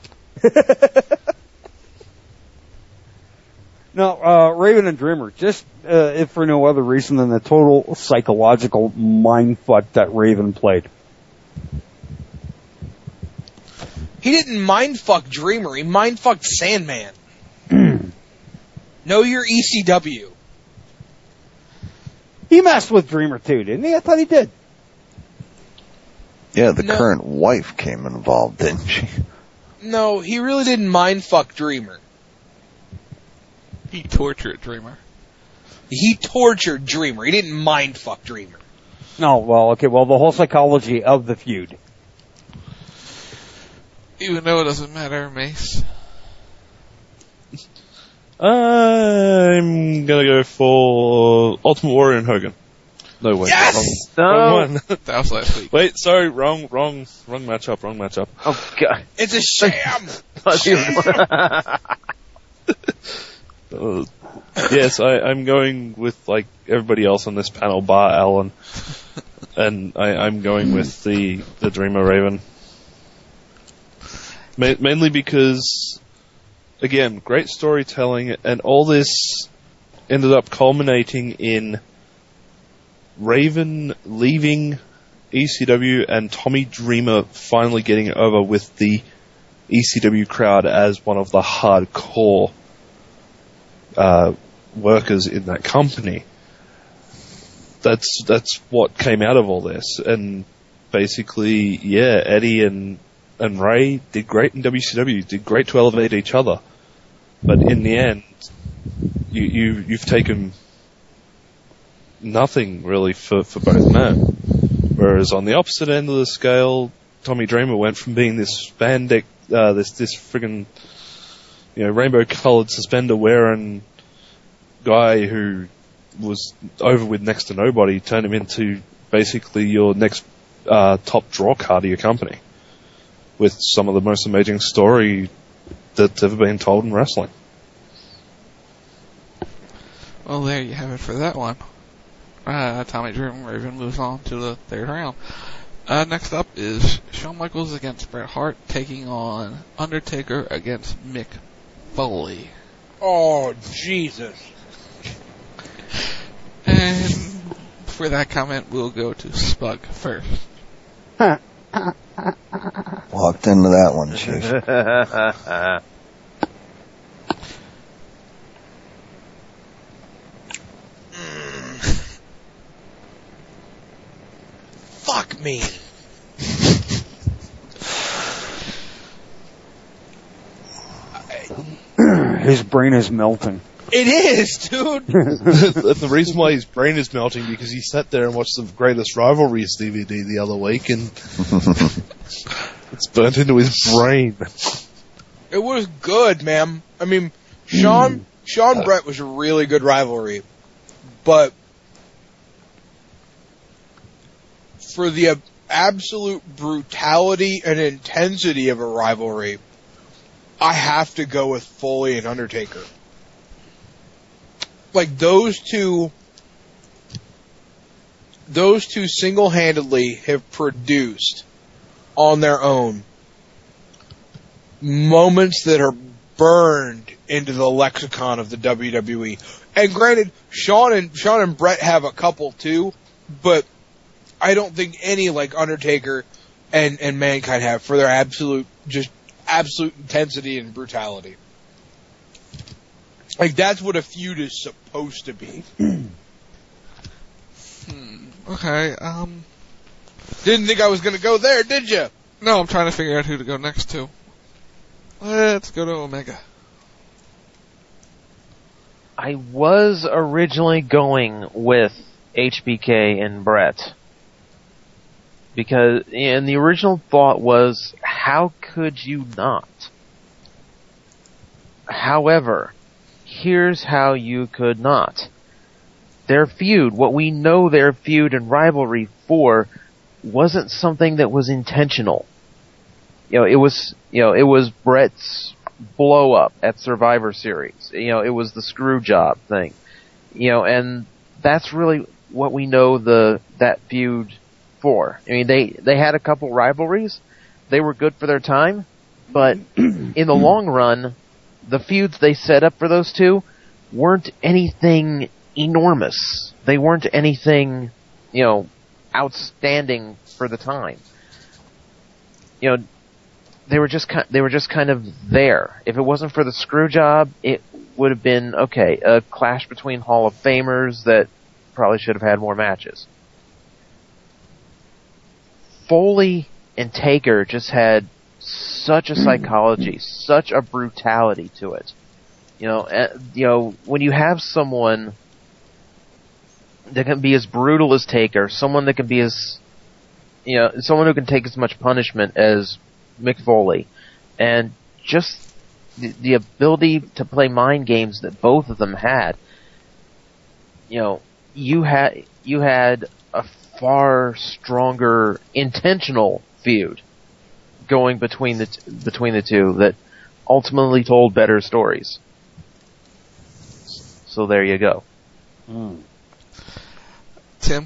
No, Raven and Dreamer, just if for no other reason than the total psychological mindfuck that Raven played. He didn't mindfuck Dreamer, he mindfucked Sandman. Know your ECW. He messed with Dreamer too, didn't he? I thought he did. Yeah, the current wife came involved, didn't she? No, he really didn't mindfuck Dreamer. He tortured Dreamer. He tortured Dreamer. He didn't mindfuck Dreamer. No, the whole psychology of the feud. Even though it doesn't matter, Mace. I'm gonna go for Ultimate Warrior and Hogan. No, wait. Yes! Wrong one. That was last week. Wait, sorry, wrong matchup. Oh, God. It's a sham! Yes, I'm going with, everybody else on this panel, bar Alan. And I'm going with the Dreamer Raven. Mainly because, again, great storytelling, and all this ended up culminating in Raven leaving ECW and Tommy Dreamer finally getting over with the ECW crowd as one of the hardcore workers in that company. That's what came out of all this. And basically, Eddie and Ray did great in WCW, did great to elevate each other. But in the end, you've taken nothing really for both men. Whereas on the opposite end of the scale, Tommy Dreamer went from being this spandex, this friggin', rainbow-coloured suspender-wearing guy who was over with next to nobody, turned him into basically your next top draw card of your company, with some of the most amazing story that's ever been told in wrestling. Well, there you have it for that one. Tommy Dreamer Raven moves on to the third round. Next up is Shawn Michaels against Bret Hart, taking on Undertaker against Mick Foley. Oh, Jesus. And for that comment, we'll go to Spug first. Walked into that one, Chief. Fuck me. His brain is melting. It is, dude. The reason why his brain is melting because he sat there and watched the Greatest Rivalries DVD the other week, and it's burnt into his brain. It was good, man. I mean, Shawn Brett was a really good rivalry, but for the absolute brutality and intensity of a rivalry, I have to go with Foley and Undertaker. Like, those two single-handedly have produced on their own moments that are burned into the lexicon of the WWE. And granted, Shawn and Brett have a couple too, but I don't think any like Undertaker and Mankind have for their absolute intensity and brutality. Like, that's what a feud is supposed to be. Okay, Didn't think I was gonna go there, did you? No, I'm trying to figure out who to go next to. Let's go to Omega. I was originally going with HBK and Brett. And the original thought was, how could you not? However, here's how you could not. Their feud, what we know their feud and rivalry for, wasn't something that was intentional. It was Brett's blow up at Survivor Series. It was the screw job thing. And that's really what we know that feud for. I mean, they had a couple rivalries. They were good for their time, but in the long run, the feuds they set up for those two weren't anything enormous. They weren't anything, outstanding for the time. They were just kind of there. If it wasn't for the screw job, it would have been a clash between Hall of Famers that probably should have had more matches. Foley and Taker just had such a psychology, such a brutality to it. When you have someone that can be as brutal as Taker, someone that can be someone who can take as much punishment as Mick Foley, and just the ability to play mind games that both of them had. You had a far stronger intentional feud going between the two that ultimately told better stories. So there you go. Tim?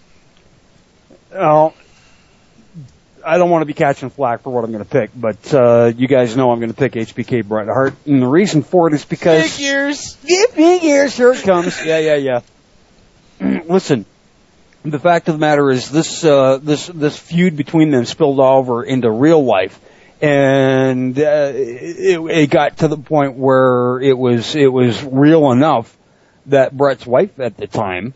Well, I don't want to be catching flack for what I'm going to pick, but you guys know I'm going to pick HBK Bret Hart, and the reason for it is because... Figures! Yeah, figures! Here it comes. Yeah. Listen, the fact of the matter is this feud between them spilled over into real life, and it got to the point where it was real enough that Bret's wife at the time,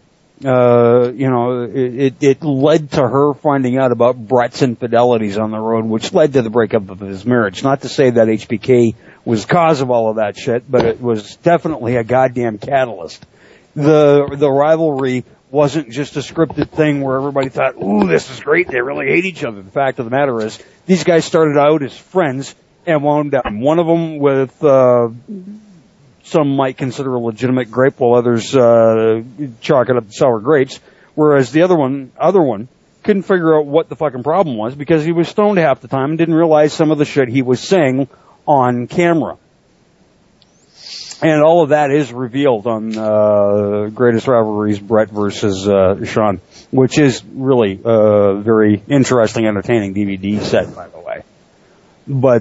it led to her finding out about Bret's infidelities on the road, which led to the breakup of his marriage. Not to say that HBK was the cause of all of that shit, but it was definitely a goddamn catalyst. The rivalry wasn't just a scripted thing where everybody thought, ooh, this is great, they really hate each other. The fact of the matter is, these guys started out as friends and wound up, one of them with, some might consider a legitimate grape, while others, chalk it up to sour grapes, whereas the other one couldn't figure out what the fucking problem was because he was stoned half the time and didn't realize some of the shit he was saying on camera. And all of that is revealed on Greatest Rivalries, Bret versus Shawn, which is really a very interesting, entertaining DVD set, by the way. But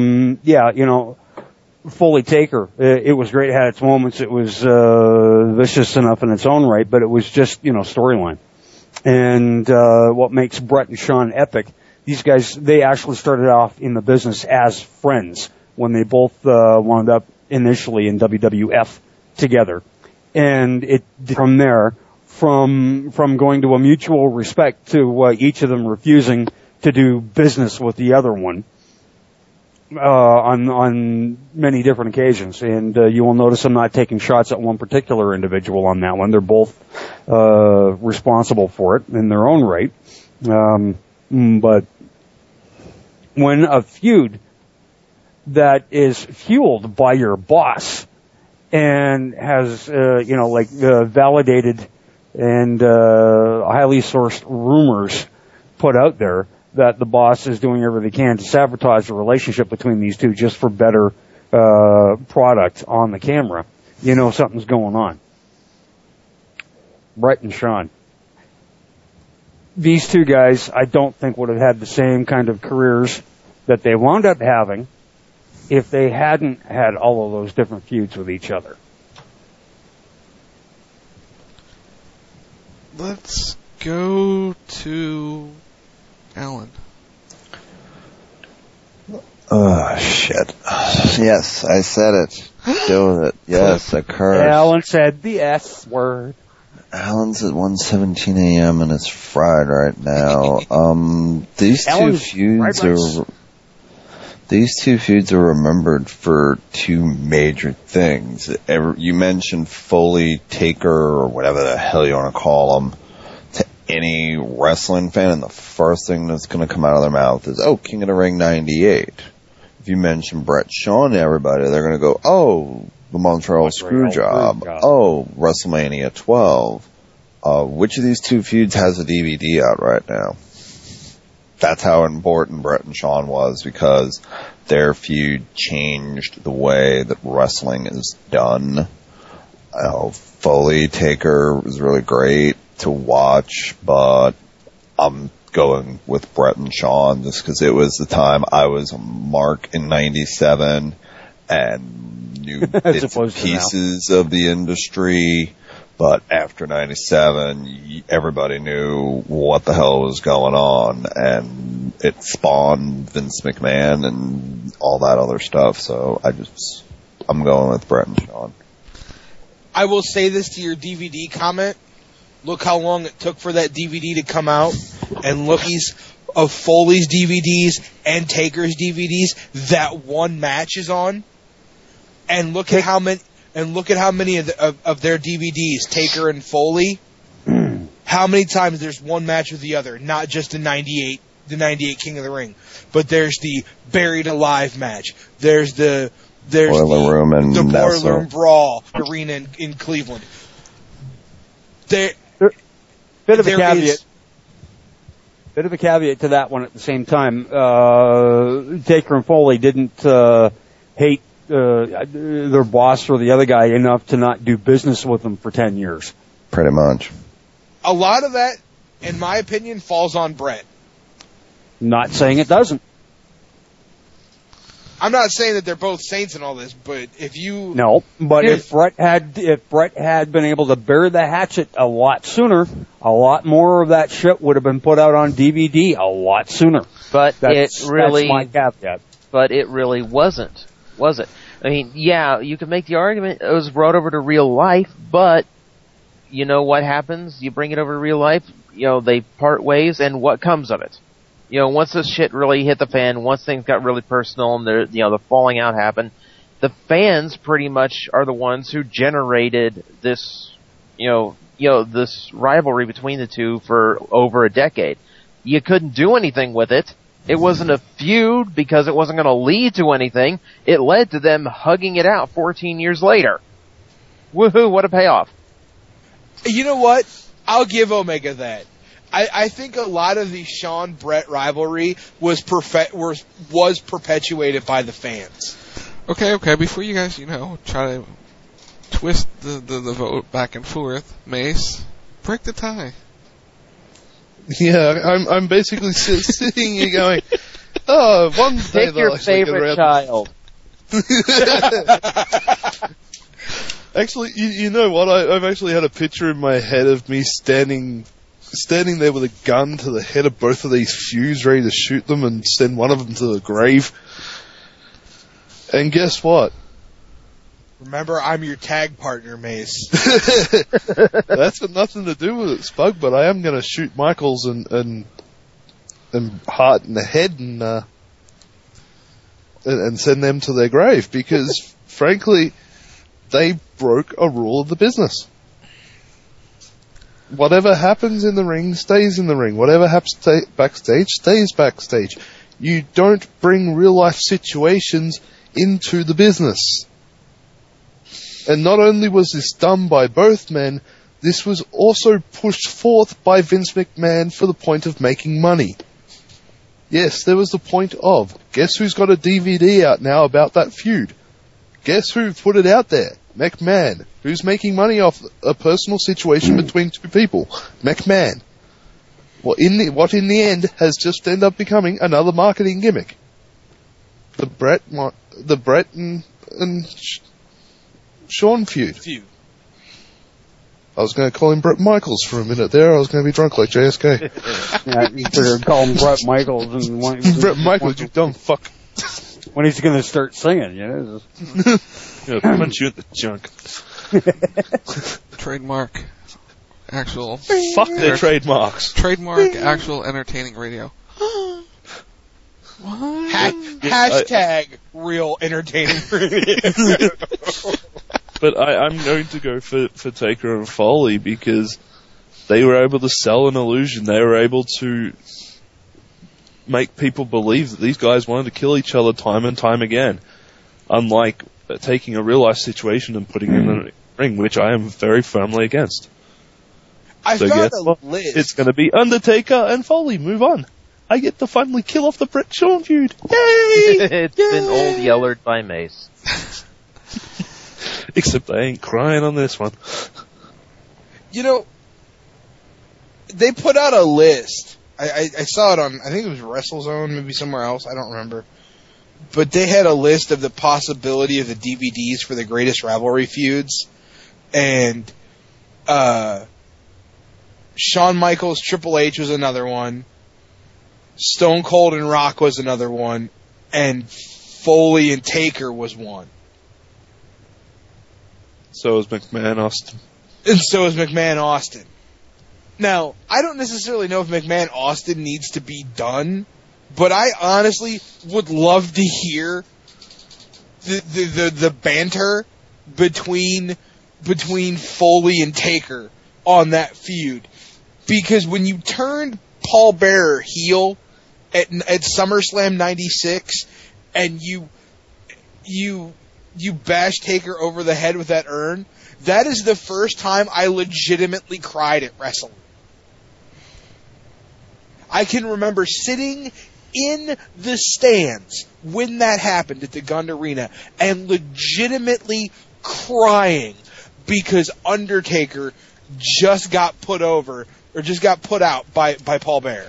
Foley Taker, it was great. It had its moments. It was vicious enough in its own right, but it was just storyline. And what makes Bret and Shawn epic? These guys, they actually started off in the business as friends when they both wound up initially in WWF together, and it from there, from going to a mutual respect to each of them refusing to do business with the other one on many different occasions. And you will notice I'm not taking shots at one particular individual on that one. They're both responsible for it in their own right. But when a feud that is fueled by your boss and has, validated and highly sourced rumors put out there that the boss is doing everything he can to sabotage the relationship between these two just for better product on the camera, something's going on. Bret and Shawn. These two guys, I don't think would have had the same kind of careers that they wound up having if they hadn't had all of those different feuds with each other? Let's go to Alan. Oh, shit. Yes, I said it. Do it. Yes, occurred. Alan said the S word. Alan's at 1:17 a.m. and it's fried right now. These two feuds are remembered for two major things. You mentioned Foley, Taker, or whatever the hell you want to call them, to any wrestling fan, and the first thing that's going to come out of their mouth is, oh, King of the Ring 98. If you mention Brett Shawn to everybody, they're going to go, oh, the Montreal Screwjob. Oh, WrestleMania 12. Which of these two feuds has a DVD out right now? That's how important Brett and Shawn was, because their feud changed the way that wrestling is done. Foley Taker was really great to watch, but I'm going with Brett and Shawn just because it was the time I was a mark in 97 and knew bits and pieces of the industry. But after 97, everybody knew what the hell was going on, and it spawned Vince McMahon and all that other stuff. So I'm going with Brett and Shawn. I will say this to your DVD comment. Look how long it took for that DVD to come out, and look of Foley's DVDs and Taker's DVDs that one match is on, and look at how many. And look at how many of their DVDs, Taker and Foley, how many times there's one match with the other, not just the 98 King of the Ring, but there's the Buried Alive match. There's the Boiler Room and the Boiler Room Brawl arena in Cleveland. Bit of a caveat to that one at the same time. Taker and Foley didn't hate their boss or the other guy enough to not do business with them for 10 years. Pretty much. A lot of that, in my opinion, falls on Brett. Not saying it doesn't. I'm not saying that they're both saints and all this, but if you... No, but if Brett had been able to bury the hatchet a lot sooner, a lot more of that shit would have been put out on DVD a lot sooner. But that's my caveat. But it really wasn't. Was it? I mean, yeah, you could make the argument it was brought over to real life, but you know what happens? You bring it over to real life, they part ways, and what comes of it? Once this shit really hit the fan, once things got really personal and the falling out happened, the fans pretty much are the ones who generated this, this rivalry between the two for over a decade. You couldn't do anything with it. It wasn't a feud because it wasn't going to lead to anything. It led to them hugging it out 14 years later. Woohoo, what a payoff. You know what? I'll give Omega that. I think a lot of the Shawn-Brett rivalry was perpetuated by the fans. Okay, before you guys, try to twist the vote back and forth, Mace, break the tie. Yeah, I'm basically sitting here going, oh, one day Take your favorite child. Actually, you know what? I've actually had a picture in my head of me standing there with a gun to the head of both of these feuds, ready to shoot them and send one of them to the grave. And guess what? Remember, I'm your tag partner, Mace. That's got nothing to do with it, Spug, but I am going to shoot Michaels and Hart in the head and send them to their grave because, frankly, they broke a rule of the business. Whatever happens in the ring stays in the ring. Whatever happens backstage stays backstage. You don't bring real life situations into the business. And not only was this done by both men, this was also pushed forth by Vince McMahon for the point of making money. Yes, there was the point of, guess who's got a DVD out now about that feud? Guess who put it out there? McMahon. Who's making money off a personal situation between two people? McMahon. What in the end has just ended up becoming another marketing gimmick. The Brett and Sean feud. I was going to call him Brett Michaels for a minute there. I was going to be drunk like JSK. Yeah, you could call him Brett Michaels. And Brett Michaels, you dumb fuck. When he's going to start singing, you know. Yeah, punch you in the junk. Trademark. Actual. Fuck their trademarks. Trademark actual entertaining radio. What? Hashtag real entertaining radio. But I'm going to go for Taker and Foley because they were able to sell an illusion. They were able to make people believe that these guys wanted to kill each other time and time again. Unlike taking a real life situation and putting them in a ring, which I am very firmly against. I found a list. It's going to be Undertaker and Foley. Move on. I get to finally kill off the Brett Sean feud. Yay! It's been old yellered by Mace. Except I ain't crying on this one. You know, they put out a list. I saw it on, I think it was WrestleZone, maybe somewhere else, I don't remember. But they had a list of the possibility of the DVDs for the greatest rivalry feuds. And Shawn Michaels, Triple H was another one. Stone Cold and Rock was another one. And Foley and Taker was one. So is McMahon Austin. And so is McMahon Austin. Now, I don't necessarily know if McMahon Austin needs to be done, but I honestly would love to hear the banter between Foley and Taker on that feud. Because when you turned Paul Bearer heel at SummerSlam 96 and you bash Taker over the head with that urn, that is the first time I legitimately cried at wrestling. I can remember sitting in the stands when that happened at the Gund Arena and legitimately crying because Undertaker just got put over, or just got put out by Paul Bearer.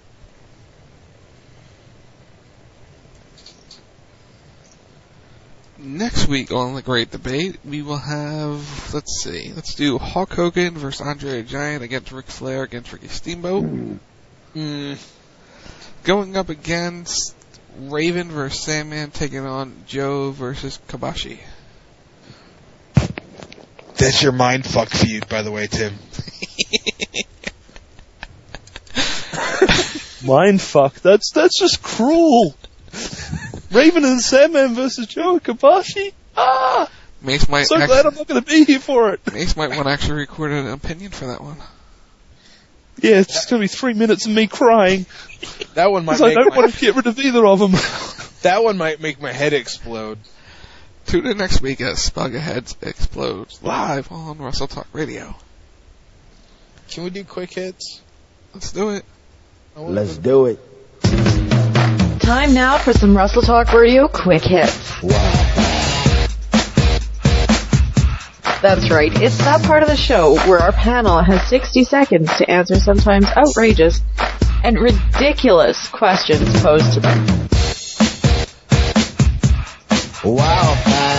Next week on The Great Debate, we will have, let's do Hulk Hogan versus Andre the Giant against Ric Flair against Ricky Steamboat. Going up against Raven versus Sandman, taking on Joe versus Kobashi. That's your mindfuck feud, by the way, Tim. Mindfuck? That's just cruel. Raven and Sandman versus Joe Kobashi? Ah! Mace might glad I'm not going to be here for it. Mace might want to actually record an opinion for that one. Yeah, it's just going to be 3 minutes of me crying. That one might. I don't want to get rid of either of them. That one might make my head explode. Tune in next week as Spugga Heads explodes live on Wrestle Talk Radio. Can we do quick hits? Let's do it. Let's do it. Time now for some Wrestle Talk Radio quick hits. Wow. That's right. It's that part of the show where our panel has 60 seconds to answer sometimes outrageous and ridiculous questions posed to them. Wow.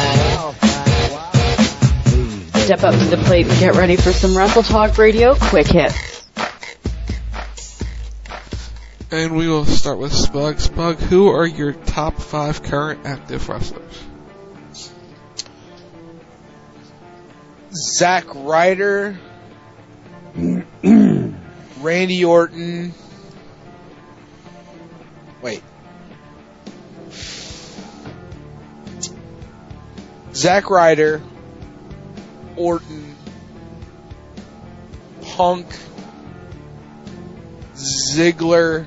Step up to the plate and get ready for some Wrestle Talk Radio quick hits. And we will start with Spug. Spug, who are your top 5 current active wrestlers? Zack Ryder, Randy Orton. Wait. Zack Ryder, Orton, Punk, Ziggler,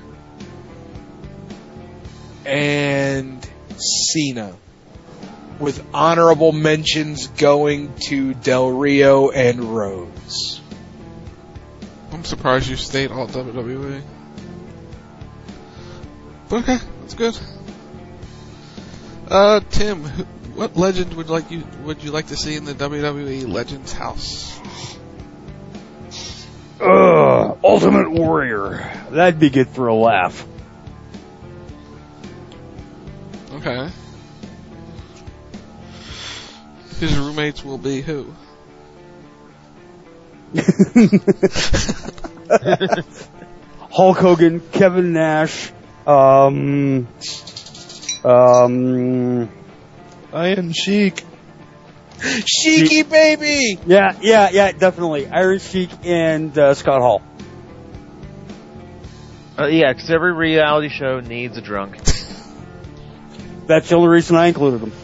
and Cena, with honorable mentions going to Del Rio and Rhodes. I'm surprised you stayed all WWE. But okay, that's good. Tim, what legend would you like to see in the WWE Legends house? Ultimate Warrior. That'd be good for a laugh. Okay. His roommates will be who? Hulk Hogan, Kevin Nash, Iron Sheik. Sheiky baby! Yeah, definitely. Iron Sheik and Scott Hall. Yeah, because every reality show needs a drunk. That's the only reason I included them.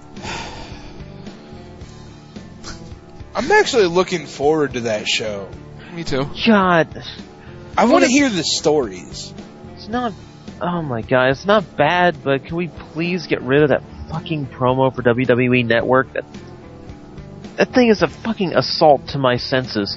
I'm actually looking forward to that show. Me too. God. I want to hear the stories. It's not... Oh my god, it's not bad, but can we please get rid of that fucking promo for WWE Network? That thing is a fucking assault to my senses.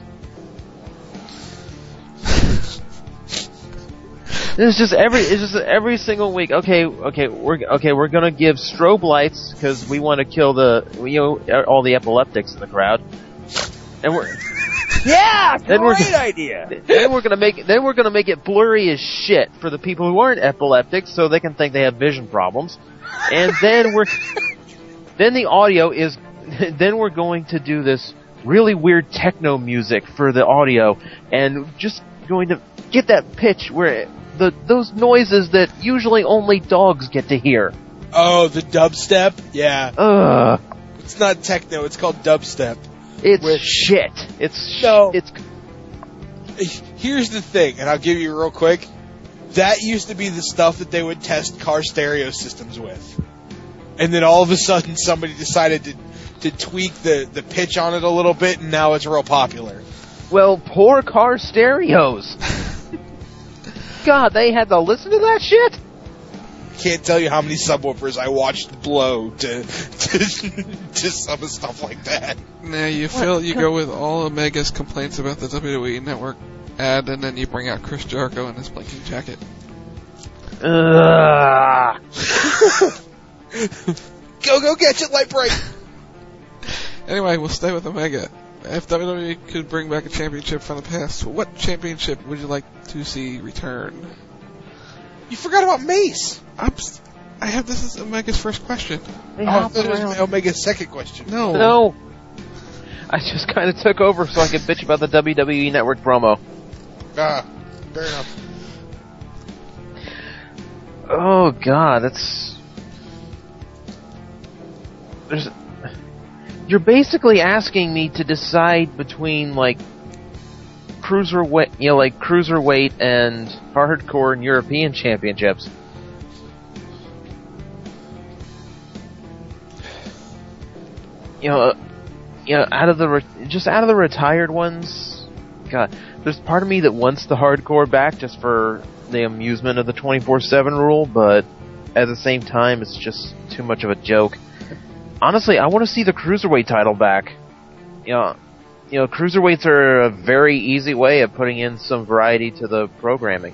It's just every single week. Okay, we're gonna give strobe lights because we want to kill all the epileptics in the crowd, and we're great idea. Then we're gonna make it blurry as shit for the people who aren't epileptic, so they can think they have vision problems, and then the audio is. Then we're going to do this really weird techno music for the audio, and just going to get that pitch where. Those noises that usually only dogs get to hear. Oh, the dubstep? Yeah. It's not techno, it's called dubstep. It's shit. Here's the thing, and I'll give you real quick. That used to be the stuff that they would test car stereo systems with. And then all of a sudden somebody decided to tweak the pitch on it a little bit, and now it's real popular. Well, poor car stereos. God, they had to listen to that shit? Can't tell you how many subwoofers I watched blow to some stuff like that. Nah, you go with all Omega's complaints about the WWE Network ad, and then you bring out Chris Jericho in his blinking jacket. Go get it, Light Bright! Anyway, we'll stay with Omega. If WWE could bring back a championship from the past, what championship would you like to see return? You forgot about Mace. I have this as Omega's first question. I thought it was Omega's second question. No. I just kind of took over so I could bitch about the WWE Network promo. Fair enough. Oh God, You're basically asking me to decide between cruiserweight and hardcore and European championships. Out of the retired ones. God, there's part of me that wants the hardcore back just for the amusement of the 24/7 rule, but at the same time, it's just too much of a joke. Honestly, I want to see the cruiserweight title back. Cruiserweights are a very easy way of putting in some variety to the programming.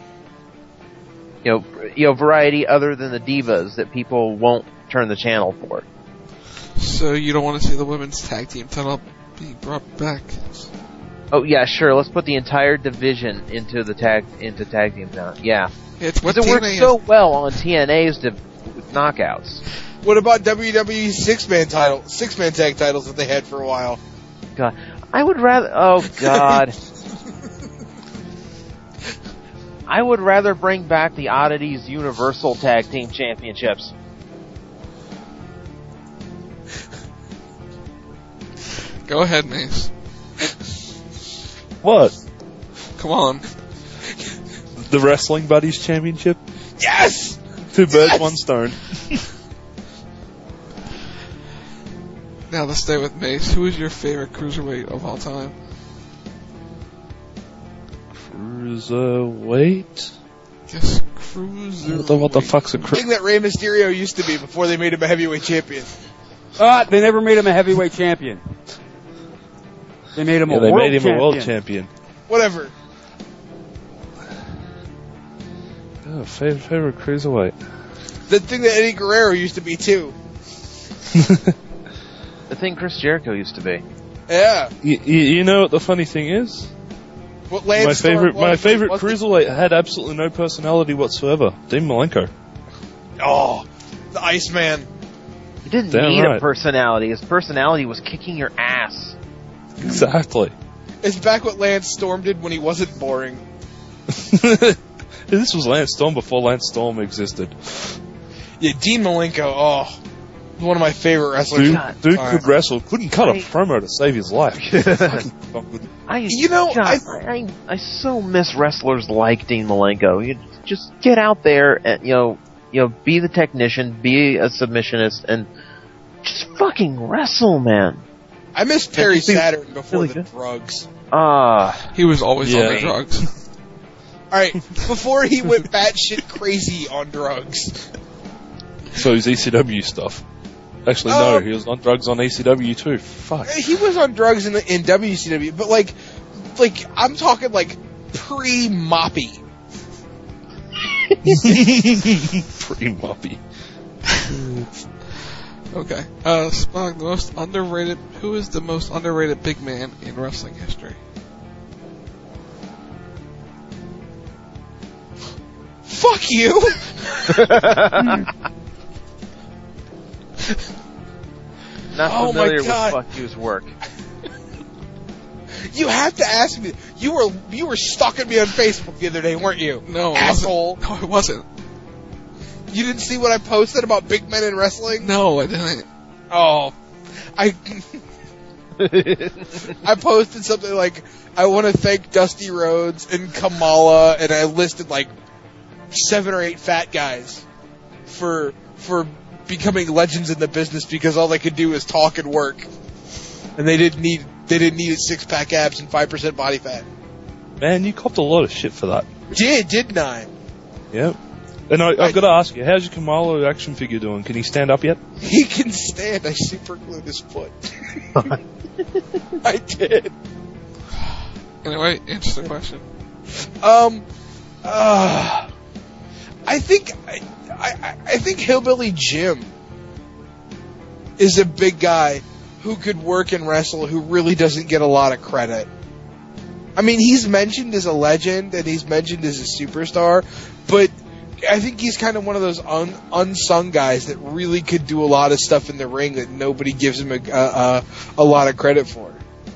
Variety other than the divas that people won't turn the channel for. So you don't want to see the women's tag team title being brought back? Oh yeah, sure. Let's put the entire division into tag team now. Yeah, because it works so well on TNA's knockouts. What about WWE's six-man tag titles that they had for a while? God, I would rather. Oh God, I would rather bring back the Oddities Universal Tag Team Championships. Go ahead, Mace. What? Come on. The Wrestling Buddies Championship? Yes! 2 birds, 1 stone. Now let's stay with Mace. Who is your favorite cruiserweight of all time? Cruiserweight? Yes, cruiserweight. What the fuck's a The thing that Rey Mysterio used to be before they made him a heavyweight champion. They never made him a heavyweight champion. They made him a world champion. Whatever. Oh, favorite cruiserweight. The thing that Eddie Guerrero used to be too. The thing Chris Jericho used to be. Yeah. You know what the funny thing is? What my favorite cruiserweight had absolutely no personality whatsoever. Dean Malenko. Oh, The Iceman. He didn't Damn need right. a personality. His personality was kicking your ass. Exactly. It's back what Lance Storm did when he wasn't boring. This was Lance Storm before Lance Storm existed. Yeah, Dean Malenko, one of my favorite wrestlers. Dude could wrestle, couldn't cut a promo to save his life. I so miss wrestlers like Dean Malenko. You just get out there and be the technician, be a submissionist, and just fucking wrestle, man. I miss Perry Saturn before the drugs. He was always on the drugs. Alright, before he went batshit crazy on drugs. So his ECW stuff. Actually, no, he was on drugs on ECW too. Fuck. He was on drugs in WCW, but like I'm talking like pre-Moppy. Pre-Moppy. Okay. Spog, who is the most underrated big man in wrestling history? Fuck you! Not familiar with fuck you's work. You have to ask me. You were stalking me on Facebook the other day, weren't you? No, asshole. No, it wasn't. You didn't see what I posted about big men in wrestling? No, I didn't. Oh, I posted something like, I want to thank Dusty Rhodes and Kamala, and I listed like 7 or 8 fat guys for becoming legends in the business because all they could do is talk and work, and they didn't need 6-pack abs and 5% body fat. Man, you copped a lot of shit for that. Didn't I? Yep. And I've got to ask you, how's your Kamala action figure doing? Can he stand up yet? He can stand. I super glued his foot. I did. Anyway, answer the question. I think Hillbilly Jim is a big guy who could work and wrestle, who really doesn't get a lot of credit. I mean, he's mentioned as a legend and he's mentioned as a superstar, but I think he's kind of one of those unsung guys that really could do a lot of stuff in the ring that nobody gives him a lot of credit for.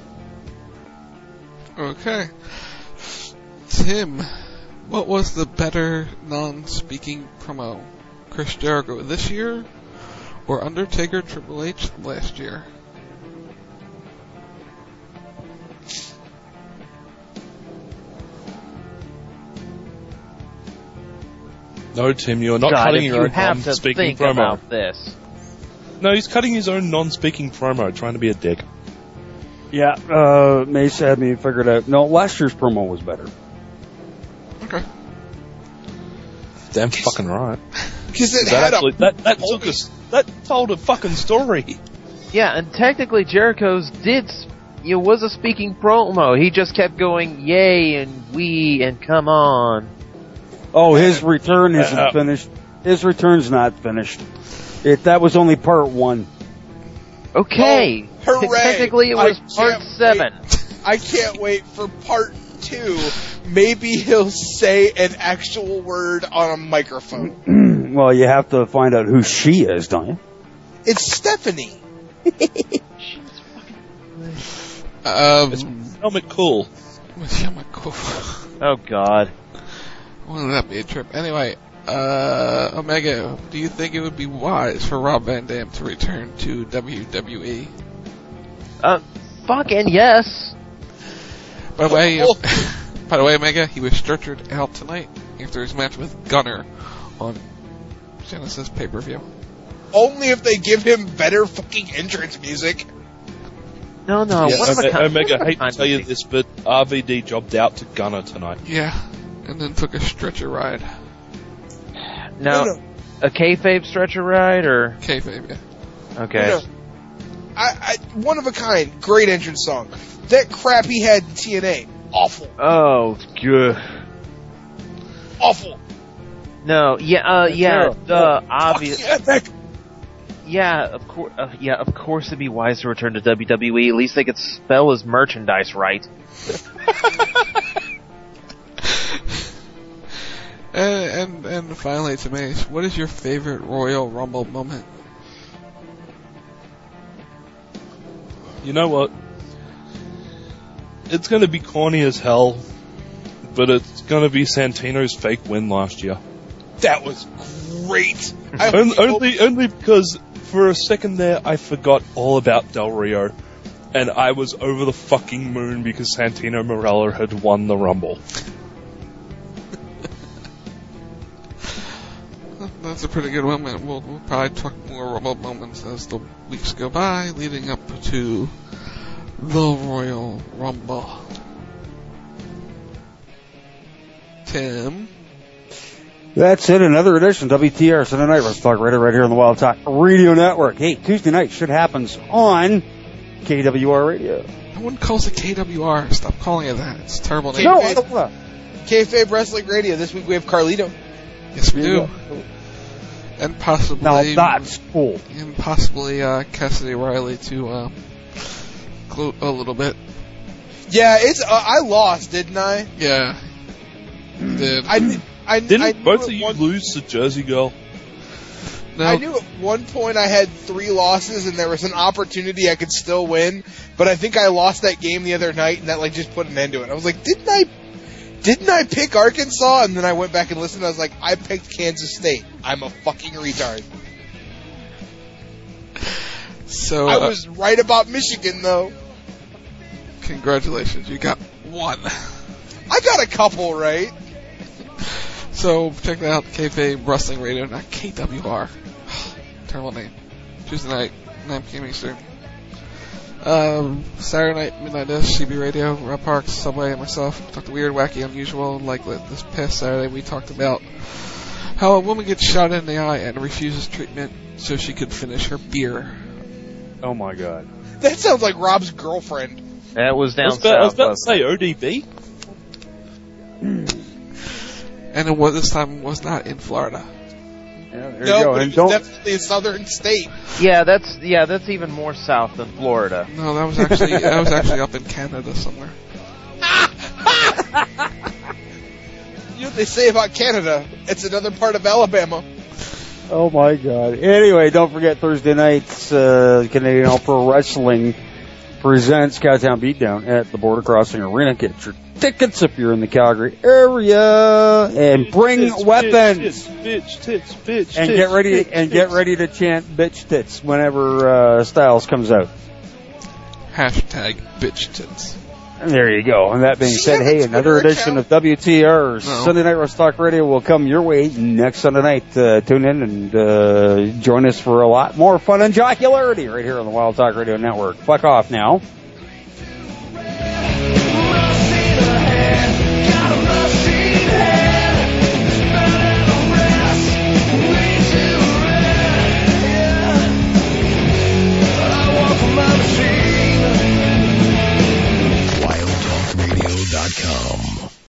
Okay. Tim, what was the better non-speaking promo? Chris Jericho this year or Undertaker Triple H last year? No, Tim, you're not cutting your own non-speaking promo. About this. No, he's cutting his own non-speaking promo, trying to be a dick. Yeah, Mace had me figured out. No, last year's promo was better. Okay. Damn fucking right. Because that told a fucking story. Yeah, and technically Jericho's was a speaking promo. He just kept going, yay and we and come on. Oh, his return isn't finished. His return's not finished. That was only part 1. Okay. Oh, hooray. Technically it was part 7. I can't wait for part 2. Maybe he'll say an actual word on a microphone. Well, you have to find out who she is, don't you? It's Stephanie. It's Helmet Cool. Helmet Cool. Oh, God. Wouldn't that be a trip? Anyway, Omega, do you think it would be wise for Rob Van Dam to return to WWE? Fucking yes. By the way, Omega, he was stretchered out tonight after his match with Gunner on Genesis pay-per-view. Only if they give him better fucking entrance music. No. Omega, I hate to tell you this, but RVD jobbed out to Gunner tonight. Yeah, and then took a stretcher ride. No. A kayfabe stretcher ride, or? Kayfabe, yeah. Okay. No. I one of a kind, great entrance song. That crap he had in TNA, awful. Oh, good. Awful. No, obvious. Yeah, of course. Of course, it'd be wise to return to WWE. At least they could spell his merchandise right. And And finally, to Mace, what is your favorite Royal Rumble moment? You know what? It's going to be corny as hell, but it's going to be Santino's fake win last year. That was great. Only because for a second there I forgot all about Del Rio, and I was over the fucking moon because Santino Marella had won the Rumble. That's a pretty good one. We'll probably talk more Rumble moments as the weeks go by, leading up to the Royal Rumble. Tim? That's it, another edition of WTR Sunday Night Wrestling Talk right here on the Wild Talk Radio Network. Hey, Tuesday night shit happens on KWR Radio. No one calls it KWR. Stop calling it that. It's a terrible name. No, I don't know. Kayfabe Wrestling Radio. This week we have Carlito. Yes, we do. And possibly... Now that's cool. And possibly Cassidy Riley to gloat a little bit. Yeah, it's I lost, didn't I? Yeah. Did. Didn't both of you lose to Jersey Girl? No. I knew at one point I had 3 losses and there was an opportunity I could still win, but I think I lost that game the other night and that just put an end to it. I was like, didn't I pick Arkansas? And then I went back and listened and I was like, I picked Kansas State. I'm a fucking retard. So I was right about Michigan though. Congratulations, you got 1. I got a couple right. So check that out, Kayfabe Wrestling Radio, not KWR. Terrible name. Tuesday night, 9 p.m. Eastern. Saturday night, midnight dish, CB Radio, Rob Parks, Subway, and myself talked weird, wacky, unusual. Like this past Saturday, we talked about how a woman gets shot in the eye and refuses treatment so she could finish her beer. Oh my God. That sounds like Rob's girlfriend. That was down south. I was about to say ODB. And this time was not in Florida. Yeah, there you go. But And it was definitely a southern state. Yeah, that's even more south than Florida. No, that was actually up in Canada somewhere. You know what they say about Canada? It's another part of Alabama. Oh my God. Anyway, don't forget Thursday nights, Canadian All Pro Wrestling presents Cowtown Beatdown at the Border Crossing Arena. Get your tickets if you're in the Calgary area, and bring weapons. Bitch tits. And get ready to chant bitch tits whenever Styles comes out. Hashtag bitch tits. And there you go. And that being said, hey, another edition of WTR Sunday Night Wrestling Talk Radio will come your way next Sunday night. Tune in and join us for a lot more fun and jocularity right here on the Wild Talk Radio Network. Fuck off now.